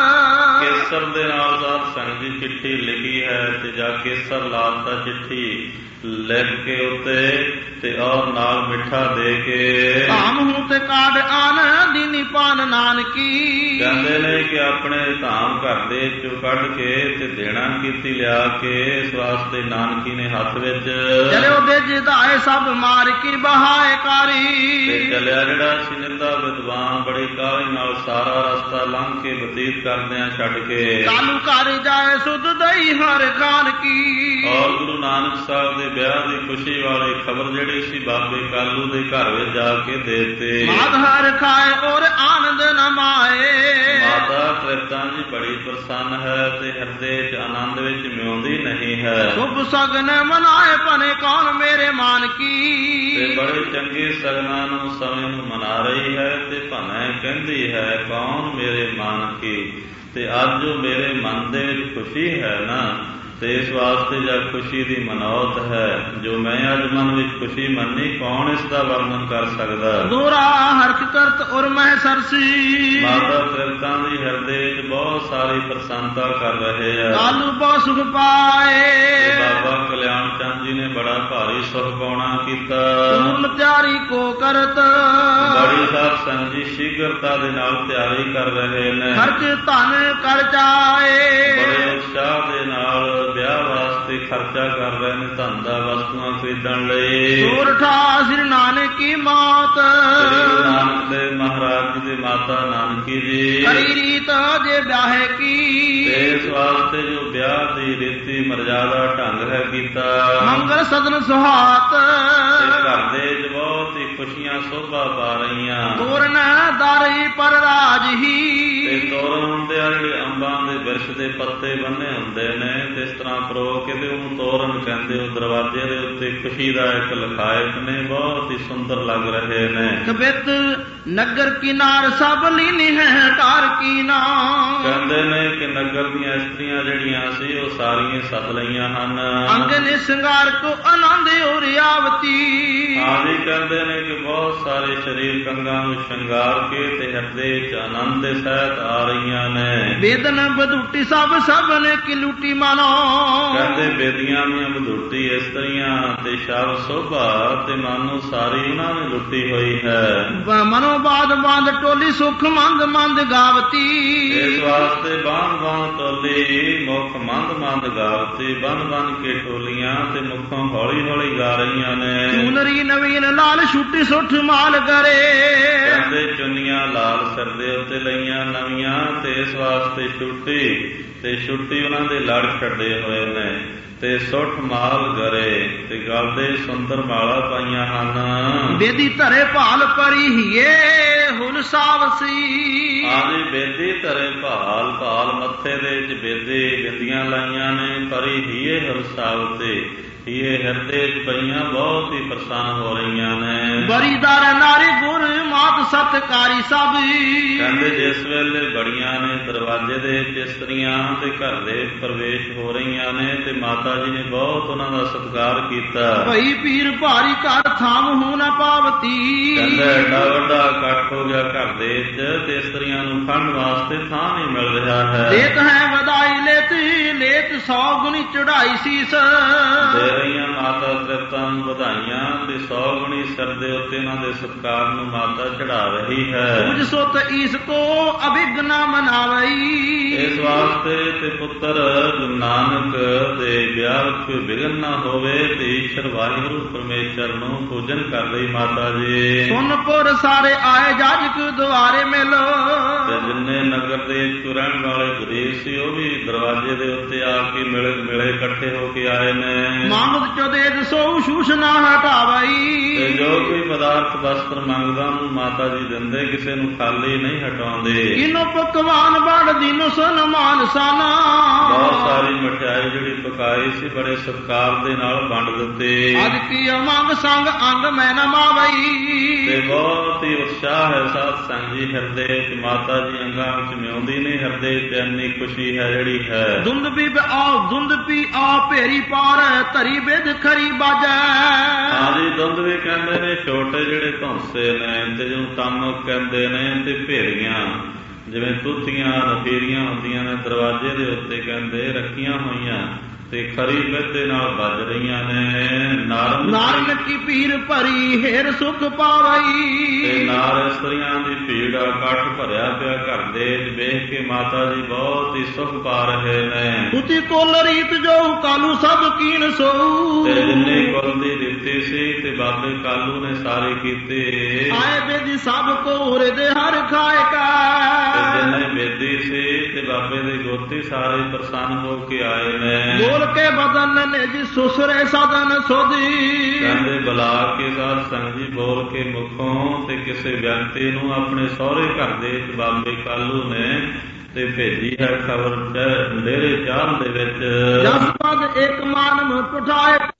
ਕੇਸਰ ਦੇ ਨਾਲ ਸਾਧ ਸੰਗ ਜੀ ਚਿੱਠੀ ਲਿਖੀ ਹੈ ਤੇ ਜਾ ਕੇਸਰ ਲਾਤਾ ਚਿੱਠੀ ਲਿਖ ਕੇ ਉੱਤੇ ਤੇ ਔਰ ਨਾਲ ਮਿੱਠਾ ਦੇ ਕੇ ਧਾਮ ਹੂੰ ਤੇ ਕਾਢ ਆਨ ਦੀਨੀ ਪਾਨ ਨਾਨਕੀ। ਕਹਿੰਦੇ ਨੇ ਕਿ ਆਪਣੇ ਧਾਮ ਘਰ ਦੇ ਚੋਂ ਕੱਢ ਕੇ ਤੇ ਦੇਣਾ ਕੀਤੀ ਲਿਆ ਕੇ ਇਸ ਵਾਸਤੇ ਨਾਨਕੀ ਨੇ ਹੱਥ ਵਿੱਚ ਚਲਿਓ ਦੇ ਜਿਦਾਏ ਸਭ ਮਾਰ ਕੀ ਬਹਾਏ ਕਾਰੀ। ਤੇ ਚੱਲਿਆ ਜਿਹੜਾ ਸੀ ਨਿੰਦਾ ਵਿਦਵਾਨ ਬੜੀ ਕਾਹਲੀ ਨਾਲ ਸਾਰਾ ਰਸਤਾ ਲੰਘ ਕੇ ਬਤੀਤ ਕਰਦਿਆਂ ਛੱਡ ਕੇ ਕਾਲੂ ਘਰ ਜਾਏ ਸੁਧ ਦਈ ਹਰ ਖਾਨ ਕੀ। ਔਰ ਗੁਰੂ ਨਾਨਕ ਸਾਹਿਬ ਦੇ ਵਿਆਹ ਦੀ ਖੁਸ਼ੀ ਵਾਲੀ ਖਬਰ ਜਿਹੜੀ ਸੀ ਬਾਬੇ ਕਾਲੂ ਦੇ ਘਰ ਵਿੱਚ ਜਾ ਕੇ ਦੇ ਦਿੱਤੇ। ਮਾਤ ਹਰ ਖਾਏ ਔਰ ਆਨੰਦ ਨ ਮਾਏ। ਮਾਤਾ ਤ੍ਰਿਪਤਾ ਜੀ ਬੜੀ ਪ੍ਰਸੰਨ ਹੈ ਤੇ ਹਿਰਦੇ 'ਚ ਆਨੰਦ ਵਿੱਚ ਮਿਉਂਦੀ ਨਹੀਂ ਹੈ। ਸ਼ੁਭ ਸਗਨ ਮਨਾਏ ਭਨੇ ਕੌਣ ਮੇਰੇ ਮਾਨ ਕੀ। ਤੇ ਬੜੇ ਚੰਗੇ ਸਗਨਾਂ ਨੂੰ ਸਮੇਂ ਨੂੰ ਮਨਾ ਰਹੀ ਹੈ ਤੇ ਭਨੇ ਕਹਿੰਦੀ ਹੈ ਕੌਣ ਮੇਰੇ ਮਾਨ ਕੀ। ਤੇ ਅੱਜ ਜੋ ਮੇਰੇ ਮਨ ਦੇ ਵਿੱਚ ਖੁਸ਼ੀ ਹੈ ਨਾ ਤੇ ਇਸ ਵਾਸਤੇ ਜਦ ਖੁਸ਼ੀ ਦੀ ਮਨੌਤ ਹੈ ਜੋ ਮੈਂ ਅੱਜ ਮਨ ਵਿੱਚ ਖੁਸ਼ੀ ਮੰਨੀ ਕੌਣ ਇਸ ਦਾ ਵਰਣਨ ਕਰ ਸਕਦਾ। ਦੋਰਾ ਹਰਖ ਕਰਤ ਔਰ ਮਹਿ ਸਰਸੀ। ਮਾਤਾ ਤ੍ਰਿਪਤਾ ਦੀ ਹਿਰਦੇ ਵਿੱਚ ਬਹੁਤ ਸਾਰੀ ਪ੍ਰਸੰਨਤਾ ਕਰ ਰਹੇ ਆ। ਕਾਲੂ ਬਹੁ ਸੁਖ ਪਾਏ। ਬਾਬਾ ਕਲਿਆਣ ਚੰਦ ਜੀ ਨੇ ਬੜਾ ਭਾਰੀ ਸੁਖ ਪਾਉਣਾ ਕੀਤਾ। ਪੂਰਨ ਤਿਆਰੀ ਕੋ ਕਰਤ ਬੜੀ ਸਾਧ ਸੰਗਤ ਜੀ ਸ਼ੀਘਰਤਾ ਦੇ ਨਾਲ ਤਿਆਰੀ ਕਰ ਰਹੇ ਨੇ। ਖਰਚ ਧਨ ਕਰ ਜਾਏ। ਬੜੇ ਉਤਸ਼ਾਹ ਦੇ ਨਾਲ ਵਿਆਹ ਵਾਸਤੇ ਖਰਚਾ ਕਰ ਰਹੇ ਨੇ ਧਨ ਦਾ ਵਸਤੂਆਂ ਖਰੀਦਣ ਲਈ। ਸੋਰਠਾ ਸ੍ਰੀ ਨਾਨਕ ਕੀ ਮਾਤ। ਸ੍ਰੀ ਨਾਨਕ ਦੇ ਮਹਾਰਾਜ ਜੀ ਦੀ ਮਾਤਾ ਨਾਨਕੀ ਜੀ ਕਰੀ ਰੀਤ ਜੇ ਵਿਆਹੇ ਕੀ। ਤੇ ਇਸ ਵਾਸਤੇ ਜੋ ਵਿਆਹ ਦੀ ਰੀਤੀ ਮਰਜ਼ਾਦਾ ਢੰਗ ਹੈ ਕੀਤਾ। ਮੰਗਲ ਸਦਨ ਸੁਹਾਤ ਘਰ ਦੇ ਵਿੱਚ ਬਹੁਤ ਹੀ ਖੁਸ਼ੀਆਂ ਸੋਭਾ ਪਾ ਰਹੀਆਂ। ਤੋਰਨ ਦਾਰੀ ਪਰ ਰਾਜ ਹੀ। ਤੇ ਤੋਰਨ ਹੁੰਦੇ ਆ ਜਿਹੜੇ ਅੰਬਾਂ ਦੇ ਬਿਰਛ ਦੇ ਪੱਤੇ ਬੰਨੇ ਹੁੰਦੇ ਨੇ ਤੇ ਇਸ ਤਰ੍ਹਾਂ ਪਰੋ ਕੇ ਤੇ ਉਹਨੂੰ ਤੋਰਨ ਕਹਿੰਦੇ। ਉਹ ਦਰਵਾਜ਼ੇ ਦੇ ਉੱਤੇ ਖੁਸ਼ੀ ਦਾ ਇੱਕ ਲਖਾਇਤ ਨੇ ਬਹੁਤ ਹੀ ਸੁੰਦਰ ਲੱਗ ਰਹੇ ਨੇ। ਕਬਿਤ ਨਗਰ ਕਿਨਾਰ ਸਭ ਲੀਨੀ ਹੈ ਘਰ ਕੀ ਨਾਮ। ਕਹਿੰਦੇ ਨੇ ਕਿ ਨਗਰ ਦੀਆਂ ਇਸਤਰੀਆਂ ਜਿਹੜੀਆਂ ਸੀ ਉਹ ਸਾਰੀਆਂ ਸੱਦ ਲਈਆਂ ਹਨ। ਅੰਗ ਨੇ ਸ਼ਿੰਗਾਰ ਕੋ ਆਨੰਦ ਉਰਿਆਵਤੀ। ਆਦਿ ਕਹਿੰਦੇ ਨੇ ਕਿ ਬਹੁਤ ਸਾਰੇ ਸਰੀਰ ਕੰਗਾਂ ਨੂੰ ਸ਼ਿੰਗਾਰ ਕੇ ਤੇ ਹਿਰਦੇ ਵਿੱਚ ਆਨੰਦ ਦੇ ਸਹਿਤ ਆ ਰਹੀਆਂ ਨੇ। ਬੇਦਨ ਬਦੂਟੀ ਸਭ ਸਭ ਨੇ ਕਿ ਲੁੱਟੀ ਮਾਨੋ। ਕਹਿੰਦੇ ਬੇਦੀਆਂ ਦੀਆਂ ਬਦੂਟੀ ਇਸਤਰੀਆਂ ਤੇ ਸ਼ਬ ਸੋਭਾ ਤੇ ਮਨ ਸਾਰੀ ਉਹਨਾਂ ਨੇ ਲੁੱਟੀ ਹੋਈ ਹੈ। ਮਨੋ ਬਾਦ ਬਾਦ ਟੋਲੀ ਸੁਖ ਮੰਦ ਮੰਦ ਗਾਵਤੀ। ਇਸ ਵਾਸਤੇ ਬਾਂਧ ਬਾਂਧ ਟੋਲੀ ਮੁਖ ਮੰਦ ਮੰਦ ਗਾਵਤੀ। ਬੰਨ ਬੰਨ ਕੇ ਟੋਲੀਆਂ ਤੇ ਮੁਖੋਂ ਹੌਲੀ ਹੌਲੀ ਗਾ ਰਹੀਆਂ ਨੇ। ਚੂਨਰੀ ਨਵੀਨ ਲਾਲ ਛੁੱਟੀ ਸੁੱਠ ਮਾਲ ਕਰੇ। ਕਹਿੰਦੇ ਚੁੰਨੀਆਂ ਲਾਲ ਸਿਰ ਦੇ ਉੱਤੇ ਲਈਆਂ ਨਵੀਆਂ ਤੇ ਇਸ ਵਾਸਤੇ ਛੁੱਟੀ ਤੇ ਛੁੱਟੀ ਉਹਨਾਂ ਦੇ ਲੜ ਛੱਡੇ ਹੋਏ ਨੇ ਤੇ ਸੁੱਠ ਮਾਲ ਗਰੇ ਤੇ ਗਲ ਦੇ ਸੁੰਦਰ ਮਾਲਾ ਪਾਈਆਂ ਹਨ। ਬੇਦੀ ਧਰੇ ਭਾਲ ਪਰੀ ਹੀਏ ਹੁਲ ਸਾਵਸੀ। ਆਦੀ ਬੇਦੀ ਧਰੇ ਭਾਲ ਭਾਲ ਮੱਥੇ ਦੇ ਵਿੱਚ ਬੇਦੀ ਬਿੰਦੀਆਂ ਲਾਈਆਂ ਨੇ। ਪਰੀ ਹੀਏ ਹੁਲ ਸਾਵਤੇ ਇਹ ਹਿਰਦੇ ਚ ਪਈਆਂ ਬਹੁਤ ਹੀ ਪ੍ਰਸੰਨ ਹੋ ਰਹੀਆਂ ਨੇ। ਬਰੀਦਾਰ ਨਾਰੀ ਗੁਰ ਮਾਤ ਸਤਕਾਰੀ ਸਭ। ਕਹਿੰਦੇ ਜਿਸ ਵੇਲੇ ਬੜੀਆਂ ਨੇ ਦਰਵਾਜ਼ੇ ਦੇ ਵਿੱਚ ਇਸਤਰੀਆਂ ਤੇ ਘਰ ਦੇ ਪ੍ਰਵੇਸ਼ ਹੋ ਰਹੀਆਂ ਨੇ ਤੇ ਮਾਤਾ ਜੀ ਨੇ ਬਹੁਤ ਉਹਨਾਂ ਦਾ ਸਤਿਕਾਰ ਕੀਤਾ। ਭਈ ਪੀਰ ਭਾਰੀ ਘਰ ਥਾਮ ਹੋ ਨਾ ਪਾਵਤੀ। ਕਹਿੰਦੇ ਐਡਾ ਵੱਡਾ ਇਕੱਠ ਹੋ ਗਿਆ ਘਰ ਦੇ ਵਿੱਚ ਤੇ ਇਸਤਰੀਆਂ ਨੂੰ ਖੜਨ ਵਾਸਤੇ ਥਾਂ ਨਹੀਂ ਮਿਲ ਰਿਹਾ ਹੈ। ਦੇਤ ਹੈ ਵਧਾਈ ਲੇਤ ਲੇਤ ਸੌ ਗੁਣੀ ਚੜਾਈ ਸੀਸ। ਰਹੀਆਂ ਮਾਤਾ ਤ੍ਰਿਪਤਾਂ ਨੂੰ ਵਧਾਈਆਂ ਤੇ ਸੌ ਗੁਣੀ ਸਿਰ ਦੇ ਉੱਤੇ ਉਹਨਾਂ ਦੇ ਸਤਿਕਾਰ ਨੂੰ ਮਾਤਾ ਚੜਾ ਰਹੀ ਹੈ। ਤੁਝ ਸੁਤ ਈਸ ਕੋ ਅਭਿਗਨਾ ਮਨਾਵਈ। ਇਸ ਵਾਸਤੇ ਤੇ ਪੁੱਤਰ ਗੁਰੂ ਨਾਨਕ ਦੇ ਵਿਆਹ ਵਿੱਚ ਕੋਈ ਵਿਘਨ ਨਾ ਹੋਵੇ ਤੇ ਈਸ਼ਰ ਵਾਹਿਗੁਰੂ ਪਰਮੇਸ਼ਰ ਨੂੰ ਪੂਜਨ ਕਰ ਰਹੀ ਮਾਤਾ ਜੀ। ਸੁਨਪੁਰ ਸਾਰੇ ਆਏ ਜਾਜਕ ਦੁਆਰੇ ਮਿਲੋ। ਤੇ ਜਿੰਨੇ ਨਗਰ ਦੇ ਰਹਿਣ ਵਾਲੇ ਗਰੀਬ ਸੀ ਉਹ ਵੀ ਦਰਵਾਜ਼ੇ ਦੇ ਉੱਤੇ ਆ ਕੇ ਮਿਲੇ ਮਿਲੇ ਇਕੱਠੇ ਹੋ ਕੇ ਆਏ ਨੇ। ਮੰਗਤ ਚੋਦੇਦ ਸੋ ਸ਼ੂਸ਼ ਨਾ ਹਟਾਵਈ। ਤੇ ਜੋ ਕੋਈ ਪਦਾਰਥ ਵਸਤਰ ਮੰਗਦਾ ਨੂੰ ਮਾਤਾ ਜੀ ਦਿੰਦੇ, ਕਿਸੇ ਨੂੰ ਖਾਲੀ ਨਹੀਂ ਹਟਾਉਂਦੇ। ਇਨੋ ਪਕਵਾਨ ਬੜ ਦਿਨ ਸੁਨ ਮਾਨਸਾਨਾ। ਬਹੁਤ ਸਾਰੀ ਮਠਿਆਈ ਜਿਹੜੀ ਪਕਾਈ ਸੀ ਬੜੇ ਸਤਿਕਾਰ ਦੇ ਨਾਲ ਵੰਡ ਦਿੱਤੇ। ਅੱਜ ਕੀ ਅਮੰਗ ਸੰਗ ਅੰਗ ਮੈਂ ਨਾ ਮਾਵਈ। ਤੇ ਬਹੁਤ ਹੀ ਉਤਸ਼ਾਹ ਹੈ ਸਾਧ ਸੰਗ ਜੀ ਹਿਰਦੇ ਵਿੱਚ ਮਾਤਾ ਜੀ ਅੰਗਾਂ ਵਿੱਚ ਮਿਉਂਦੀ ਨੇ। ਹਿਰਦੇ ਵਿੱਚ ਇੰਨੀ ਖੁਸ਼ੀ ਹੈ ਜਿਹੜੀ ਹੈ। ਧੁੰਦ ਵੀ ਆਓ ਧੁੰਦ ਪੀ ਆ ਭੇਰੀ ਪਾਰ ਧਰੀ ਬਿਦ ਖਰੀ ਬਾਜੈ। ਹਾਂਜੀ ਧੁੰਦ ਵੀ ਕਹਿੰਦੇ ਨੇ ਛੋਟੇ ਜਿਹੜੇ ਧੌਂਸੇ ਨੇ ਤੇ ਜਿਹਨੂੰ ਤਮ ਕਹਿੰਦੇ ਨੇ ਤੇ ਭੇਰੀਆਂ ਜਿਵੇਂ ਤੁੱਤੀਆਂ ਨਫੀਰੀਆਂ ਹੁੰਦੀਆਂ ਨੇ ਦਰਵਾਜ਼ੇ ਦੇ ਉੱਤੇ ਕਹਿੰਦੇ ਰੱਖੀਆਂ ਹੋਈਆਂ ਤੇ ਖਰੀ ਬਿਦ ਦੇ ਨਾਲ ਵੱਜ ਰਹੀਆਂ ਨੇ। ਨਾਰਨ ਕੀ ਪੀਰ ਭਰੀ ਹੇਰ ਸੁਖ ਪਾਵਈ। ਤੇ ਨਾਲ ਇਸਤਰੀਆਂ ਦੀ ਭੀੜ ਇਕੱਠ ਭਰਿਆ ਪਿਆ ਘਰ ਦੇ ਵੇਖ ਕੇ ਮਾਤਾ ਜੀ ਬਹੁਤ ਹੀ ਸੁਖ ਪਾ ਰਹੇ ਨੇ। ਤੁਤੀ ਕੁਲ ਰੀਤ ਜੋ ਕਾਲੂ ਸਭ ਕੀਨ ਸੋਊ। ਤੇ ਜਿੰਨੇ ਕੁਲ ਦੀ ਰੀਤੀ ਸੀ ਤੇ ਬਾਬੇ ਕਾਲੂ ਨੇ ਸਾਰੇ ਕੀਤੇ। ਆਏ ਬੇਦੀ ਸਭ ਕੋ ਦੇ ਹਰ ਖਾਏ ਕਾ। ਜਿੰਨੇ ਬੇਦੀ ਸੀ ਤੇ ਬਾਬੇ ਦੇ ਗੋਤੀ ਸਾਰੇ ਪ੍ਰਸੰਨ ਹੋ ਕੇ ਆਏ ਨੇ। ਬੋਲ ਕੇ ਬਦਨ ਨੇ ਜੀ ਸੁਸਰੇ ਸਦਨ ਸੋਧੀ। ਕਹਿੰਦੇ ਬੁਲਾ ਕੇ ਸਾਧ ਸੰਗ ਜੀ ਬੋਲ ਕੇ ਮੁਖੋਂ ਤੇ ਕਿਸੇ ਵਿਅਕਤੀ ਨੂੰ ਆਪਣੇ ਸਹੁਰੇ ਘਰ ਦੇ ਬਾਬੇ ਕਾਲੂ ਨੇ ਤੇ ਭੇਜੀ ਹੈ ਖਬਰ ਡੇਰੇ ਚਾਲ ਦੇ ਵਿੱਚ। ਜਸ ਪਦ ਇੱਕ ਮਾਨਮ ਪਠਾਏ